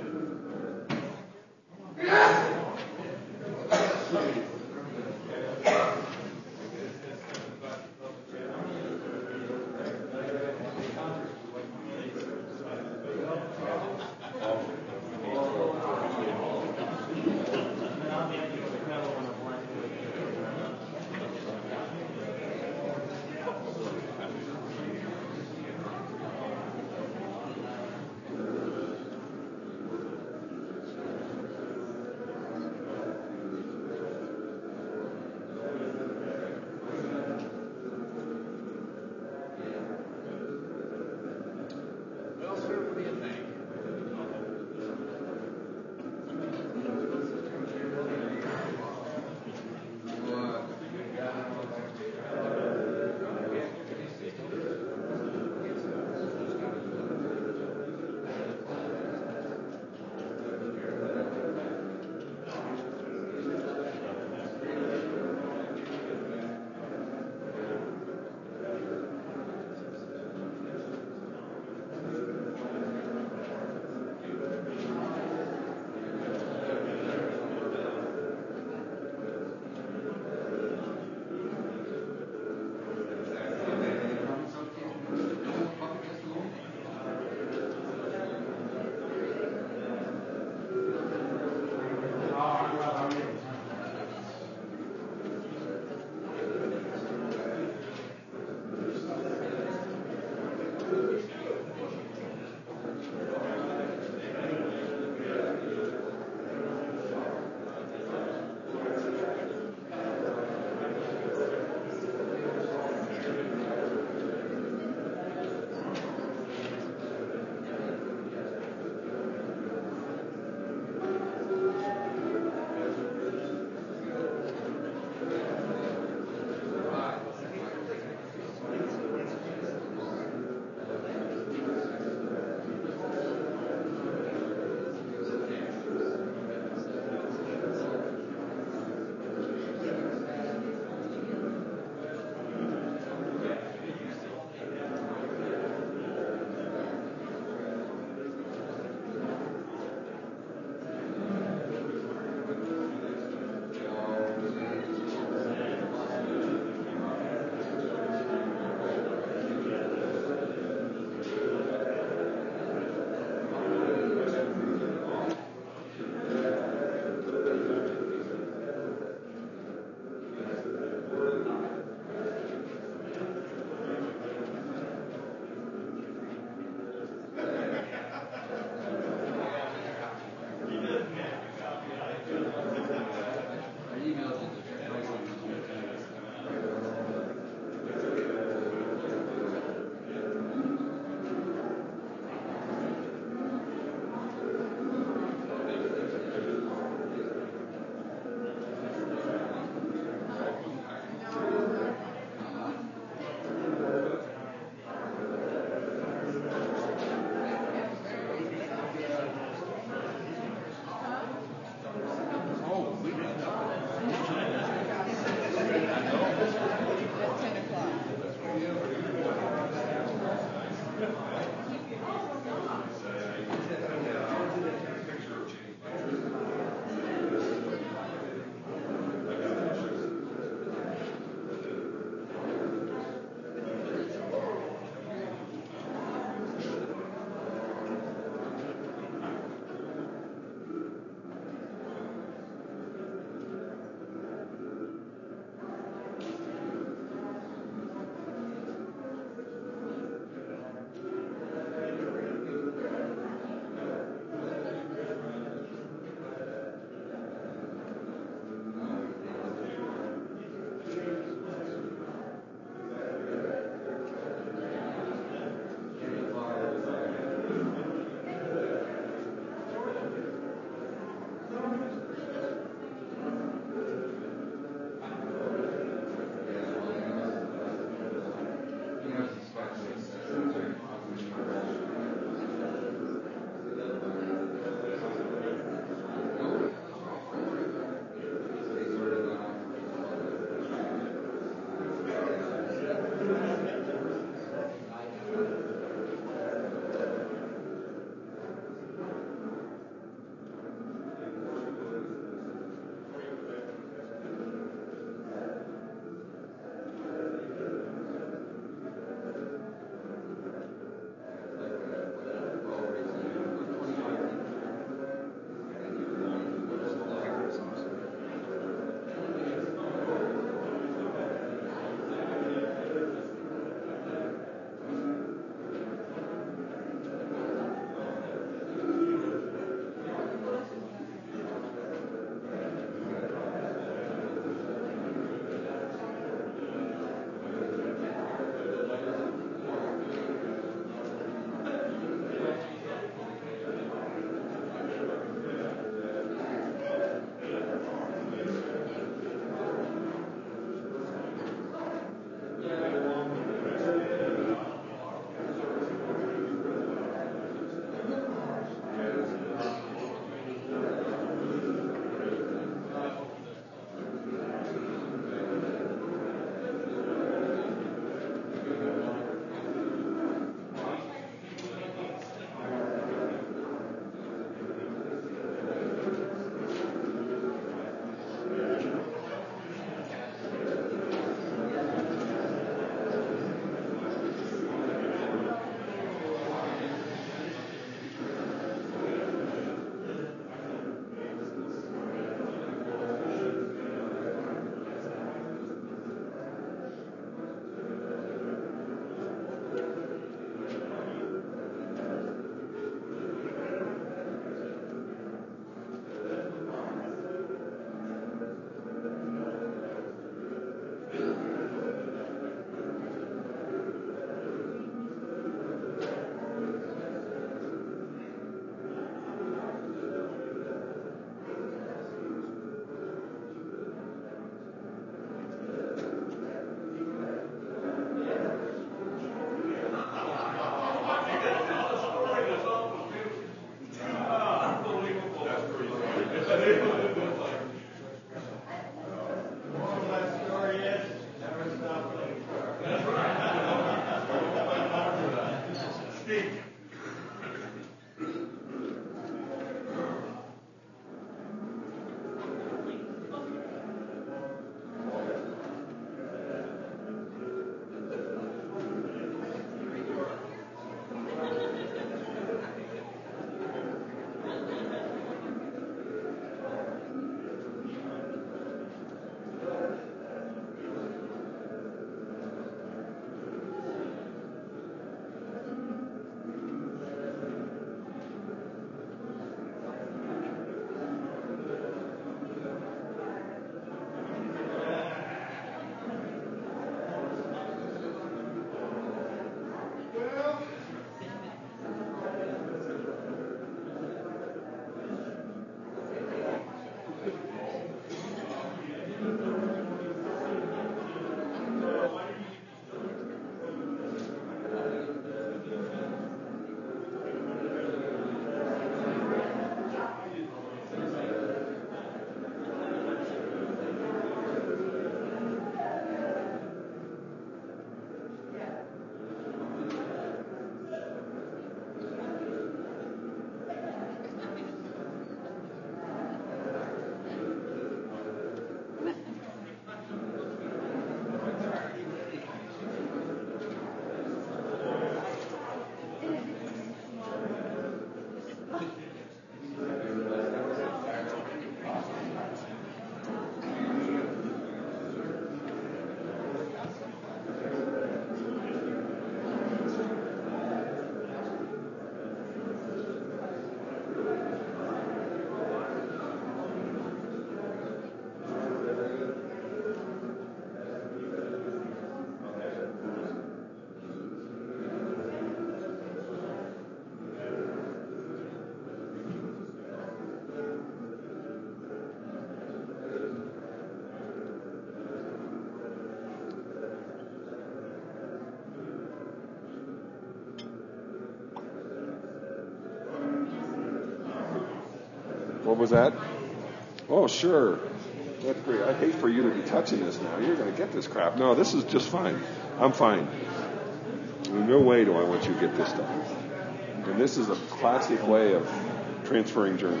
What was that? Oh, sure. That's great. I hate for you to be touching this now. You're going to get this crap. No, this is just fine. I'm fine. In no way do I want you to get this stuff. And this is a classic way of transferring journal.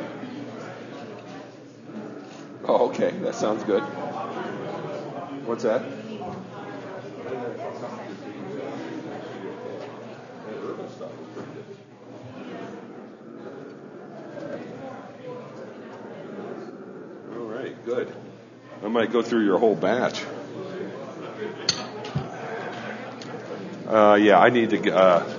Oh, okay. That sounds good. What's that? All right, good. I might go through your whole batch. Yeah, I need to